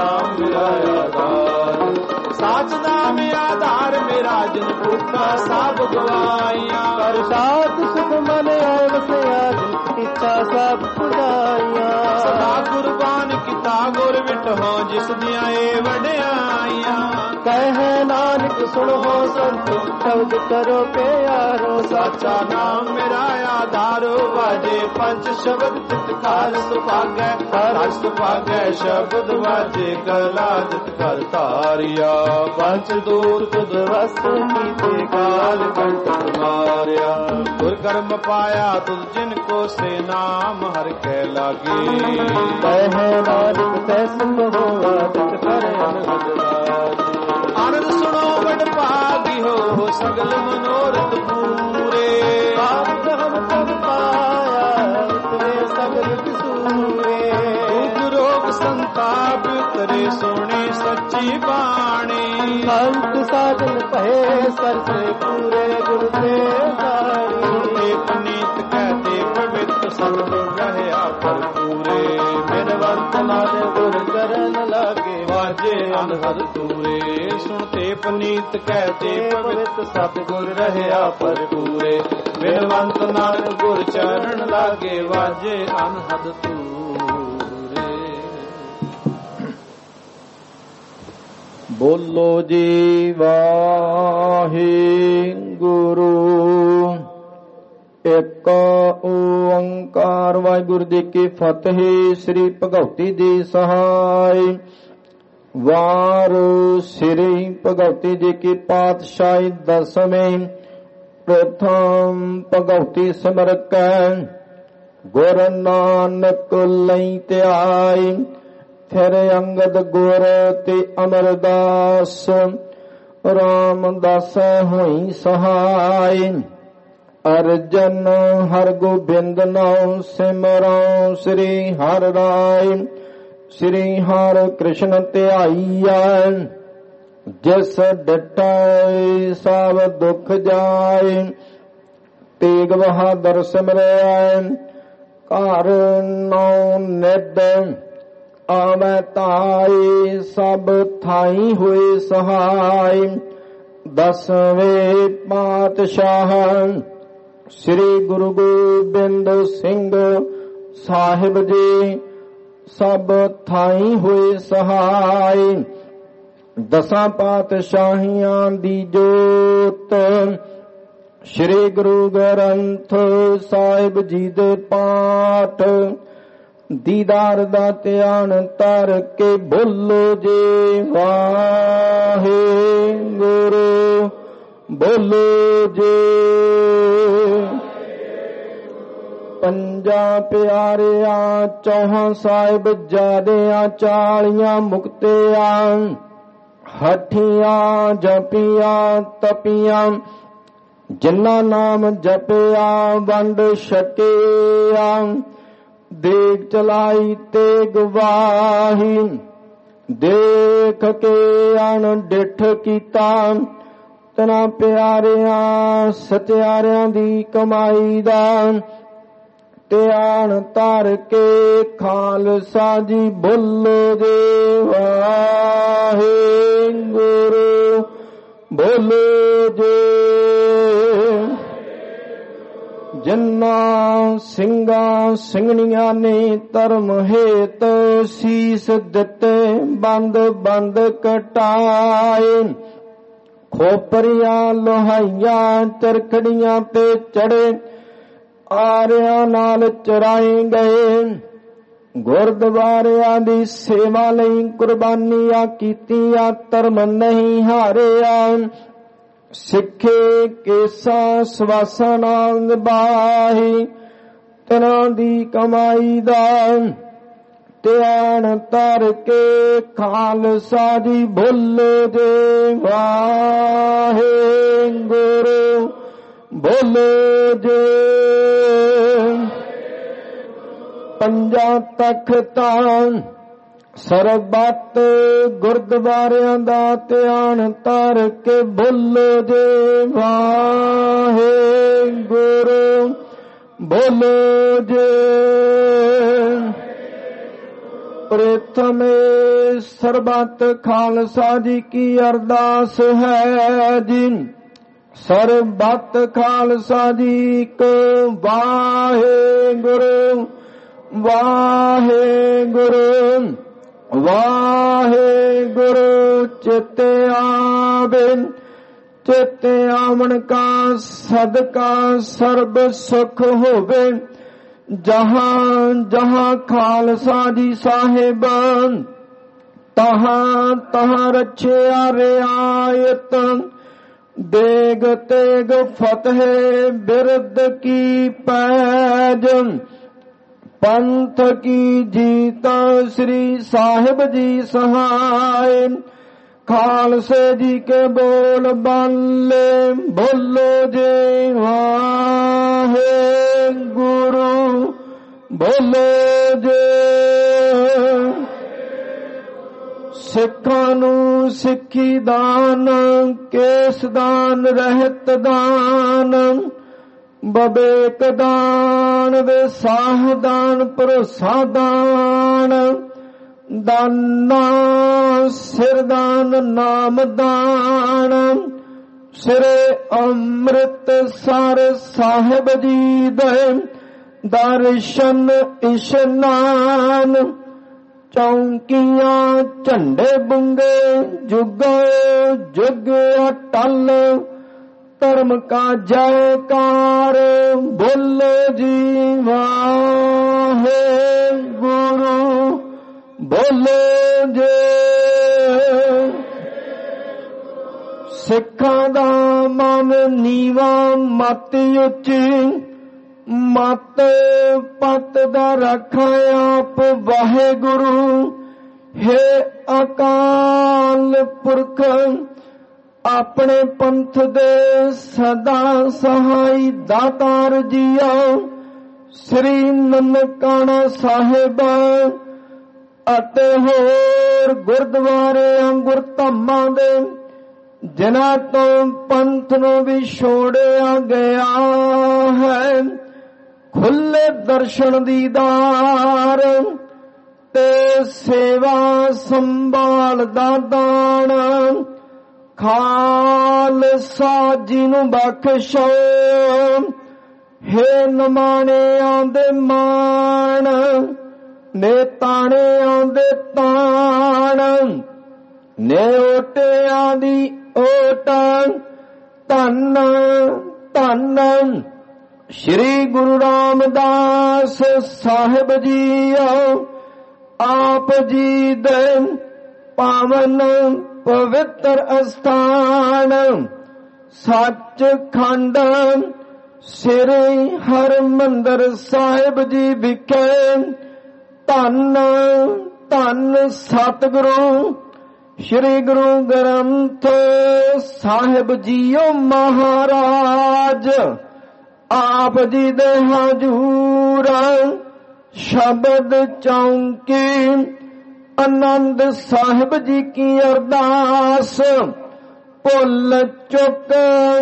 ਨਾਮ ਮੇਰਾ ਆਧਾਰ। ਸਾਚ ਨਾਮ ਆਧਾਰ ਮੇਰਾ ਜਿਨ ਭੁੱਖਾ ਸਭ ਗਵਾਈਆਂ। ਕਰ ਸਾਥ ਸੁਖ ਮਨ ਆਏ ਵਸਿਆ ਜਿਨ ਇੱਛਾ ਸਭ ਪੁਰਾਈਆਂ। ਸਦਾ ਕੁਰਬਾਨ ਕੀਤਾ ਗੁਰ ਵਿਟਹੁ ਜਿਸ ਦੀਆਂ ਏ ਵਡਿਆਈਆਂ। ਕਹਿ ਨਾਨਕ ਸੁਣੋ ਸੰਤੋ ਸ਼ਬਦ ਕਰੋ ਪਿਆਰੋ। ਸਾਚਾ ਨਾਮ ਮੇਰਾ ਆਧਾਰ ਵਾਜੇ ਪੰਜ ਸ਼ਬਦ ਤਿਤਕਾਰ ਸੁਭਾਗੈ। ਹਰਿ ਸੁਭਾਗੈ ਸ਼ਬਦ ਵਾਜੇ ਕਲਾ ਜਿਤ ਕਰ ਧਾਰਿਆ। ਪੰਜ ਦੂਤ ਤੁਧ ਵਸ ਕੀਤੇ ਕਾਲ ਕੰਟਕ ਮਾਰਿਆ। ਗੁਰ ਕਰਮ ਪਾਇਆ ਤੁਧ ਜਿਨ ਕੋ ਸੇ ਨਾਮ ਹਰਿ ਕੈ ਲਾਗੇ। ਕਹਿ ਨਾਨਕ ਤੈ ਸੁਖ ਹੋਆ ਤਿਤ ਕਰ ਅਨਹਦ ਰਾਜੇ। ਆਨੰਦ ਸੁਣੋ ਵਡ ਭਾਗੀ ਹੋ ਸਗਲ ਮਨੋਰਥ ਪੂਰੇ। ਆਪ ਹਮ ਸਭ ਪਾਇਆ ਇਤਨੇ ਸਗਲ ਕਿਸੂਰੇ। ਦੁਖ ਰੋਗ ਸੰਤਾਪ ਕਰੇ ਸੋਹਣੀ ਸੱਚੀ ਬਾਣੀ। ਸੰਤ ਸਾਧਨ ਭਏ ਸਰਸੇ ਪੂਰੇ ਗੁਰ ਤੇ ਜਾਣੀ। ਪਨੀਤ ਕਹਤੇ ਪਵਿੱਤ ਸਤਿਗੁਰ ਰਹਿਆ ਭਰਪੂਰੇ। ਬਿਨਵੰਤ ਨਾਮ ਗੁਰ ਚਰਨ ਲਾਗੇ ਵਾਜੇ ਅਨਹਦ ਤੂਰੇ। ਸੁਣਤੇ ਪਨੀਤ ਕਹਤੇ ਪਵਿੱਤ ਸਤਿਗੁਰ ਰਹਿਆ ਭਰਪੂਰੇ। ਬਿਨਵੰਤ ਨਾਮ ਗੁਰ ਚਰਨ ਲਾਗੇ ਵਾਜੇ ਅਨਹਦ ਤੂਰੇ। ਬੋਲੋ ਜੀ ਵਾਹਿਗੁਰੂ। ਇੱਕ ਓੰਕਾਰ ਵਾਹਿਗੁਰੂ ਜੀ ਕੀ ਫਤਿਹ। ਸ੍ਰੀ ਭਗਵਤੀ ਜੀ ਸਹਾਇ। ਵਾਰ ਸ੍ਰੀ ਭਗਵਤੀ ਜੀ ਕੀ ਪਾਤਸ਼ਾਹੀ ਦਸਵੇਂ। ਪ੍ਰਥਮ ਭਗਵਤੀ ਸਿਮਰ ਕੈ ਗੁਰ ਨਾਨਕ ਲਈ ਧਿਆਈ। ਫਿਰ ਅੰਗਦ ਗੁਰ ਤੇ ਅਮਰਦਾਸ ਰਾਮਦਾਸ ਹੋਈ ਸਹਾਈ। ਅਰਜਨ ਹਰ ਗੋਬਿੰਦ ਨਾਮ ਸਿਮਰਉ ਸ੍ਰੀ ਹਰਿ ਰਾਇ। ਸ੍ਰੀ ਹਰਿ ਕ੍ਰਿਸ਼ਨ ਧਿਆਈਐ ਜਿਸ ਡਟੈ ਸਭ ਦੁਖ ਜਾਏ। ਤੇਗ ਬਹਾਦਰ ਸਿਮਰਿਐ ਘਰ ਨੌ ਨਿਧ ਆਵੈ ਧਾਈ। ਸਭ ਥਾਈ ਹੋਏ ਸਹਾਈ। ਦਸਵੇਂ ਪਾਤਸ਼ਾਹ ਸ੍ਰੀ ਗੁਰੂ ਗੋਬਿੰਦ ਸਿੰਘ ਸਾਹਿਬ ਜੀ ਸਭ ਥਾਈ ਹੋਏ ਸਹਾਈ। ਦਸਾਂ ਪਾਤਸ਼ਾਹੀਆਂ ਦੀ ਜੋਤ ਸ੍ਰੀ ਗੁਰੂ ਗ੍ਰੰਥ ਸਾਹਿਬ ਜੀ ਦੇ ਪਾਠ ਦੀਦਾਰ ਦਾ ਧਿਆਨ ਧਰ ਕੇ ਬੋਲੋ ਜੀ ਵਾਹਿਗੁਰੂ। ਬੋਲੋ ਜੀ। ਪੰਜਾਂ ਪਿਆਰਿਆਂ ਚੌਹਾਂ ਸਾਹਿਬ ਜਾਦਿਆਂ ਚਾਲੀਆਂ ਮੁਕਤਿਆਂ ਹਠੀਆਂ ਜਪੀਆਂ ਤਪੀਆਂ। ਜਿਨ੍ਹਾਂ ਨਾਮ ਜਪਿਆ ਵੰਡ ਛਕਿਆ। ਦੇਗ ਚਲਾਈ ਤੇ ਗਵਾਹੀ ਦੇਖ ਕੇ ਅਣਡਿੱਠ ਕੀਤਾ। ਤਨਾ ਪਿਆਰਿਆਂ ਸਚਿਆਰਿਆਂ ਦੀ ਕਮਾਈ ਦਾ ਧਿਆਨ ਧਰ ਕੇ ਖਾਲਸਾ ਜੀ ਬੋਲੋ ਜੀ ਵਾਹਿਗੁਰੂ। ਬੋਲੋ ਜੀ। ਜਿਨ੍ਹਾਂ ਸਿੰਘਾਂ ਸਿੰਘਣੀਆਂ ਨੇ ਧਰਮ ਹੇਤ ਸੀਸ ਦਿੱਤੇ ਬੰਦ ਬੰਦ ਕਟਾਏ। ਖੋਪਰੀਆਂ ਲੋਹਾਈਆਂ ਚਰਖੜੀਆਂ ਤੇ ਚੜੇ ਆਰਿਆਂ ਨਾਲ ਚਰਾਏ ਗਏ। ਗੁਰਦੁਆਰਿਆਂ ਦੀ ਸੇਵਾ ਲਈ ਕੁਰਬਾਨੀਆਂ ਕੀਤੀਆਂ ਧਰਮ ਨਹੀਂ ਹਾਰਿਆ। ਸਿੱਖੇ ਕੇਸਾਂ ਸਵਾਸਾਂ ਨਾਲ ਨਿਭਾਈ। ਤਨਾਂ ਦੀ ਕਮਾਈ ਦਾ ਧਿਆਨ ਧਰ ਕੇ ਖਾਲਸਾ ਜੀ ਬੋਲੋ ਜੀ ਵਾਹਿਗੁਰੂ। ਬੋਲੋ ਜੀ। ਪੰਜਾਂ ਤਖਤਾਂ ਸਰਬੱਤ ਗੁਰਦੁਆਰਿਆਂ ਦਾ ਧਿਆਨ ਧਰ ਕੇ ਬੋਲੋ ਜੀ ਵਾਹਿਗੁਰੂ। ਬੋਲੋ ਜੀ। ਪ੍ਰਥਮੇ ਸਰਬੱਤ ਖਾਲਸਾ ਜੀ ਕੀ ਅਰਦਾਸ ਹੈ ਜੀ। ਸਰਬੱਤ ਖਾਲਸਾ ਜੀ ਕੋ ਵਾਹਿਗੁਰੂ ਵਾਹਿਗੁਰੂ ਵਾਹਿਗੁਰੂ। ਚਿਤ ਆਵੇ ਚਿਤ ਆਵਣ ਕਾ ਸਦਕਾ ਸਰਬ ਸੁਖ ਹੋਵੇ। ਜਹਾਂ ਜਹਾਂ ਖਾਲਸਾ ਜੀ ਸਾਹਿਬ ਤਹਾਂ ਤਹਾਂ ਰਛਿਆ ਰਿਆਇਤ। ਦੇਗ ਤੇਗ ਫਤਿਹ ਬਿਰਦ ਕੀ ਪੈਜ। ਪੰਥ ਕੀ ਜੀਤ ਸ੍ਰੀ ਸਾਹਿਬ ਜੀ ਸਹਾਇ। ਖਾਲਸੇ ਜੀ ਕੇ ਬੋਲ ਬਾਲੇ ਬੋਲੋ ਜੀ ਵਾਹਿਗੁਰੂ ਬੋਲੋ ਜੀ। ਸਿੱਖਾਂ ਨੂੰ ਸਿੱਖੀ ਦਾਨ ਕੇਸ ਦਾਨ ਰਹਿਤ ਦਾਨ ਬਵੇਕ ਦਾਨ ਵਿਸਾਹ ਦਾਨ ਭਰੋਸਾ ਦਾਨ। ਦਾਨਾ ਸਿਰ ਦਾਨ ਨਾਮ ਦਾਨ। ਸਿਰੇ ਅੰਮ੍ਰਿਤਸਰ ਸਾਹਿਬ ਜੀ ਦੇ ਦਰਸ਼ਨ ਇਸ਼ਨਾਨ। ਚੌਂਕੀਆਂ ਝੰਡੇ ਬੁੰਗੇ ਜੁਗ ਜੁਗ ਅਟਲ। ਧਰਮ ਕਾ ਜੈਕਾਰ ਬੋਲੋ ਜੀ ਵਾਹਿਗੁਰੂ ਬੋਲੋ ਜੀ। ਸਿੱਖਾਂ ਦਾ ਮਨ ਨੀਵਾ ਮਤ ਉੱਚੀ। ਮਤ ਪਤ ਦਾ ਰੱਖਾ ਆਪ ਵਾਹਿਗੁਰੂ। ਹੈ ਅਕਾਲ ਪੁਰਖ ਆਪਣੇ ਪੰਥ ਦੇ ਸਦਾ ਸਹਾਈ ਦਾਤਾਰ ਜੀਓ। ਸ੍ਰੀ ਨਨਕਾਣਾ ਸਾਹਿਬ ਅਤੇ ਹੋਰ ਗੁਰਦੁਆਰਿਆਂ ਗੁਰਧਾਮਾਂ ਦੇ ਜਿਨ੍ਹਾਂ ਤੋਂ ਪੰਥ ਨੂੰ ਵੀ ਛੋੜਿਆ ਗਿਆ ਹੈ। ਖੁੱਲੇ ਦਰਸ਼ਨ ਦੀਦਾਰ ਤੇ ਸੇਵਾ ਸੰਭਾਲ ਦਾ ਦਾਨ। ਖਾਲਸਾ ਜੀ ਨੂੰ ਬਖਸ਼ੋ ਹੇ ਨਿਮਾਣਿਆਂ ਦੇ ਮਾਣ। ਨੇਤਾਣਿਆਂ ਦੇ ਤਾਣ ਨੇ ਓਟਿਆਂ ਦੀ ਓਟ। ਧੰਨ ਧੰਨ ਸ਼੍ਰੀ ਗੁਰੂ ਰਾਮਦਾਸ ਸਾਹਿਬ ਜੀ ਆਪ ਜੀ ਦੇ ਪਾਵਨ ਪਵਿੱਤਰ ਅਸਥਾਨ। ਸੱਚਖੰਡ ਸ੍ਰੀ ਹਰਿਮੰਦਰ ਸਾਹਿਬ ਜੀ ਵਿਖੇ ਧੰਨ ਧੰਨ ਸਤਿਗੁਰੂ ਸ਼੍ਰੀ ਗੁਰੂ ਗ੍ਰੰਥ ਸਾਹਿਬ ਜੀਓ ਮਹਾਰਾਜ ਆਪ ਜੀ ਦੇ ਹਜ਼ੂਰ। ਸ਼ਬਦ ਚੌਂਕੀ ਆਨੰਦ ਸਾਹਿਬ ਜੀ ਕੀ ਅਰਦਾਸ। ਭੁੱਲ ਚੁੱਕ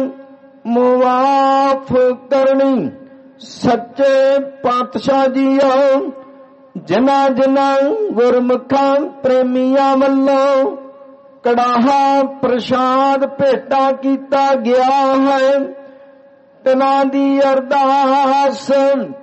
ਮੁਆਫ ਕਰਨੀ ਸੱਚੇ ਪਾਤਸ਼ਾਹ ਜੀਓ। ਜਿਨ੍ਹਾਂ ਜਿਨ੍ਹਾਂ ਗੁਰਮੁਖਾਂ ਪ੍ਰੇਮੀਆਂ ਵੱਲੋਂ ਕੜਾਹਾ ਪ੍ਰਸ਼ਾਦ ਭੇਟਾ ਕੀਤਾ ਗਿਆ ਹੈ ਤਿਨਾਂ ਦੀ ਅਰਦਾਸ।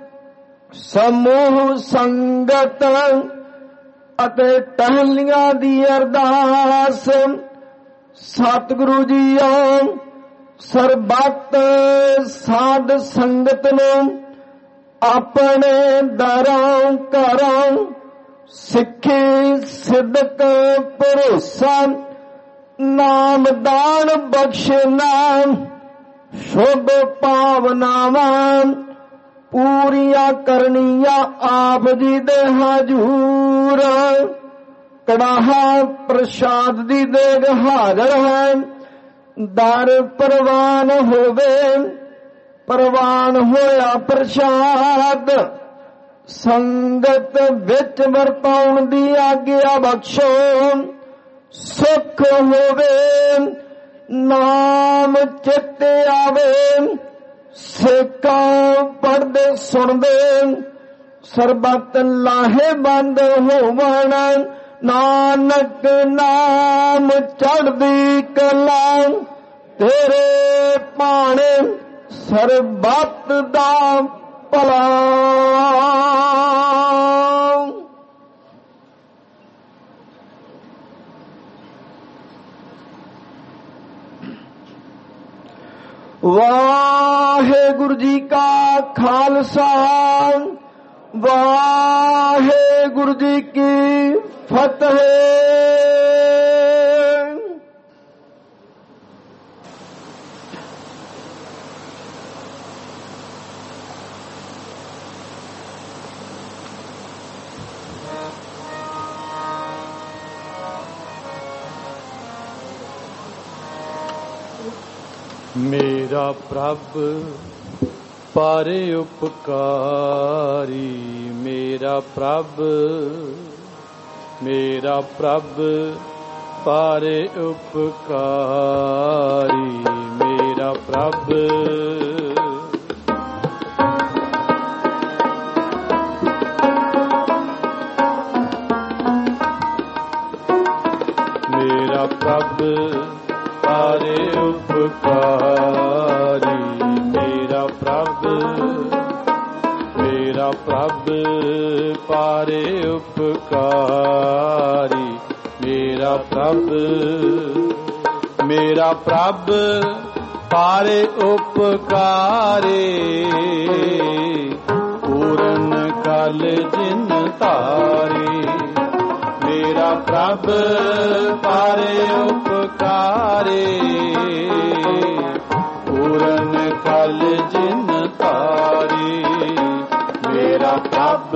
ਸਮੂਹ ਸੰਗਤ ਅਤੇ ਟਹਿਲੀਆਂ ਦੀ ਅਰਦਾਸ। ਸਤਿਗੁਰੂ ਜੀਓ ਸਰਬੱਤ ਸਾਧ ਸੰਗਤ ਨੂੰ ਆਪਣੇ ਦਰਾਂ ਘਰਾਂ ਸਿੱਖੀ ਸਿਦਕ ਭਰੋਸਾ ਨਾਮਦਾਨ ਬਖਸ਼ਣਾ। ਸ਼ੁਭ ਭਾਵਨਾਵਾਂ ਪੂਰੀਆਂ ਕਰਨੀਆਂ ਆਪ ਜੀ ਦੇ ਹਜ਼ੂਰ। ਕੜਾਹਾ ਪ੍ਰਸ਼ਾਦ ਦੀ ਦੇਗ ਹਾਜ਼ਰ ਹੈ। ਦਰ ਪ੍ਰਵਾਨ ਹੋਵੇ ਪ੍ਰਵਾਨ ਹੋਇਆ ਪ੍ਰਸ਼ਾਦ। ਸੰਗਤ ਵਿੱਚ ਵਰਤਾਉਣ ਦੀ ਆਗਿਆ ਬਖਸ਼ੋ। ਸੁਖ ਹੋਵੇ ਨਾਮ ਚਿੱਤ ਆਵੇ। ਸਿੱਖਾਂ ਪੜ੍ਹਦੇ ਸੁਣਦੇ ਸਰਬਤ ਲਾਹੇਵੰਦ ਹੋਵਣ, ਨਾਨਕ ਨਾਮ ਚੜ੍ਹਦੀ ਕਲਾ, ਤੇਰੇ ਭਾਣੇ ਸਰਬਤ ਦਾ ਭਲਾ। ਵਾਹਿਗੁਰੂ ਜੀ ਕਾ ਖਾਲਸਾ, ਵਾਹਿਗੁਰੂ ਜੀ ਕੀ ਫਤਿਹ। ਮੇਰਾ ਪ੍ਰਭ ਪਰ ਉਪਕਾਰੀ, ਮੇਰਾ ਪ੍ਰਭ ਪਰ ਉਪਕਾਰੀ, ਮੇਰਾ ਪ੍ਰਭ ਪਰ ਉਪਕਾਰੀ, ਮੇਰਾ ਪ੍ਰਭ ਪਰ ਉਪਕਾਰੀ, ਮੇਰਾ ਪ੍ਰਭ ਪਰ ਉਪਕਾਰੀ, ਪੂਰਨ ਕਲ ਜਿਨ ਧਾਰੀ, ਮੇਰਾ ਪ੍ਰਭ ਪਰ ਉਪਕਾਰੀ, ਪੂਰਨ ਕਲ ਜਿਨ ਧਾਰੀ, ਮੇਰਾ ਪ੍ਰਭ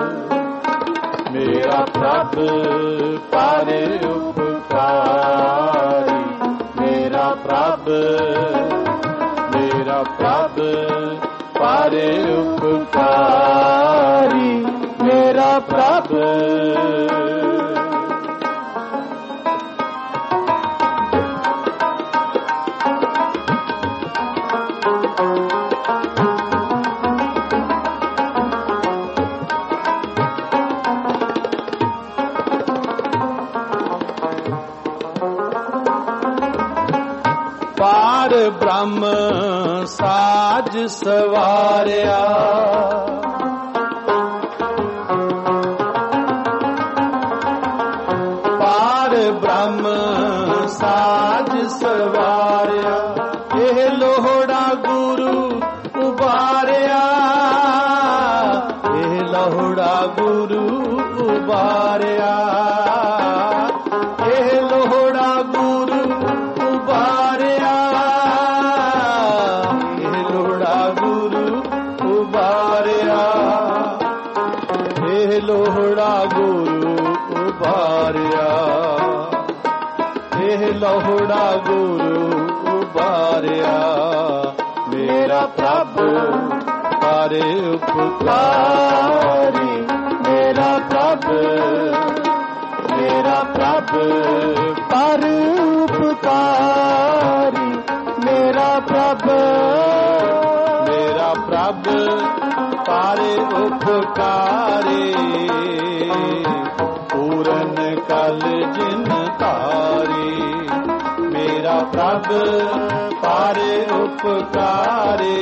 ਪਰ ਉਪਕਾਰੀ, ਮੇਰਾ ਪ੍ਰਭ ਪਰ ਉਪਕਾਰੀ, ਮੇਰਾ ਪ੍ਰਭ। ਬ੍ਰਹਮ ਸਾਜ ਸਵਾਰਿਆ, ਪਾਰ ਬ੍ਰਹਮ ਸਾਜ ਸਵਾਰਿਆ, ਇਹ ਲੋਹੜਾ ਗੁਰੂ ਉਬਾਰਿਆ, ਇਹ ਲੋਹੜਾ ਗੁਰੂ ਉਬਾਰਿਆ, ਇਹ ਲੋਹੜਾ ਗੁਰੂ ਉਬਾਰਿਆ, ਲੋਹੜਾ ਗੁਰੂ ਉਬਾਰਿਆ, ਇਹ ਲੋਹੜਾ ਗੁਰੂ ਉਬਾਰਿਆ, ਮੇਰਾ ਪ੍ਰਭ ਪਰ ਉਪਕਾਰੀ, ਮੇਰਾ ਪ੍ਰਭ ਪਰ ਉਪਕਾਰੀ, ਮੇਰਾ ਪ੍ਰਭ ਪਰ ਉਪਕਾਰੀ, ਪੂਰਨ ਕਲ ਜਿਨ ਧਾਰੀ, ਮੇਰਾ ਪ੍ਰਭ ਪਰ ਉਪਕਾਰੀ,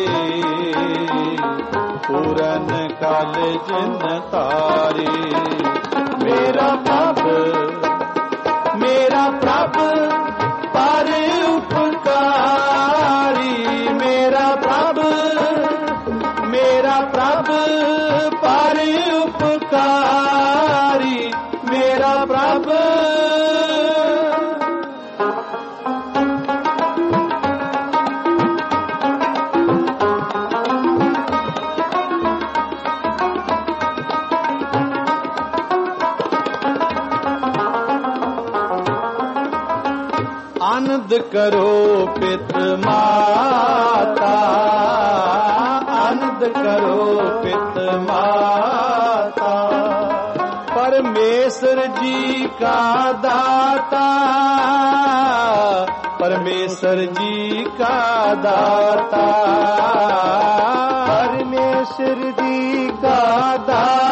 ਪੂਰਨ ਕਲ ਜਿਨ ਧਾਰੀ, ਮੇਰਾ ਪ੍ਰਭ ਪਰ ਉਪਕਾਰੀ, ਮੇਰਾ ਪ੍ਰਭ ਪਰ ਉਪਕਾਰੀ, ਮੇਰਾ ਪ੍ਰਭ। ਆਨੰਦ ਕਰੋ ਪਿਤ ਮਾਤਾ, ਆਨੰਦ ਕਰੋ ਪਿਤ ਮਾਤਾ, परमेश्वर जी का दाता, परमेश्वर जी का दाता, परमेश्वर जी का दाता,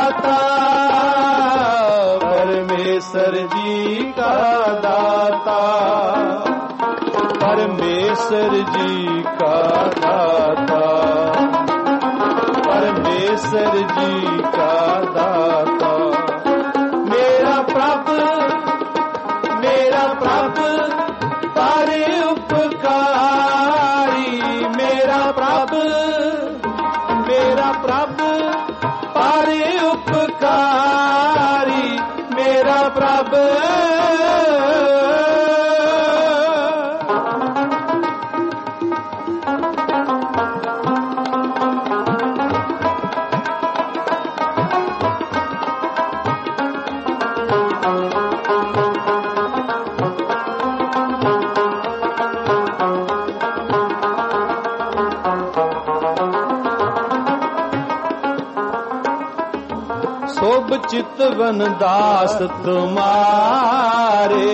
परमेश्वर जी का दाता, परमेश्वर जी का दाता, परमेश्वर जी का दाता। मेरा प्रभु पारे उपकारी, मेरा प्रभु पारे उपकारी, मेरा प्रभु सोब चितवन दास तुम्हारे,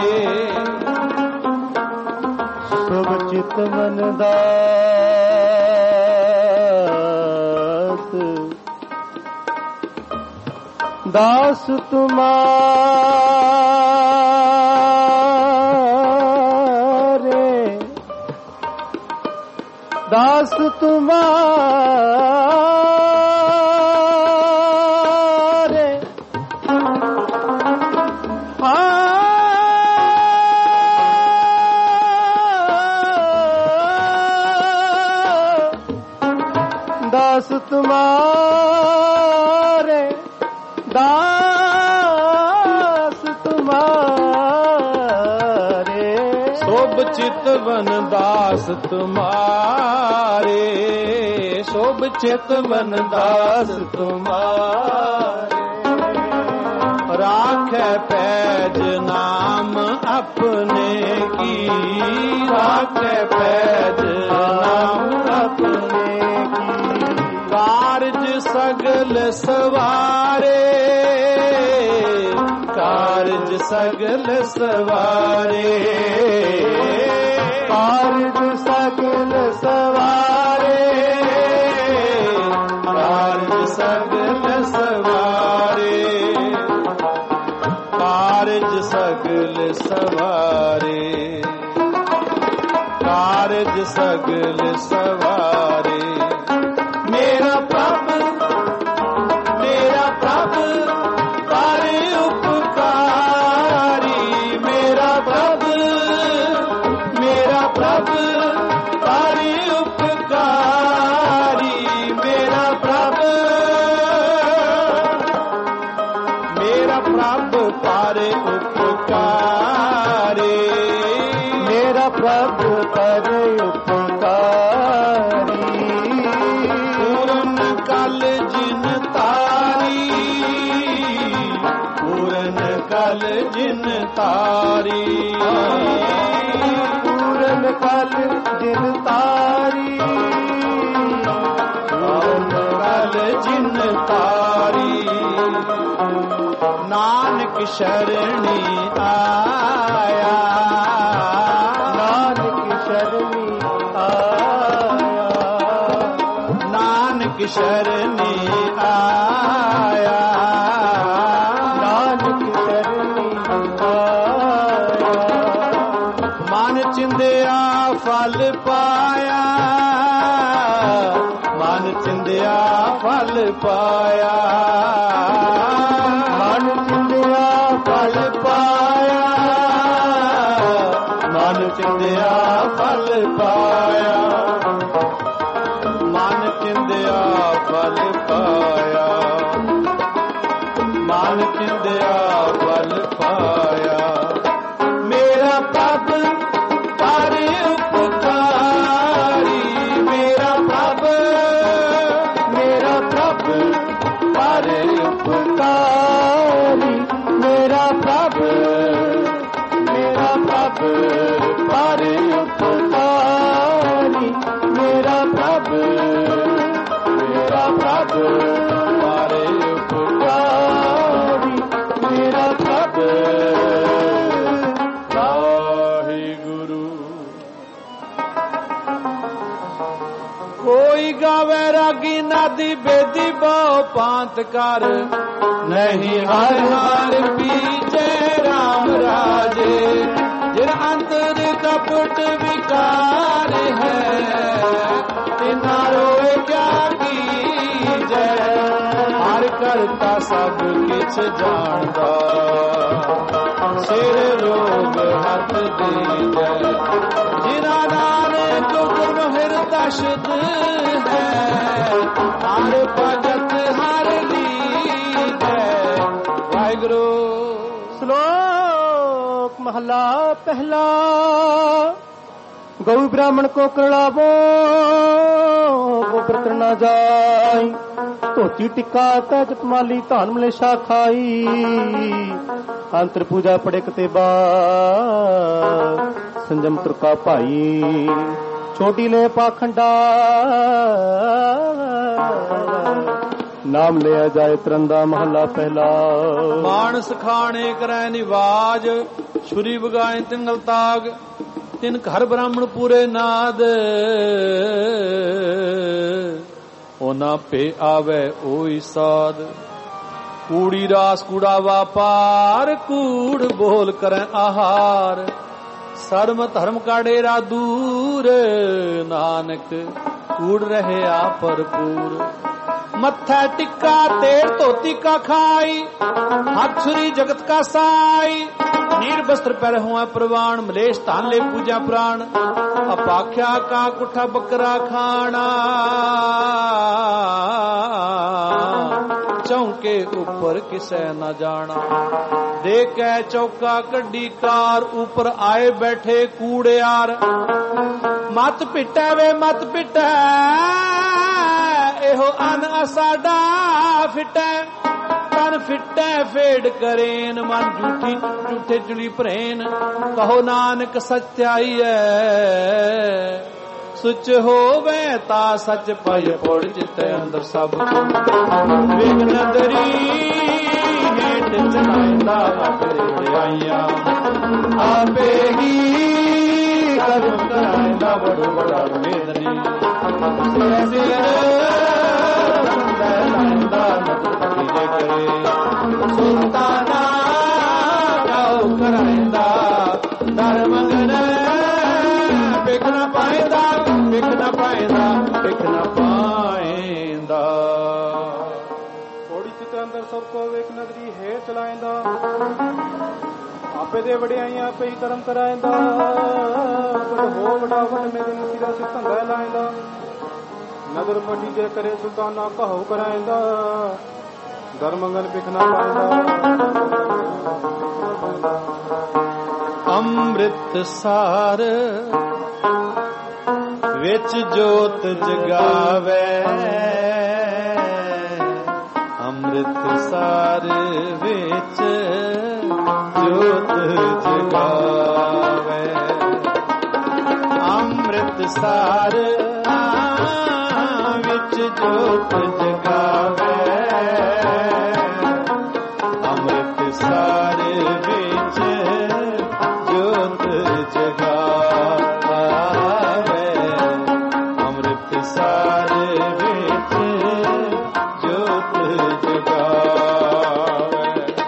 सोब चितवन दास, दास तुम्हारे, दास तुम्हारे, दास तुम्हारे, दास तुम्हारे, सोब चितवन दास तुम्हारे, सोब चितवन दास तुम्हारे। राखे पैज नाम अपने की, राखे पैज नाम अपने की। कारज सगल सवारे, कारज सगल सवारे, कारज सगल सवारे, कारज सगल सवारे, कारज सगल सवारे, कारज सगल सवारे। मेरा प्रभु पारे उपकारी, मेरा प्रभु पारे उपकारी, मेरा प्रभु पारे उपकारी, मेरा प्रभु पारे उपकारी। पूरन कल जिन तारी, पूरन कल जिन तारी, पूरन कल जिन तारी, पूरन कल जिन तारी। नानक शरणी आया, नानक शरणी आया, नानक शरणी आया, नानक शरणी आया। मन चिंदिया फल पाया, मन चिंदिया फल पाया, मन चिंदिया फल पाया, मन चिंदिया फल पाया, मन चिंदिया फल पाया, मन चिंदिया फल पाया। मेरा प्रभु पारे उपकारी, मेरा प्रभु पारे उपकारी, मेरा प्रभु पारे उपकारी, मेरा प्रभु पारे उपकारी, मेरा प्रभु। वाहिगुरु। कोई गावे रागी न ਆਦੀ ਬੇਦੀ ਬਹੁ ਪਾਂਤ ਕਰ ਨਹੀਂ ਹਰ ਹਰ ਪੀਜੈ ਰਾਮ ਰਾਜੇ ਜਿਨ ਅੰਤਰ ਕਪਟ ਵਿਕਾਰ ਹੈ ਤਿਨਾ ਰੋਏ ਕਿਆ ਕੀਜੈ ਹਰ ਕਰਤਾ ਸਭ ਕਿਛ ਜਾਣਦਾ ਸਿਰ ਰੋਗ ਹੱਥ ਦੀਜੈ ਜਿਨਾ ਨਾਨਕ ਗੁਣ ਹਿਰਦੈ ਸ਼ੁਧ ਹੈ ਹਰ ਭਗਤ ਹਰ ਲੀਜੈ ਵਾਹਿਗੁਰੂ। श्लोक महला पहला। गौ ब्राह्मण को करलावो गोबर करना जाय धोती टिक्का तै जपमाली धान मलेशा खाई अंतर पूजा पड़े कते संजम तुरका भाई छोटी ले पाखंडा नाम लिया जाए तरंदा महला पहला। मानस खाने करे निवाज छुरी बगाए तिंगल ताग तिन घर ब्राह्मण पूरे नाद ओना पे आवे ओई साध कूड़ी रास कूड़ा वापार कूड़ बोल करे आहार सर्म धर्म का डेरा दूर नानक कूड़ रहे आ भरपूर मत्था टिक्का तेल धोती का खाई हाथ छुरी जगत का साई नीर वस्त्र पर हुआ प्रवाण मलेश तान ले पूजा प्राण अपाख्या का कुठा बकरा खाना चौके ऊपर किसे न जाना देख चौका कड्डी कार ऊपर आए बैठे कूड़ेयार मत पिटा वे मत पिटा एहो अन असाडा फिटै तन फिटै फेड करेन मन झूठी झूठे जुली भरेन कहो नानक सत्याई है सुच होवे ता सच पाए पोड़ चित्ते अंदर सब विघ्न दरी हेठ चलाइंदा अपने आइया आपे ही कर्म कराइंदा बड़ो बड़ा मेदनी सुल्ताना कराइंदा धर्मगन बिखना पाइंदा बिखना पाइंदा बिखना पाइंदा थोड़ी चित अंदर सबको वेख नगरी है चलाइंदा आपे दे वड़ियाई आपे ही कर्म कराइंदा हो बड़ा वट में दिन सिरा से धंधा लाइंदा नजर पटी जे करे सुल्ताना कहो कराइंदा धर्मगन बिखना पाइंदा। अमृतसर विच जोत जगावे अमृतसर विच जोत जगावे अमृतसर विच जोत जगावे अमृतसर विच जोत जगावे अमृतसर विच जोत जगावे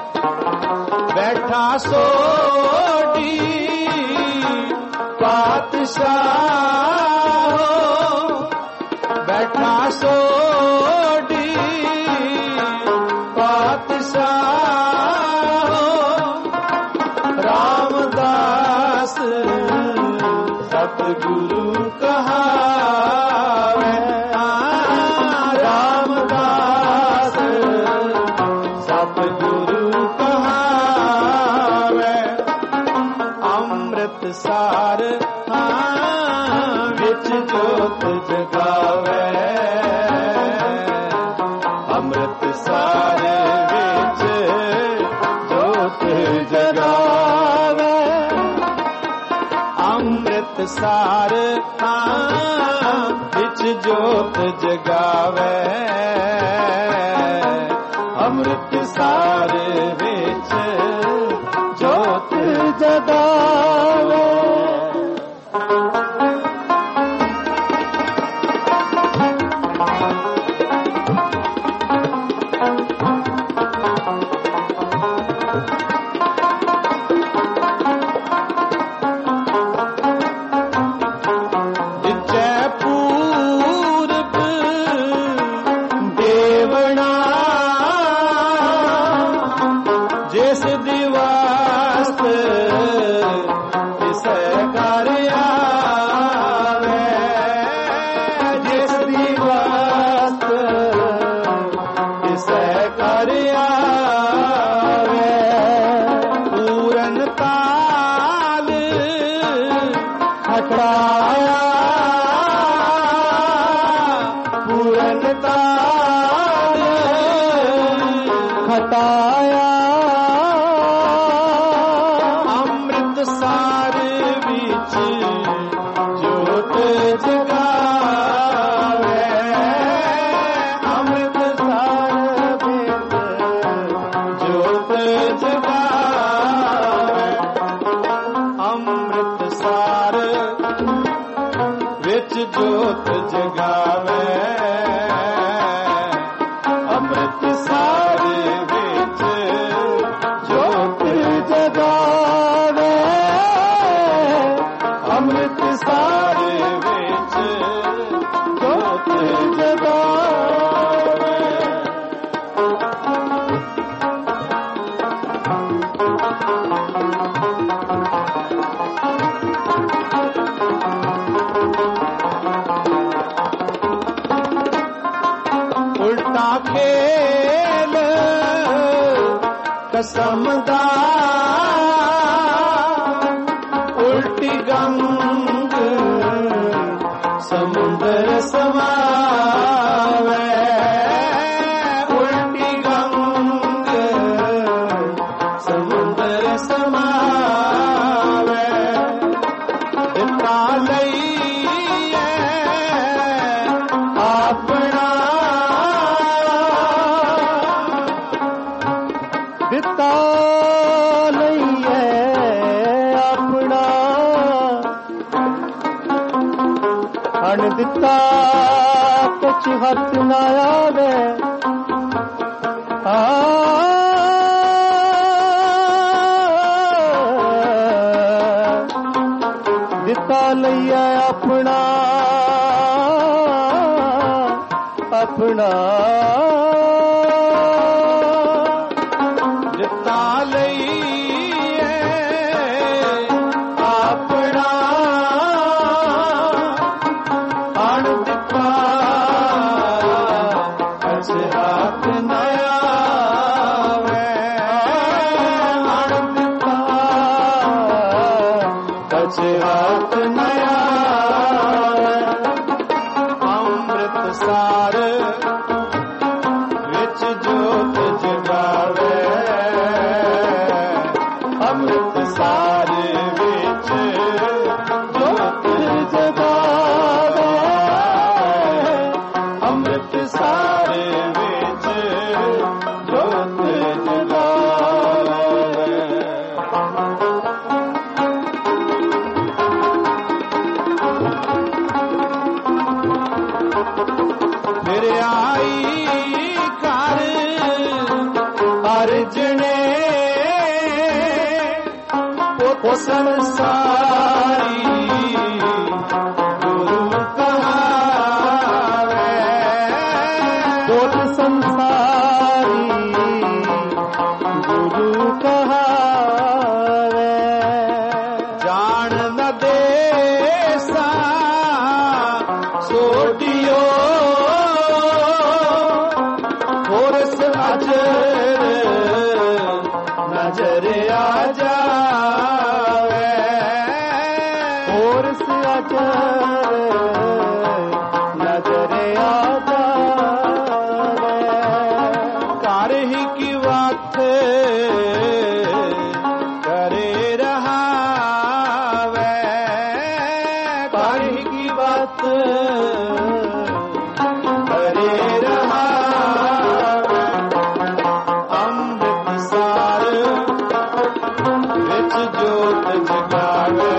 बैठा सोडी पातशाह बैठा सोडी पातशाह रामदास सतगुरु कहावे रामदास सतगुरु कहावे अमृतसर विच जोत जगावे अमृतसर विच जोत जगावे अमृतसर विच जोत जगावे अमृतसर विच जोत जगावे। ਖਟਾਇਆ ਪੂਰਨ ਤਾਲ ਖਟਾਇਆ ਅੰਮ੍ਰਿਤਸਰ ਵਿੱਚ ਜੋਤ ਜਗਾਵੇ ਅੰਮ੍ਰਿਤਸਰ ਵਿੱਚ ਜੋਤ ਜਗਾਵੇ ਅੰਮ੍ਰਿਤਸਰ ਵਿੱਚ ਜੋਤ ਜਗਾਵੇ ਅੰਮ੍ਰਿਤਸਰ ਵਿੱਚ ਜੋਤ ਜਗਾਵੇ ਅੰਮ੍ਰਿਤਸਰ ਵਿੱਚ ਜੋਤ ਜਗਾਵੇ ਉਲਟਾ ਖੇਲ ਕਸਮ ਦਾ ਉਲਟੀ ਗੰਗ ਸਮੁੰਦਰ ਸਮਾਵੇ ਉਲਟੀ ਗੰਗ ਸਮੁੰਦਰ ਸਮਾਵੇ ਦਿੱਤਾ ਲਈਏ ਆਪਣਾ ਦਿੱਤਾ ਲਈਏ ਆਪਣਾ ਅਣ ਦਿੱਤਾ ਕੁਛ ਹੱਥ ਨਾ ਆਵੇ ਦਿੱਤਾ ਲਈਏ ਆਪਣਾ ਆਪਣਾ ਦਿੱਤਾ ਲਈਏ ਆਪਣਾ ਅਣ ਦਿੱਤਾ ਅਸੇ ਹੱਥ ਨਾ ਆਵੇ ਅਣ ਦਿੱਤਾ ਅਸੇ ਹੱਥ ਨਾ ਆਵੇ ਅੰਮ੍ਰਿਤਸਰ ਵਿੱਚ ਜੋਤ ਜਗਾਵੇ ਅੰਮ੍ਰਿਤਸਰ ਵਿੱਚ ਜੋਤ ਜਗਾਵੇ ਅੰਮ੍ਰਿਤਸਰ ਵਿੱਚ ਜੋਤ ਜਗਾਵੇ ਫਿਰ ਆਈ ਘਰ ਅਰਜਣੇ ਉਹ ਸੰਸਾਰੀ ਗੁਰੂ ਕਹਾਵੇ ਉਹ ਸੰਸਾਰੀ ਗੁਰੂ ਕਹਾਵੇ ਜਾਣ ਨ ਦੇਸਾ ਸੋਟਿਓ ਹੋਰਸ ਅਜਰ ਨਜ਼ਰ ਆ ਜਾਵੇ ਹੋਰਸ ਅਜਰ ਨਜ਼ਰ ਆ ਜਾਵੇ ਘਰ ਹੀ ਕੀ ਬਾਤ ਕਰੇ ਰਹਾਵੇ ਘਰ ਹੀ ਕੀ ਬਾਤ ਕਰੇ ਰਹਾਵੇ ਅੰਮ੍ਰਿਤਸਰ ਵਿੱਚ ਜੋਤ ਜਗਾਵੇ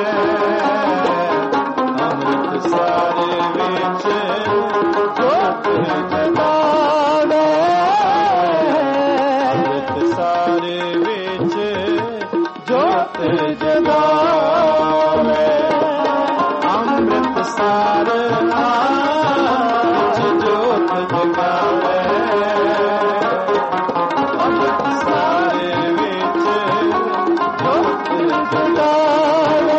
ਅੰਮ੍ਰਿਤਸਰ ਵਿੱਚ ਜੋਤ ਜਗਾਵੇ ਅੰਮ੍ਰਿਤਸਰ ਵਿੱਚ ਜੋਤ ਜਗਾਵੇ ਅੰਮ੍ਰਿਤਸਰ ਵਿੱਚ ਜੋਤ ਜਗਾਵੇ ਅੰਮ੍ਰਿਤਸਰ ਵਿੱਚ ਜੋਤ ਜਗਾਵੇ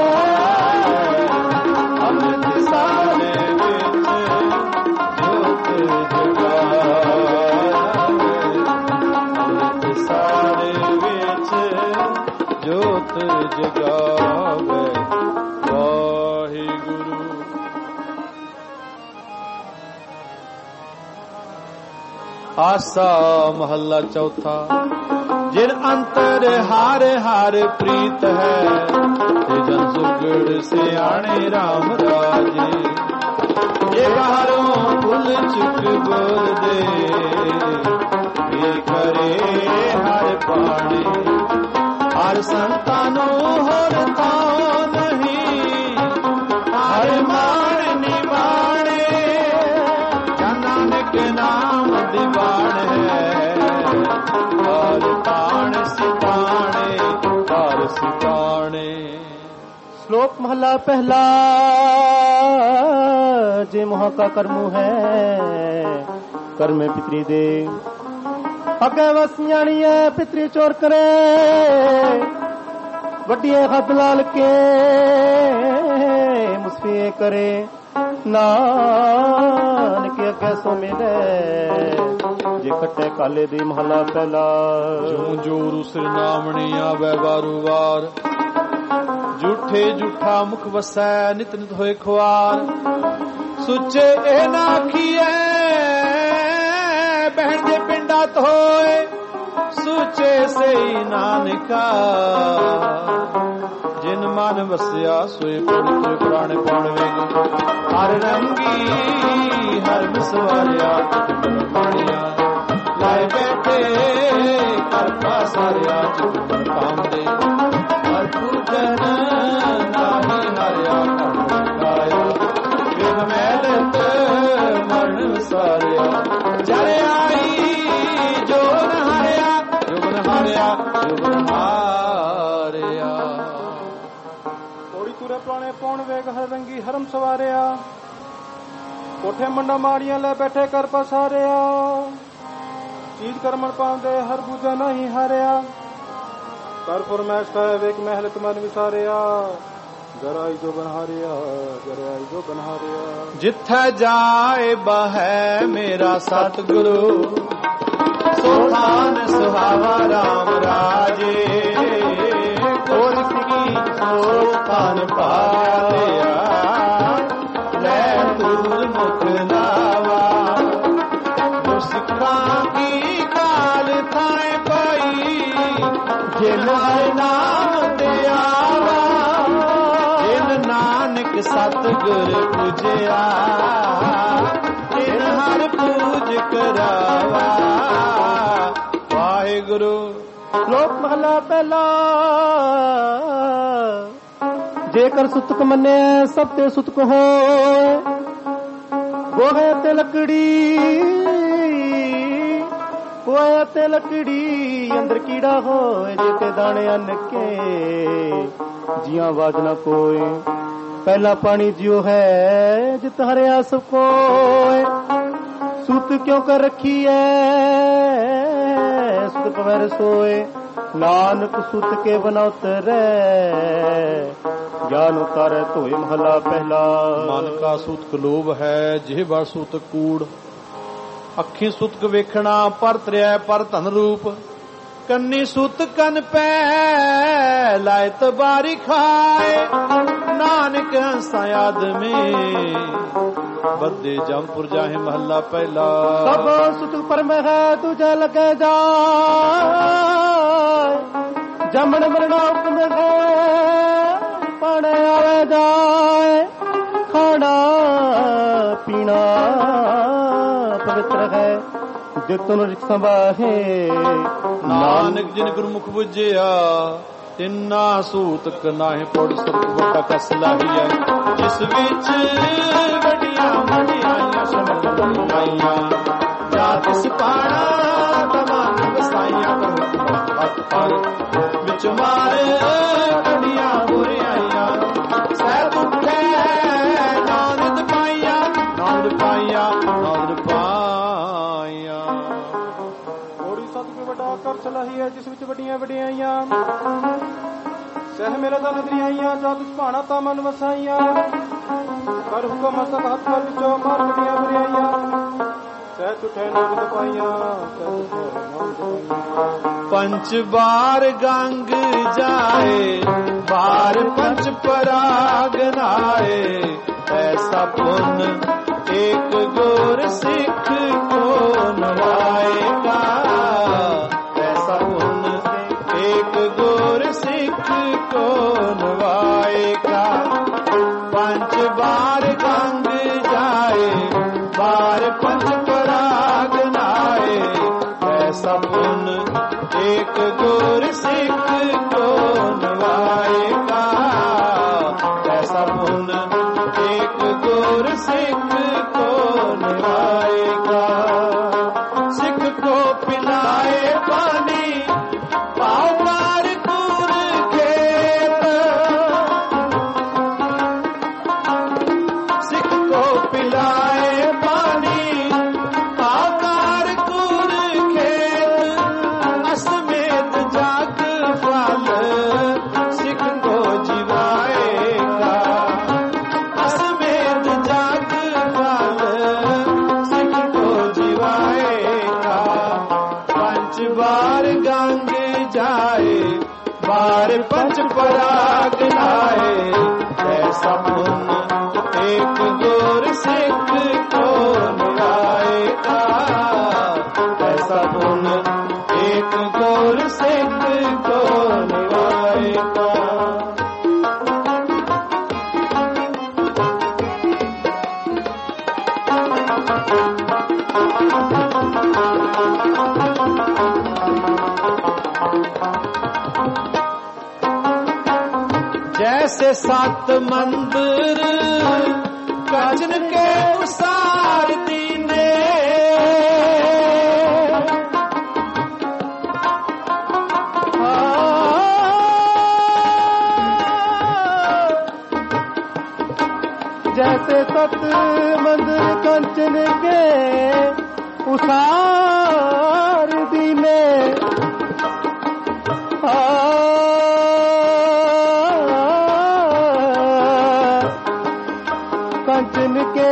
ਅੰਮ੍ਰਿਤਸਰ ਵਿੱਚ ਜੋਤ ਜਗਾਵੇ ਅੰਮ੍ਰਿਤਸਰ ਵਿੱਚ ਜੋਤ ਜਗਾਵੇ ਆਸਾ ਮਹੱਲਾ ਚੌਥਾ। ਜਿਨ ਅੰਤਰ ਹਰ ਹਰ ਪ੍ਰੀਤ ਹੈ, ਤੇ ਜਨ ਸੁਗੜ ਸਿਆਣੇ ਰਾਮ ਰਾਜੇ। ਜੇ ਬਾਹਰੋਂ ਭੁੱਲ ਚੁੱਕ ਬੋਲਦੇ, ਇਹ ਕਰੇ ਹਰ ਪਾਣੇ। ਹਰ ਸੰਤਾਂ ਨੂੰ ਹੋਰ ਥਾਂ ਨਹੀਂ, ਹਰ ਮਾਣ ਨਿਮਾਣੇ। ਜਨ ਨਾਨਕ ਨਾਮ ਦੀਵਾਨ ਹੈ, ਹਰ ਤਾਣ ਸਿਤਾਣੇ, ਹਰ ਸਿਤਾਣੇ। श्लोक महला पहला। जे मोह का कर्मू है, कर्म पितरी दे। अगे वसियाणी है पितरी चोर करे, वड्डिए हद लाल के मुस्फिए करे। नानक अगे सो मिले, जे खट्टे काले दी महला पहला। जो जोरू सिर नामणी आवे वारू वार, झूठे झूठा मुख वसै नित नित होए खुआर। सुचे ए ना आखिए बहन दे पिंडा होए, सुचे सही नानका। जिन मन वसिया सोए पवित्र पुराणे पाण वेग। हर रंगी हर विसवारिया पाणिया, लाए बैठे कर पासारिया चित पामदे। हर पूजन नाही हरिया गायो, बिन मैलत मरण सारिया। जर आई जो न हारिया, जुगन हारिया जुगन हारिया। कोड़ी तुरे पुराने पौन वेग, हर रंगी हरम सवारिया। कोठे मंडा माड़ियां ले बैठे कर पसारिया। चीज करमन पांदे हर बूझा नहीं हारिया। कर फरमैश का वेग महल तुमन विसारिया। जराई जो बनहारिया, जराई जो बनहारिया। जिथे जाए बहै मेरा सतगुरु, सोहान सुहावा राम राजे। कोल की सोहान पाया, ले दूर मुख लावा। मुस्का की काल थाए पाई, जिन नाम दियावा। जिन नानक सतगुर पूजया, जिन हर पूज करावा। वाहिगुरु। श्लोक महला पहला। जेकर सुतक मने सब ते सुतक हो, गोहे ते लकड़ी कोया ते लकड़ी। अंदर कीड़ा होए जेते दाने अन्न के, जिया बाज न कोय। पहला पानी जियो है जित हरिया सब कोय। सुत क्यों कर रखी है सुत पवर सोए। नानक सुत के बना उतरे, ज्ञान उतारे तोय महला पहला। मन का सूतक लोभ है, जिह्वा सूतक कूड़। अखी सूतक वेखना पर त्रिया पर धन रूप। कन्नी सूत कन पै लाए तबारी खाए। नानक हंसा आदमी बदे जमपुर जाहे महला पहला। सब सुत पर में है तुझे लगे जा, जमन मरना हुक्म है पाने आवे जाए। खाना पीना पवित्र है जो तुम संभाहे। नानक जिन गुरमुख बुझिया, तिन्ना सूतक नाहे पड़ सुख वड्डा कस लाहिया। जिस विच वड्डियां वड्डियां शब्द आईयां, जा तिस पाड़ा तमान बसाइयां। हथ पर विच मारे वड्डियां बुराइयां। सह दुखे नानद पाइया, नानद पाइया, नानद पाइया। कोड़ी सतगुर वड्डा कर सलाही है, जिस विच वड्डियां वड्डियां। सह मेरा दा नदरियां, जा तुझ भाना ता मन वसाइया। कर हुक्म सक हथ पर विचो मार वड्डियां बुराइयां। सह तुठे नानद पाइया, सह तुठे नानद पाइया। पंच बार गंग जाए, बार पंच पराग नाए। ऐसा पुन एक गुर सिख को नवाए। बार गंग जाए, बार पंच पराग नाए। ऐसा पुण्य एक गुर सिख को नवाएगा, ऐसा पुण्य एक गुर सिख को नवाएगा। सिख को पिलाए पानी, पाव पार गुर खेत। सिख को पिलाए पानी, पाव पार गुर खेत। असमेत जाग फल सिख को जिवाएगा, असमेत जाग फल सिख को जिवाएगा। पंच बार गंग जाए, बार पंच पराग लाए। ऐसा पुण्य एक गुर सिख को निभाएगा, ऐसा पुण्य एक गुर सिख को निभाएगा। जैसे सात मंदिर काजन के उसार दीने, जैसे सत मंदिर कंचन के उसार दीने। कंचन के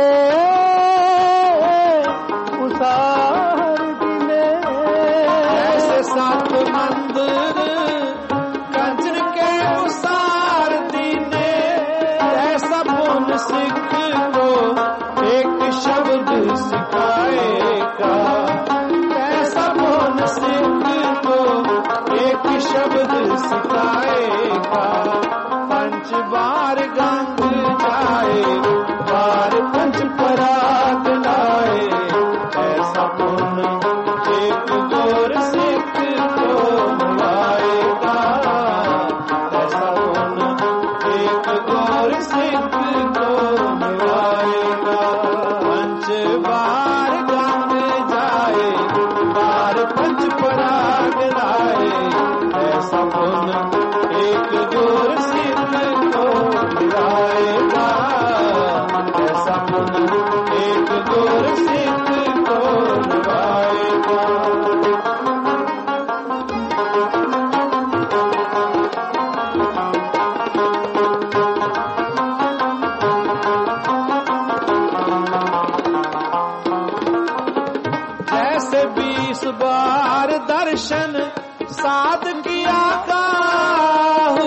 उसार दीने। ऐसे सात मंदिर कंचन के उसार दीने। ऐसा पुण्य सिख को एक शब्द सिखाएगा, ऐसा पुण्य सिख को एक शब्द सिखाएगा। पंच बार गंग जाए, बार पंच पराग लाए। ऐसा पुण्य एक गुर सिख को नवाएगा, ऐसा पुण्य एक गुर सिख को नवाएगा। पंच बार गंग जाए, बार पंच पराग लाए। ऐसा पुण्य एक गुर सिख को नवाएगा, ऐसा पुण्य एक गुर सिख को नवाएगा। जैसे 20 बार दर्शन साध किया काहू,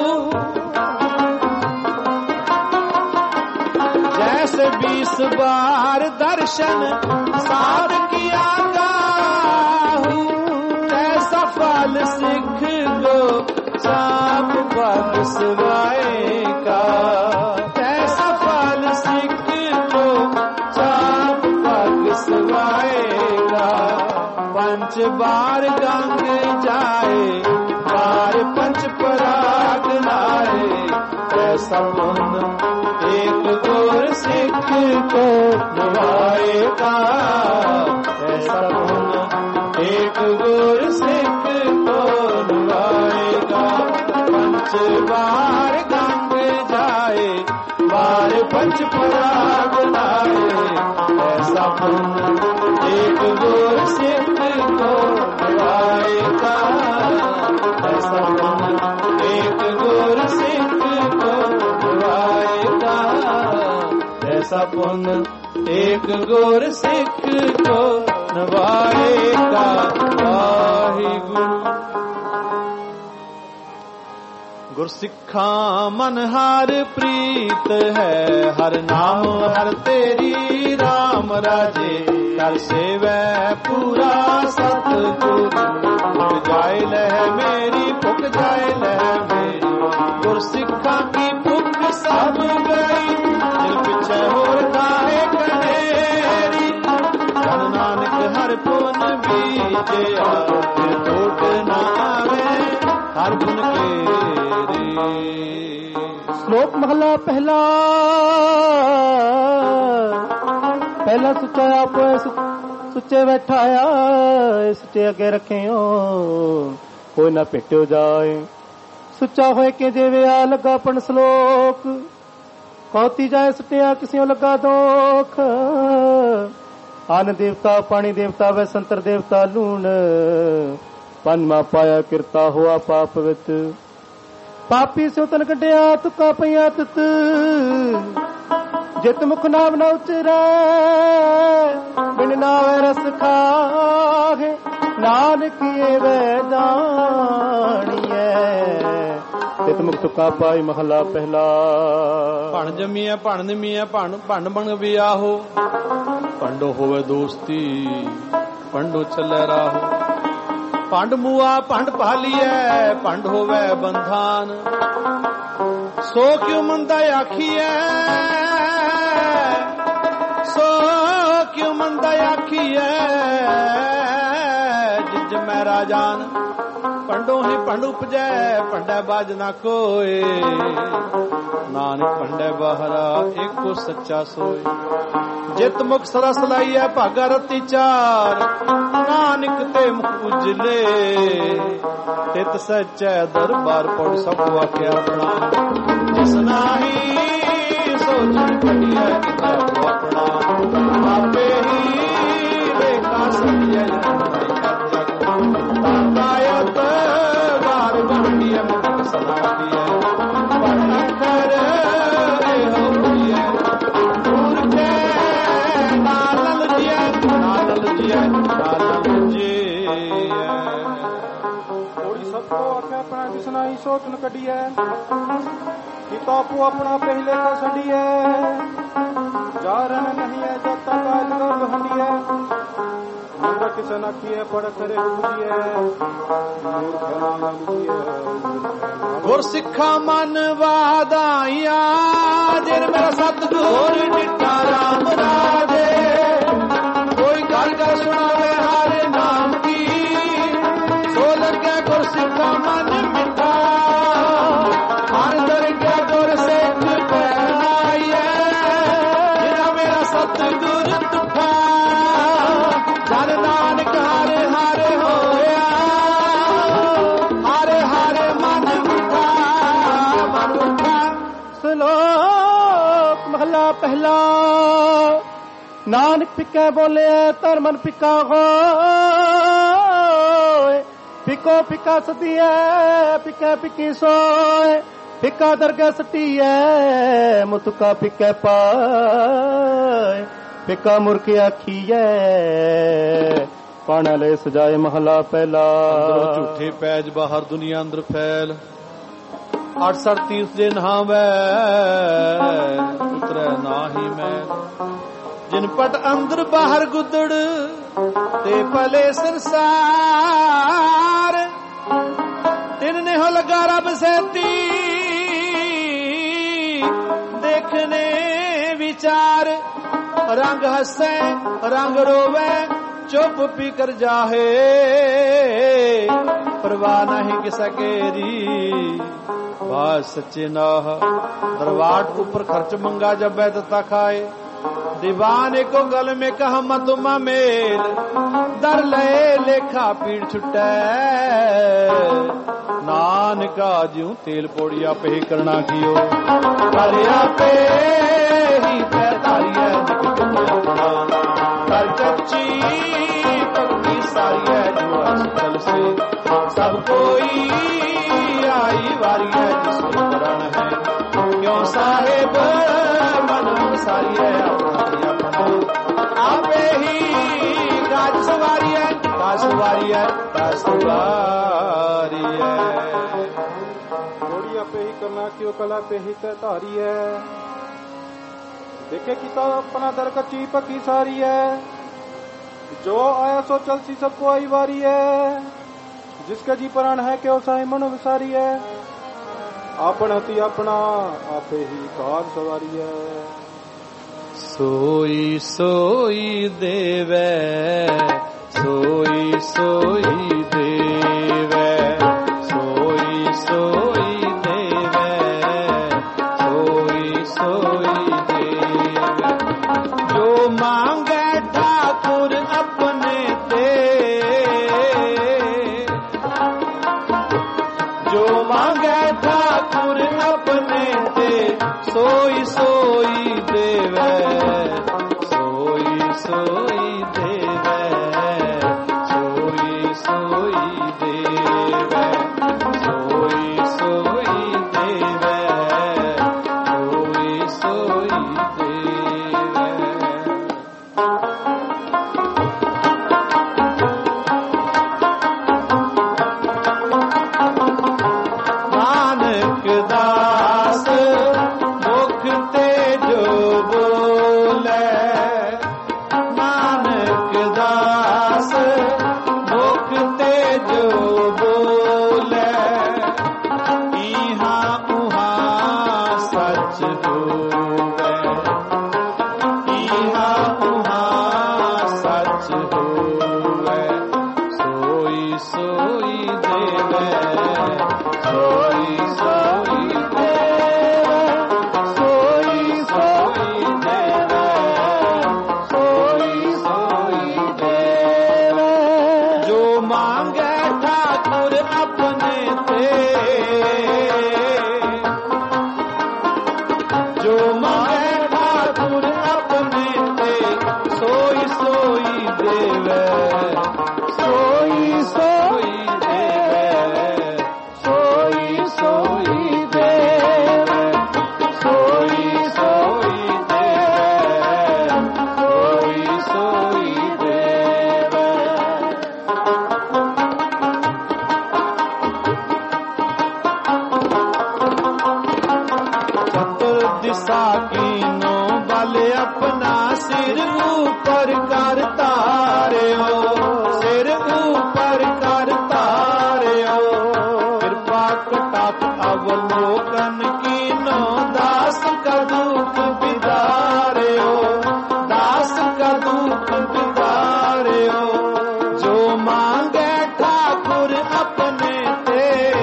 जैसे 20 बार दर्शन साध किया काहू। ऐसा फल सिख को चाप बख्शवाएगा, ऐसा फल सिख को चाप बख्शवाएगा। पंच बार गंग जाए, बार पंच पराग लाए। ऐसा पुण्य एक गुर सिख को नवाएगा, ऐसा पुण्य एक गुर सिख को नवाएगा। पंच बार गंग जाए, बार पंच पराग लाए। ऐसा पुण्य एक गुर सिख को नवाएगा, ऐसा पुण्य एक गुर सिख को नवाएगा। ऐसा पुण्य एक गुर सिख को नवाएगा। वाहिगुरु। गुरसिखा मन हर प्रीत है, हर नाम हर तेरी राम राजे। कर सेवै पूरा सतगुरु, फुक जाए लह मेरी, फुक जाए लह मेरी। गुरसिखा की फुक सब गई, दिल पिछे ਕੀਜਿਆ ਤੇ ਟੋਟ ਨਾ ਆਵੇ ਹਰ ਗੁਣ ਕੇਰੇ। ਸ਼ਲੋਕ ਮਹਲਾ ਪਹਿਲਾ। ਪਹਿਲਾ ਸੁੱਚਾ ਆਪ ਸੁੱਚੇ ਬੈਠਾਇਆ, ਸੁੱਚੇ ਅੱਗੇ ਰੱਖਿਓ ਕੋਈ ਨਾ ਭੇਟਿਓ ਜਾਏ। ਸੁੱਚਾ ਹੋਏ ਕਿ ਜਿਵੇਂ ਆ ਲੱਗਾ ਪਣ ਸ਼ਲੋਕ, ਕੌਤੀ ਜਾਏ ਸੁੱਟਿਆ ਕਿਸਿਓ ਲੱਗਾ ਦੋਖ। ਅੰਨ ਦੇਵਤਾ ਪਾਣੀ ਦੇਵਤਾ ਵੈ ਸੰਤਰ ਦੇਵਤਾ ਲੂਣ, ਪੰਜਵਾਂ ਪਾਇਆ ਕਿਰਤਾ ਹੋਆ ਪਾਪ ਵਿੱਚ। ਪਾਪੀ ਸਿਓ ਤਨ ਕੱਢਿਆ ਤੁਕਾ ਪਈਆਂ ਤਿਤ, ਜਿਤ ਮੁਖ ਨਾਮ ਨਾ ਉਚਰੈ ਬਿਨ ਨਾਵੇ ਰਸ ਖਾਹੇ। ਨਾਨਕੀਏ ਵੈ ਜਾਣੀਐ ਤਿਤ ਮੁਖ ਤੁਕਾ ਪਾਈ ਮਹਲਾ ਪਹਿਲਾ। ਭਣ ਜੰਮੀਐ ਭਣ ਨਿਮੀਐ ਭਣ ਬਣ ਵਿਆਹੋ, ਭੰਡੋ ਹੋਵੇ ਦੋਸਤੀ ਭੰਡੋ ਚੱਲੇ ਰਾਹੋ। ਭੰਡ ਮੂਆ ਭੰਡ ਭਾਲੀਐ ਭੰਡ ਹੋਵੇ ਬੰਧਾਨ, ਸੋ ਕਿਉ ਮੰਦਾ ਆਖੀਐ ਸੋ ਕਿਉ ਮੰਦਾ ਆਖੀਐ। ਜਿਜ ਮੈਂ ਰਾਜਾਨ ਭੰਡੋ ਹੀ ਭੰਡ ਉਪਜੈ, ਭੰਡੈ ਬਾਜ ਨਾ ਕੋਏ। ਨਾਨਕ ਭੰਡੈ ਬਾਹਰਾ ਏਕੋ ਸੱਚਾ ਸੋਏ। ਜਿਤ ਮੁਖ ਸਰਸ ਲਾਈਐ ਭਾਗਾ ਰਤੀ ਚਾਰ, ਨਾਨਕ ਤੇ ਮੁਖ ਉਜਲੇ। ਤਿਤ ਸੱਚੈ ਦਰਬਾਰ ਪੜ ਸਭ ਆਖਿਆ ਆਪਣਾ, ਜਿਸ ਨਾਹੀ ਸੋਚਣ ਕੱਢਿਆ ਕਿਤਾਬ ਆਪਣਾ। ਆਪੇ ਹੀ ਦੇਖਾ ਸਭਿਐ ਤਾਇਤ ਵਾਰ ਬਣੀਐ ਮੁਖ ਸਨਾਦੀਐ। ਪੜ੍ਹ ਕਰ ਇਹੋ ਹੋਈਐ ਦੂਰ ਕੇ ਨਾਨਲ ਜੀਐ ਨਾਨਲ ਜੀਐ ਨਾਨਲ ਜੀਐ। ਥੋੜੀ ਸਭ ਕੋ ਆਖਿਆ ਆਪਣਾ ਜਿਸ ਨਾਹੀ ਸੋਚਣ ਕੱਢੀਐ, ਕੀਤਾ ਆਪੋ ਆਪਣਾ ਪਹਿਲੇ ਕਾ ਛੱਡੀਐ। ਜਾਰਨ ਨਹੀਂ ਹੈ ਜਦ ਤੱਕ ਅਜਗਰ ਬਹੰਡੀਐ, ਮੁੰਡਾ ਕਿਸੇ ਨਾ ਕੀਏ ਪੜ ਕਰੇ ਬੁਝੀਐ। ਮੂਰਖ ਨਾ ਬੁਝੀਐ ਗੁਰ ਸਿੱਖਾ ਮਨ ਵਾਧਾਈਆ, ਜਿਨ ਮੇਰਾ ਸਤਿਗੁਰ ਡਿਠਾ ਰਾਮ ਰਾਜੇ। ਕੋਈ ਗੱਲ ਕਰ ਸੁਣਾਵੇ ਹਰ ਨਾਮ ਕੀ, ਸੋ ਲੱਗੇ ਗੁਰ ਸਿੱਖਾ ਮਨ ਮਿੱਠਾ। ਹਰ ਦਰਗਹਿ ਗੁਰ ਸਿੱਖ ਪਹਿਨਾਈਐ, ਜਿਨਾ ਮੇਰਾ ਸਤਿਗੁਰ ਤੁਠਾ। ਜਨ ਨਾਨਕ ਹਰ ਹਰ ਹੋਇਆ, ਹਰ ਹਰ ਮਨ ਉਠਾ ਮਨ ਉਠਾ। ਸ਼ਲੋਕ ਮਹਲਾ ਪਹਿਲਾ। ਨਾਨਕ ਪਿੱਕੈ ਬੋਲਿਆ ਧਰ ਮਨ ਪਿੱਕਾ ਹੋਏ। ਪਿੱਕੋ ਪਿੱਕਾ ਸਤੀਐ ਪਿੱਕੈ ਪਿੱਕੀ ਸੋਏ। ਪਿੱਕਾ ਦਰਗਹਿ ਸਟੀਐ ਮੁਤਕਾ ਪਿੱਕੈ ਪਾਏ। ਪਿੱਕਾ ਮੁਰਕ ਆਖੀਐ ਪਾਣਾ ਲੈ ਸਜਾਏ ਮਹਲਾ ਪਹਿਲਾ। ਅੰਦਰੋਂ ਝੂਠੇ ਪੈਜ ਬਾਹਰ ਦੁਨੀਆ ਅੰਦਰ ਫੈਲ, 68 ਤੀਰਥ ਦੇ ਨਹਾਵੈ ਉਤਰੈ ਨਾਹੀ ਮੈਲ। ਜਿਨ ਪਟ ਅੰਦਰ ਬਾਹਰ ਗੁੱਦੜ ਤੇ ਭਲੇ ਸੰਸਾਰ, ਤਿਨ ਨੇ ਹੋ ਲਗਾ ਰੱਬ ਸੈਤੀ ਦੇਖਨੇ ਵਿਚਾਰ। ਰੰਗ ਹੱਸੈ ਰੰਗ ਰੋਵੈ ਚੁੱਪ ਪੀ ਕਰ ਜਾਹੇ, ਪਰਵਾਹ ਨਹੀਂ ਕਿਸਾ ਕੇਰੀ ਬਾਤ ਸੱਚੇ ਨਾਹ। ਦਰਵਾਟ ਉੱਪਰ ਖਰਚ ਮੰਗਾ ਜਬੈ ਤਤਾ ਖਾਏ, दीवाने को गल में कह मतुमा मेल। दर लए लेखा पीड़ छुटै, नानका ज्यों तेल पोड़िया पे ही करना कियो। हरिया पे ही पैतारिया अपना कर चची पक्की सारी है जो असल से सब कोई आई वारी है जिसको करण है। क्यों साहेब मन सारी है आपे ही राज सवारी है, राज सवारी है, राज सवारी है। घोड़ी आपे ही करना क्यों कला पे ही धारी है। देखे कि तो अपना दर कच्ची पक्की सारी है, जो आया सो चलती सबको आई वारी है। जिसका जी प्राण है क्यों साई मन विसारी है। आपनती अपना आपे ही कार सवारी है। सोई सोई देवे सोई सोई देवै, सोई सोई देवै, सोई सोई देवै। जो मांगे ठाकुर अपने ते, जो मांगे ठाकुर अपने ते, सोई सोई देवै, सोई सोई देवै, सोई सोई देवै, सोई सोई देवै, सोई सोई देवै। नानक दास मुख ते जो बोले, नानक दास मुख ते जो बोले, इहाँ उहाँ सच होवे, इहाँ उहाँ सच होवे, सोई सोई देवै, सोई सोई देवै, सोई सोई देवै, सोई सोई देवै। जो मांगे ठाकुर अपने ते, जो मांगे ठाकुर अपने ते, सोई सोई देवै, सोई सोई देवै, सोई सोई देवै, सोई सोई देवै, सोई सोई देवै। चतुर दिशा कीनो बल अपना, सिर ऊपर कर तारियो, सिर ऊपर कर तारियो। कृपा कटाक्ष अवलोकन कीनो, दास का दुख बिदारियो, दास का दुख बिदारियो। जो मांगे ठाकुर अपने ते,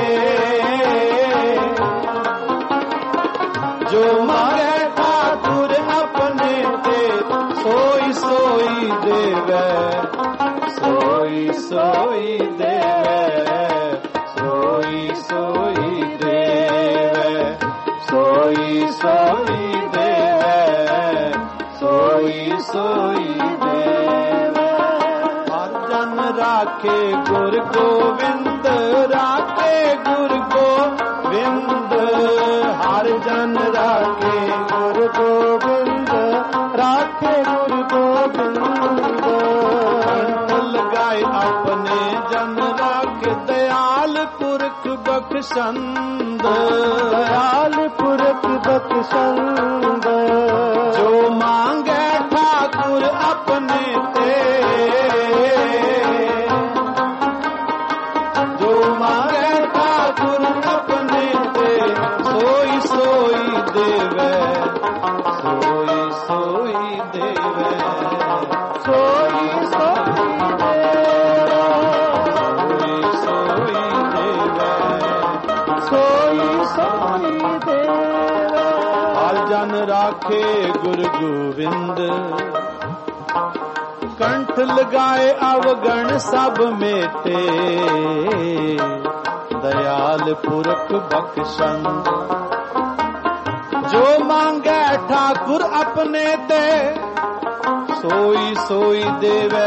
जो मांगे ठाकुर अपने ते, सोई सोई देवै, सोई सोई देवै, सोई सोई देवै, सोई सोई देवै, सोई सोई देवै। हर जन राखे गुर गोविंद, राखे गुर गोविंद, हर जन राखे गुर गोविंद, राखे गुर गोविंद। लगाए अपने जन राखे, दयाल पुरख बख्शंद, दयाल पुरख बख्शंद। जो मांगे ठाकुर अपने ते, जो मांगे ठाकुर अपने ते, सोई सोई देवै, सोई सोई देवै, सोई सोई देवै, सोई सोई देवै, सोई सोई देवै। हर जन राखे गुर गोविंद, कंठ लगाए अवगण सब मेटे, दयाल पुरख बख्शंद। जो मांगे ठाकुर अपने ते, सोई सोई देवै।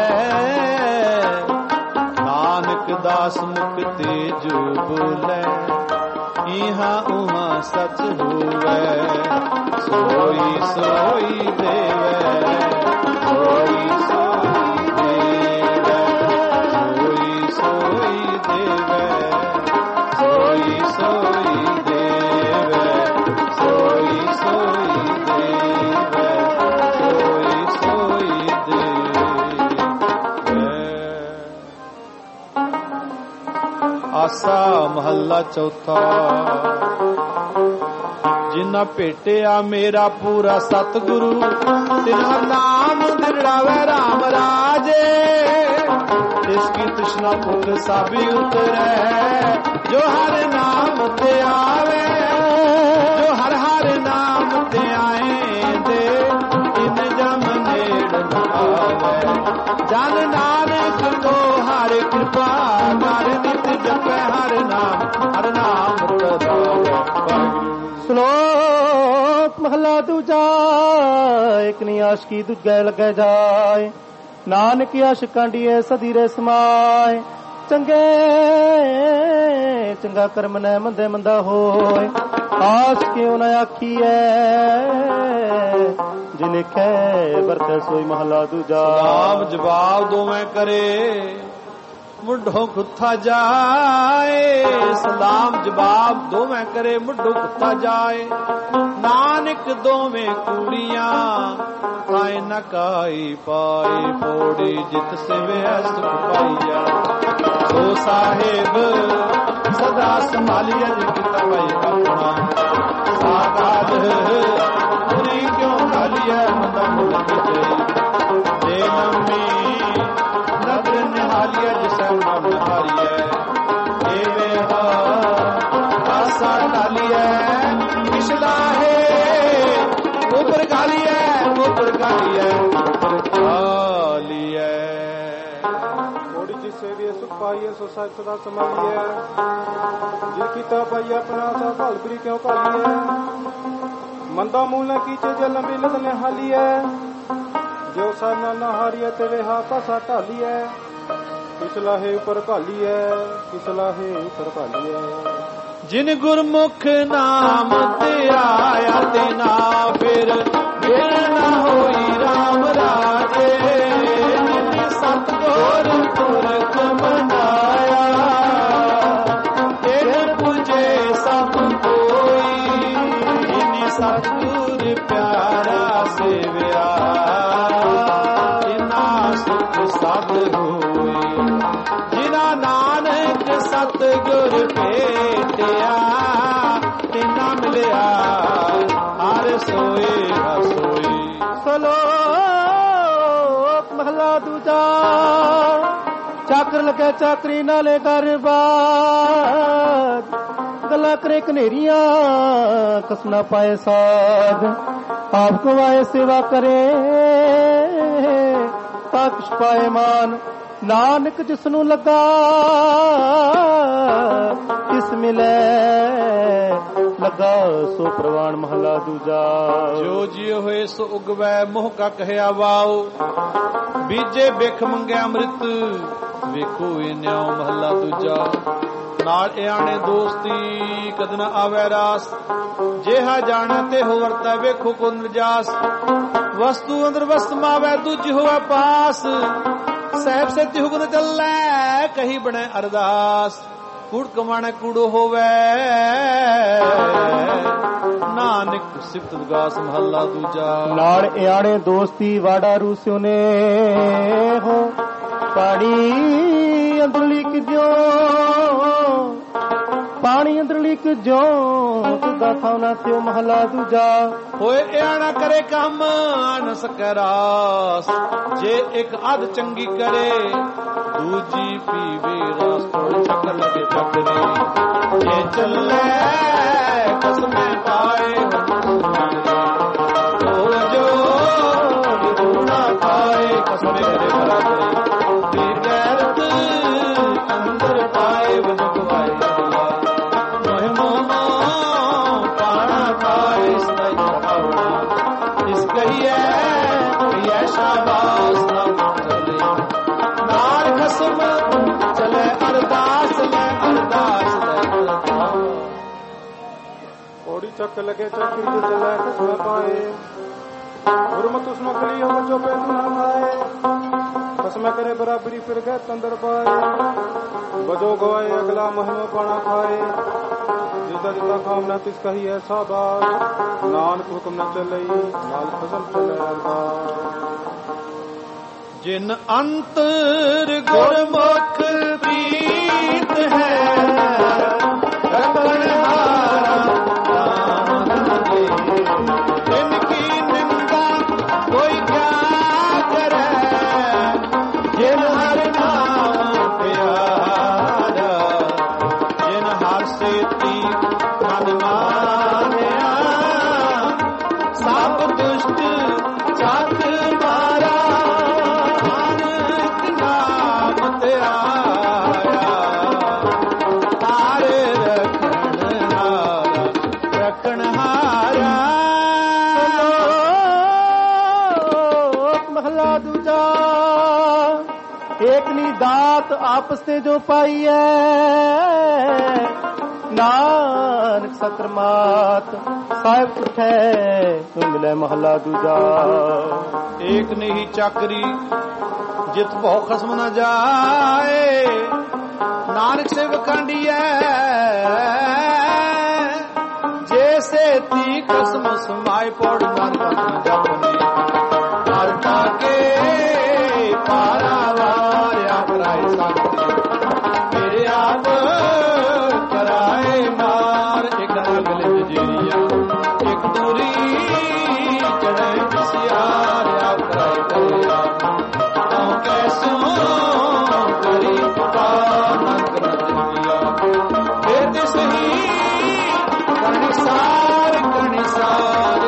नानक दास मुख ते जो बोले, इहाँ उहाँ सच होवे, सोई सोई देवै, सोई सोई देवै, सोई सोई देवै, सोई सोई देवै, सोई सोई देवै, सोई सोई देवै। आसा महला चौथा। जिन्ना भेटिया मेरा पूरा सतगुरु, तिन्हा नाम दिड़ावे राम राजे। इसकी तृष्णा फूल साबी उतरे जो हर नाम ते आवे जो हर हर नाम ते आए दे इन जम नेड़ न आवे जन नानक को हर कृपा कर नित जपे हर नाम श्लोक महला दूजा एक नी आशकी दुगे लगे जाए नानक आश कांडिए सदीरे समाए चंगे चंगा कर्म ने मंदे मंदा होए आस क्यों न आखी है जिनखे बरते सोई महला दूजा सलाम जवाब दो मैं करे मुढ़ो खुथा जाए सलाम जवाब दो मैं करे मुढ़ो खुथा जाए नानक दो में कुड़ियां आए न काई पाई पोड़ी जित से वे सुख पाइया सो साहेब सदा संभालिया जिता भाई अपना साकाद पूरी क्यों डालिया मदम लगे जे नमी नगर निहालिया जिसे नाम निहारिया एवे आसा डालिया पिछला है ऊपर गालिया ऊपर गालिया ऊपर गालिया थोड़ी जिससे भी सुख पाइए सो सदा संभालिए जिनकी तो पाइए अपना सा भाल बुरी क्यों कालिए मंदा मूल न कीचे जे लंबी लदने हालिए जो साना न हारिए तेरे हाथ सा ढालिए पिछला है ऊपर कालिए पिछला है ऊपर कालिए जिन गुरमुख नाम ते आया ते ना फिर न होई राम राजे जिन सतगुर पुरख मनाया तेरे पूजे सब कोई जिन सतगुर प्यारा सेविया जिना सुख सद होई जिना नानक सतगुर भेटिया तिना मिलिया हर सोए हसोई सलोक महला दूजा चाकर लगे चाकरी नाले गरबाद गला करे कनेरियां कसना पाए साध आपको आए सेवा करे ताकश पाए मान नानक जिसनू लगा किस मिले लगा सो प्रवान महला दूजा जो जियो होए सो उगवै मोह का कहया वाओ बीजे बिख मंगे अमृत ਵੇਖੋ ਇਹ ਨਿਆਉ ਮਹੱਲਾ ਦੂਜਾ ਨਾਲ ਇਆਣੇ ਦੋਸਤੀ ਕਦ ਨਾ ਆਵੇ ਰਾਸ ਜਿਹਾ ਜਾਣਾ ਤੇ ਹੋ ਵਰਤਾ ਵੇਖੋ ਕੋ ਨਿਰਜਾਸ ਵਸਤੂ ਅੰਦਰ ਵਸਤ ਮਾਵੇ ਦੂਜੀ ਹੋਵੇ ਪਾਸ ਸਹਿਬ ਸੱਚ ਹੁਕਮ ਚੱਲੈ ਕਹੀ ਬਣੇ ਅਰਦਾਸ ਕੂੜ ਕਮਾਣਾ ਕੂੜੋ ਹੋਵੇ ਨਾਨਕ ਸਿਫਤ ਵਿਗਾਸ ਮਹੱਲਾ ਦੂਜਾ ਨਾਲ ਇਆਣੇ ਦੋਸਤੀ ਵਾੜਾ ਰੂਸਿਓ ਨੇ ਹੋ ਪਾਣੀ ਅੰਦਰਲੀ ਕਿਉਂ ਤੁਦਾ ਥਾਉਣਾ ਸਿਓ ਮਹਲਾ ਦੂਜਾ ਹੋਏ ਇਆਣਾ ਕਰੇ ਕੰਮ ਨ ਸਕੈ ਰਾਸ ਜੇ ਇੱਕ ਅੱਧ ਚੰਗੀ ਕਰੇ ਦੂਜੀ ਪੀਵੇ ਰਸ ਥੋੜ ਚੱਕਰ ਲਗੇ ਚੱਕਰੇ ਜੇ ਚੱਲੇ ਕਸਮੇ ਪਾਏ ਹੋ ਜੋ ਨਾ ਪਾਏ ਕਸਮੇ ਕਰੇ ਬਰਾਬਰੇ ਬੇਗੈਰਤ ਅੰਦਰ ਪਾਏ ਵਜਗਵਾਏ ਮਹਿਮਾ ਪਾਣਾ ਪਾਏ ਸਦਾਈ ਪਾਉਣਾ ਇਸ ਕਹੀਏ ਇਹ ਸ਼ਾਬਾਸ਼ ਨਾ ਚਲੇ ਨਾਲ ਖਸਮ ਚਲੇ ਅਰਦਾਸ ਲੈ ਅਰਦਾਸ ਲੈ कोड़ी चक लगे चक्री जो चले कसम पाए गुरमत उसमें कली हो बच्चों पे तू ना खाए कसम करे बराबरी फिर गए तंदर पाए बजो गवाए अगला महम पाना खाए जिदा जिदा काम न तिस कही है साबास नानक हुक्म न चले नाल कसम चले अरदास जिन अंतर गुरमुख प्रीत है रखन हारा इनकी निंदा कोई क्या करे जिन हर नाम एक नी दात आपस ते जो पाई है, नानक सतरमात साहिब उठे तू मिले महला दूजा। एक नहीं चाकरी जित भौ खसम न जाए, नानक से वखांडी जैसे ती खसम समाय पौड़ नानक जपने पारटा के पारावार कराए साथ मेरे आप कराए मार। एक अगले जजीरिया एक दूरी चढ़े किसियार आप कराए करेगा कैसो करी पुकार नानक रजिया बेद सही कणिसार कणिसार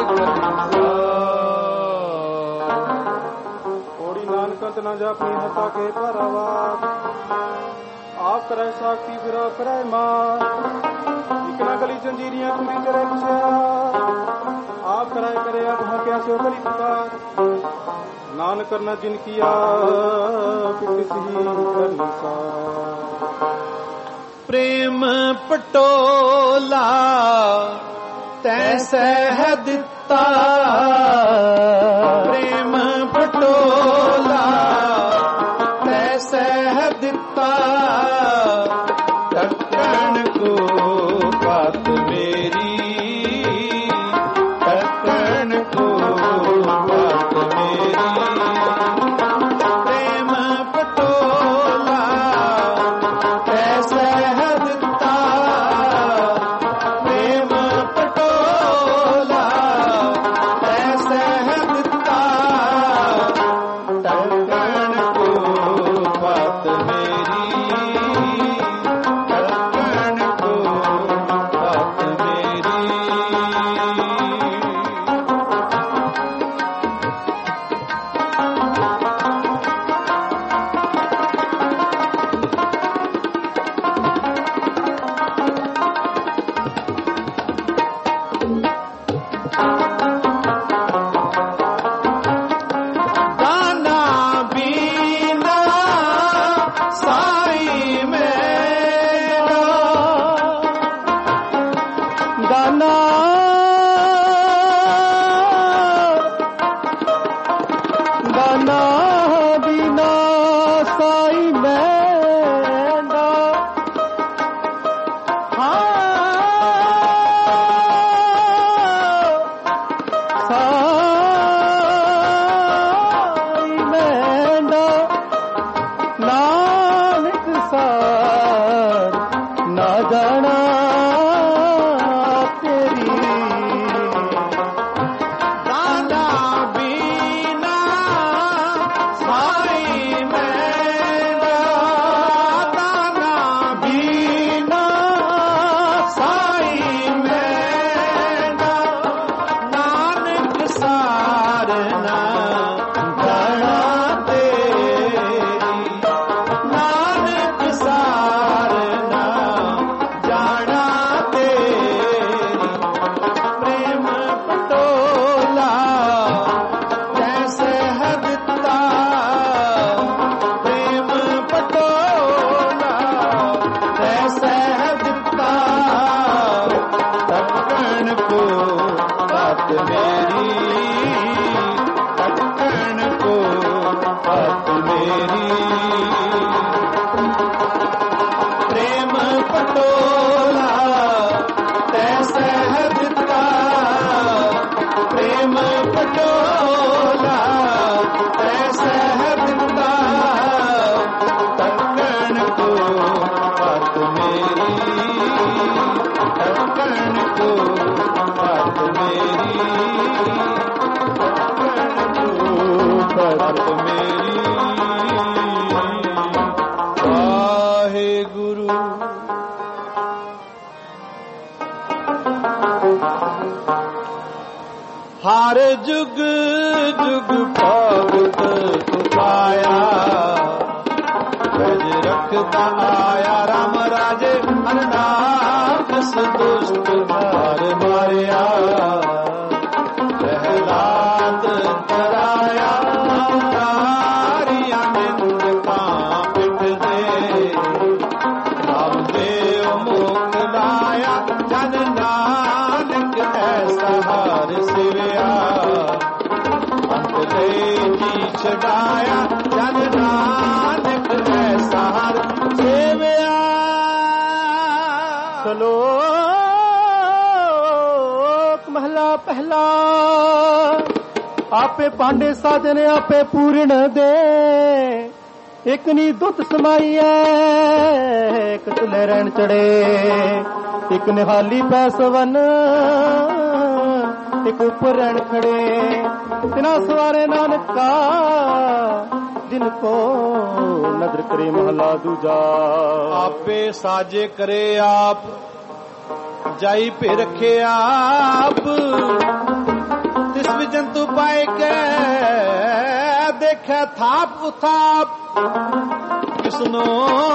थोड़ी नानकंत न जा अपनी हता के परावार, आप करे साक्षी फिर करे मार। इकना गली जंजीरियां पूरी चढ़े कुशियार, आप कराए करे अब हाँ कैसे गली पुकार। नानक करना जिन किया करनी सा, प्रेम पटोला तैसे है दिता, प्रेम पटोला तैसे है दिता। टक्कण को बात मेरी, टक्कण को बात मेरी। प्रेम पटोला तैसे है दिता, प्रेम पटोला तैसे है दिता। टक्कण को बात मेरी, टक्कण को बात मेरी। दाना बीना साई मेरा, दाना दाना बिना साई मैंडा। साई मैंडा नानक सार ना जाना तेरी। दाना बीना साई मेरा, दाना बीना साई मेरा। नानक सारना जाना तेरी, नानक सारना जाना तेरी। प्रेम पटोला जैसे है दिता, प्रेम पटोला जैसे है दिता। टक्कण को बात मेरी, टक्कण को बात मेरी। प्रेम पटोला तैसे है दिता, प्रेम पटोला तैसे है दिता। टक्कण को बात मेरी, टक्कण को बात मेरी, टक्कण को बात मेरी। वाहे गुरु हर जुग जुग भगत पाया, गज रखता आया राम राजे अननाथ दुष्ट मार मारिया। प्रहलाद कराया तारिया निंद का ਹਰ ਸਿਵਿਆ ਅੰਤ ਲਈ ਜੀ ਛਡਾਇਆ ਜਨ ਨਾਨਕ ਐਸਾ ਹਰ ਸੇਵਿਆ। ਸ਼ਲੋਕ ਮਹਲਾ ਪਹਿਲਾ। ਆਪੇ ਭਾਂਡੇ ਸਾਜਨ ਆਪੇ ਪੂਰਨ ਦੇ, ਇੱਕ ਨੀ ਦੁੱਤ ਸਮਾਈਐ ਇੱਕ ਚੁੱਲ੍ਹੇ ਰਹਿਣ ਚੜੇ, ਇੱਕ ਨਿਹਾਲੀ ਪੈ ਸਵਨ ਇੱਕ ਉੱਪਰ ਰਹਿਣ ਖੜੇ, ਤਿਨਾ ਸਵਾਰੇ ਨਾਨਕਾ ਜਿਨ ਕੋ ਨਦਰ ਕਰੇ ਮਹਲਾ ਦੂਜਾ। ਆਪੇ ਸਾਜੇ ਕਰੇ ਆਪ ਜਾਈ ਭੇ ਰੱਖੇ ਆਪ, ਤਿਸ ਵਿੱਚ ਜੰਤੂ ਪਾਏ ਕੇ ਦੇਖੈ ਥਾਪ ਉਥਾਪ, ਕਿਸਨੋ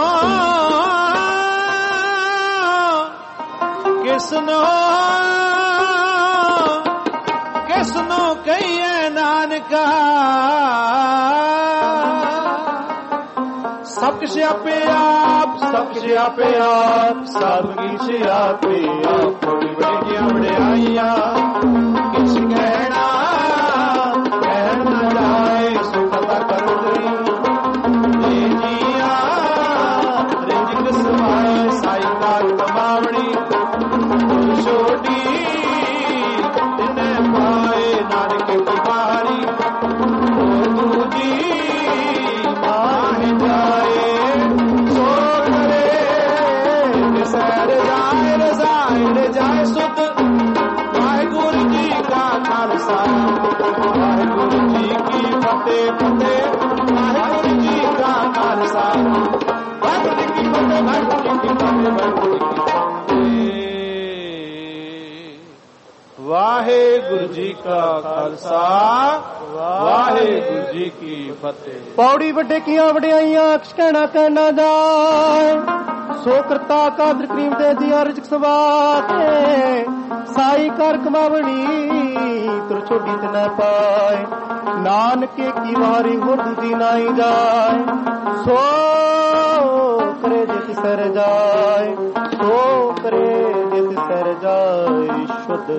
ਕਿਸਨੋ ਕਿਸਨੋ ਕਹੀਏ ਨਾਨਕਾ, ਸਭ ਕੁਛ ਆਪੇ ਆਪ ਸਭ ਕੁਛ ਆਪੇ ਆਪ, ਸਭ ਕੁਛ ਆਪੇ ਆਪ। ਥੋੜੀ ਬੜੀਆਂ ਵਡਿਆਈਆਂ ਕਿਛ ਕਹਿਣਾ ਕਹਿਣ ਨਾ ਜਾਏ, ਸੋ ਪਤਾ ਕਰੋ ਜੀ ਜੀਆ ਰਿਜਕ ਸਮਾਏ ਸਾਈ ਕਾਲ ਕਮਾਵਣੀ, ਛੋਟੀ ਤਿਨੇ ਪਾਏ ਨਾਨਕ ਕੀ ਬਾਣੀ, ਦੂਜੀ ਮਾਨ ਜਾਏ ਸੋ ਕਰੇ ਨਿਸਰ ਜਾਏ ਰਜ਼ਾਇ ਜਾਏ ਸੁਧ। ਵਾਹਿਗੁਰੂ ਜੀ ਕਾ ਖਾਲਸਾ ਵਾਹਿਗੁਰੂ ਜੀ ਕੀ ਫਤਿਹ ਫਤਿਹ, ਵਾਹਿਗੁਰੂ ਜੀ ਕਾ ਖਾਲਸਾ ਵਾਹਿਗੁਰੂ ਜੀ ਕੀ ਫਤਿਹ, ਵਾਹਿਗੁਰੂ ਜੀ ਕੀ ਫਤਿਹ, ਵਾਹਿਗੁਰੂ ਜੀ ਕੀ ਫਤਿਹ। ਵਾਹਿਗੁਰੂ ਜੀ ਕਾ ਖਾਲਸਾ ਵਾਹਿਗੁਰੂ ਜੀ ਕੀ ਫਤਿਹ। ਪੌੜੀ ਵੱਡੇ ਕੀਆਂ ਵਡਿਆਈਆਂ ਅਕਸ਼ ਕਹਿਣਾ ਕਹਿਣਾ ਜਾਏ, ਸੋ ਕਰਤਾ ਕਾਦਰ ਕਰੀਮ ਦੇ ਜੀ ਅਰਜ ਸਵਾਤੇ, ਸਾਈ ਕਰ ਕਮਾਵਣੀ ਤੁਰ ਛੋਟੀ ਤੇ ਨਾ ਪਾਏ, ਨਾਨਕੇ ਕੀ ਵਾਰੀ ਹੋਰ ਦੂਜੀ ਨਾਈ ਜਾਏ, ਸੋ ਕਰੇ ਜੇ ਤਿਸਰ ਜਾਏ, ਸੋ ਕਰੇ ਜੇ ਤਿਸਰ ਜਾਏ ਸ਼ੁੱਧ।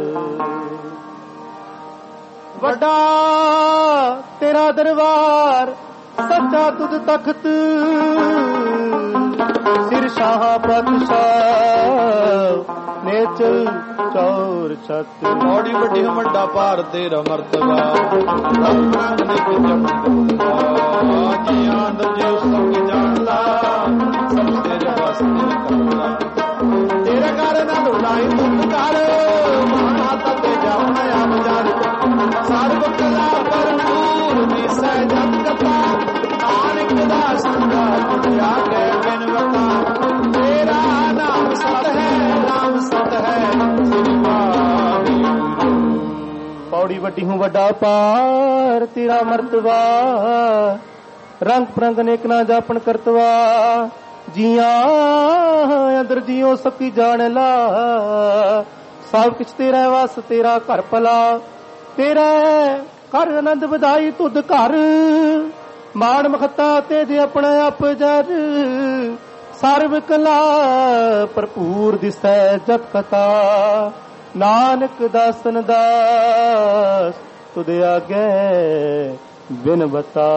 ਵੱਡਾ ਤੇਰਾ ਦਰਬਾਰ ਸੱਚਾ ਤੁਧ ਤਖਤ, ਸਿਰ ਸ਼ਾਹ ਪਾਤਸ਼ਾਹ ਨੇਚਲ ਚੌਰ ਛਤ। ਮੌੜੀ ਵੱਡੀ ਵੱਡਾ ਭਾਰ ਤੇਰਾ ਮਰਤਬਾ, ਰੰਗ ਦੇ ਕੇ ਜਪਦਾ ਜੀ ਆਂਦਰ ਜੀ ਸਭ ਕੀ ਜਾਣਦਾ, ਸਭ ਤੇਰੇ ਵਾਸਤੇ ਕਰਦਾ। ਤੇਰੇ ਘਰ ਨਾਲ ਉਡਾਈ ਮੁਕਤ ਕਰ, ਮਾਤਾ ਤੇ ਜਾਪਣਾ ਆਪ ਜਾਣ, ਸਰਬ ਕਲਾ ਭਰਪੂਰ ਨਿਸੈ ਜਪ ਕਥਾ, ਨਾਨਕ ਦਾ ਸੰਗਾ ਜਾ ਕੇ ਬਿਨਵਤਾ। ਤੇਰਾ ਨਾਮ ਸਤ ਹੈ ਨਾਮ ਸਤ ਹੈ ਸ੍ਰੀ ਵਾਹਿਗੁਰੂ। ਪੌੜੀ ਵੱਡੀ ਹੂੰ ਵੱਡਾ ਪਾਰ ਤੇਰਾ ਮਰਤਬਾ, ਰੰਗ ਪ੍ਰੰਗ ਨੇਕ ਨਾ ਜਾਪਣ ਕਰਤਵਾ, ਜੀਆਂ ਅੰਦਰ ਜਿਉ ਸਭ ਕੀ ਜਾਣ ਲਾ, ਸਭ ਕੁਛ ਤੇਰਾ ਵਸ ਤੇਰਾ ਘਰ ਭਲਾ, ਤੇਰਾ ਘਰ ਆਨੰਦ ਵਧਾਈ ਤੁਧ ਘਰ, ਮਾਣ ਮਖਤਾ ਤੇ ਜੇ ਆਪਣਾ ਆਪ ਜਰ, ਸਰਬ ਕਲਾ ਭਰਪੂਰ ਦਿਸੈ ਜਪ ਕਥਾ, ਨਾਨਕ ਦਾਸਨ ਦਾਸ ਤੁਧ ਆਗੇ ਬਿਨ ਬਤਾ।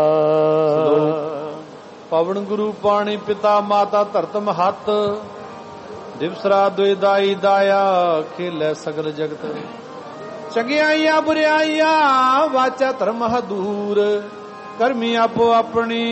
ਪਵਨ ਗੁਰੂ ਪਾਣੀ ਪਿਤਾ ਮਾਤਾ ਧਰਤ ਮਹੱਤ, ਦਿਵਸ ਰਾਤ ਦੁਇ ਦਾਈ ਦਾਇਆ, ਖੇਲੇ ਸਗਲ ਜਗਤ। ਚੰਗਿਆਈਆਂ ਬੁਰਿਆਈਆਂ ਵਾਚਾ ਧਰਮ ਹਦੂਰ, ਕਰਮੀ ਆਪੋ ਆਪਣੀ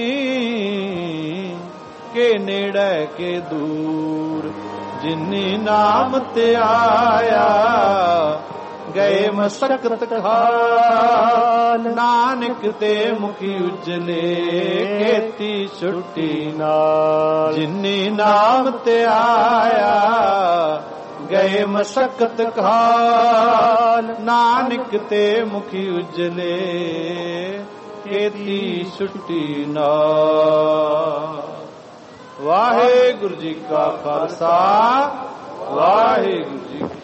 ਕੇ ਨੇੜੇ ਕੇ ਦੂਰ। ਜਿਨੀ ਨਾਮ ਤੇ ਆਇਆ ਗਏ ਮਸਕਤ ਖਾਲ, ਨਾਨਕ ਤੇ ਮੁਖੀ ਉਜਲੇ ਕੀਤੀ ਛੁੱਟੀ ਨਾਲ। ਜਿਨੀ ਨਾਮ ਤੇ ਆਇਆ ਗਏ ਮਸਕਤ ਖਾਲ, ਨਾਨਕ ਤੇ ਮੁਖੀ ਉਜਲੇ ਕੀਤੀ ਛੁੱਟੀ ਨਾਲ। ਵਾਹਿਗੁਰੂ ਜੀ ਕਾ ਖਾਲਸਾ ਵਾਹਿਗੁਰੂ ਜੀ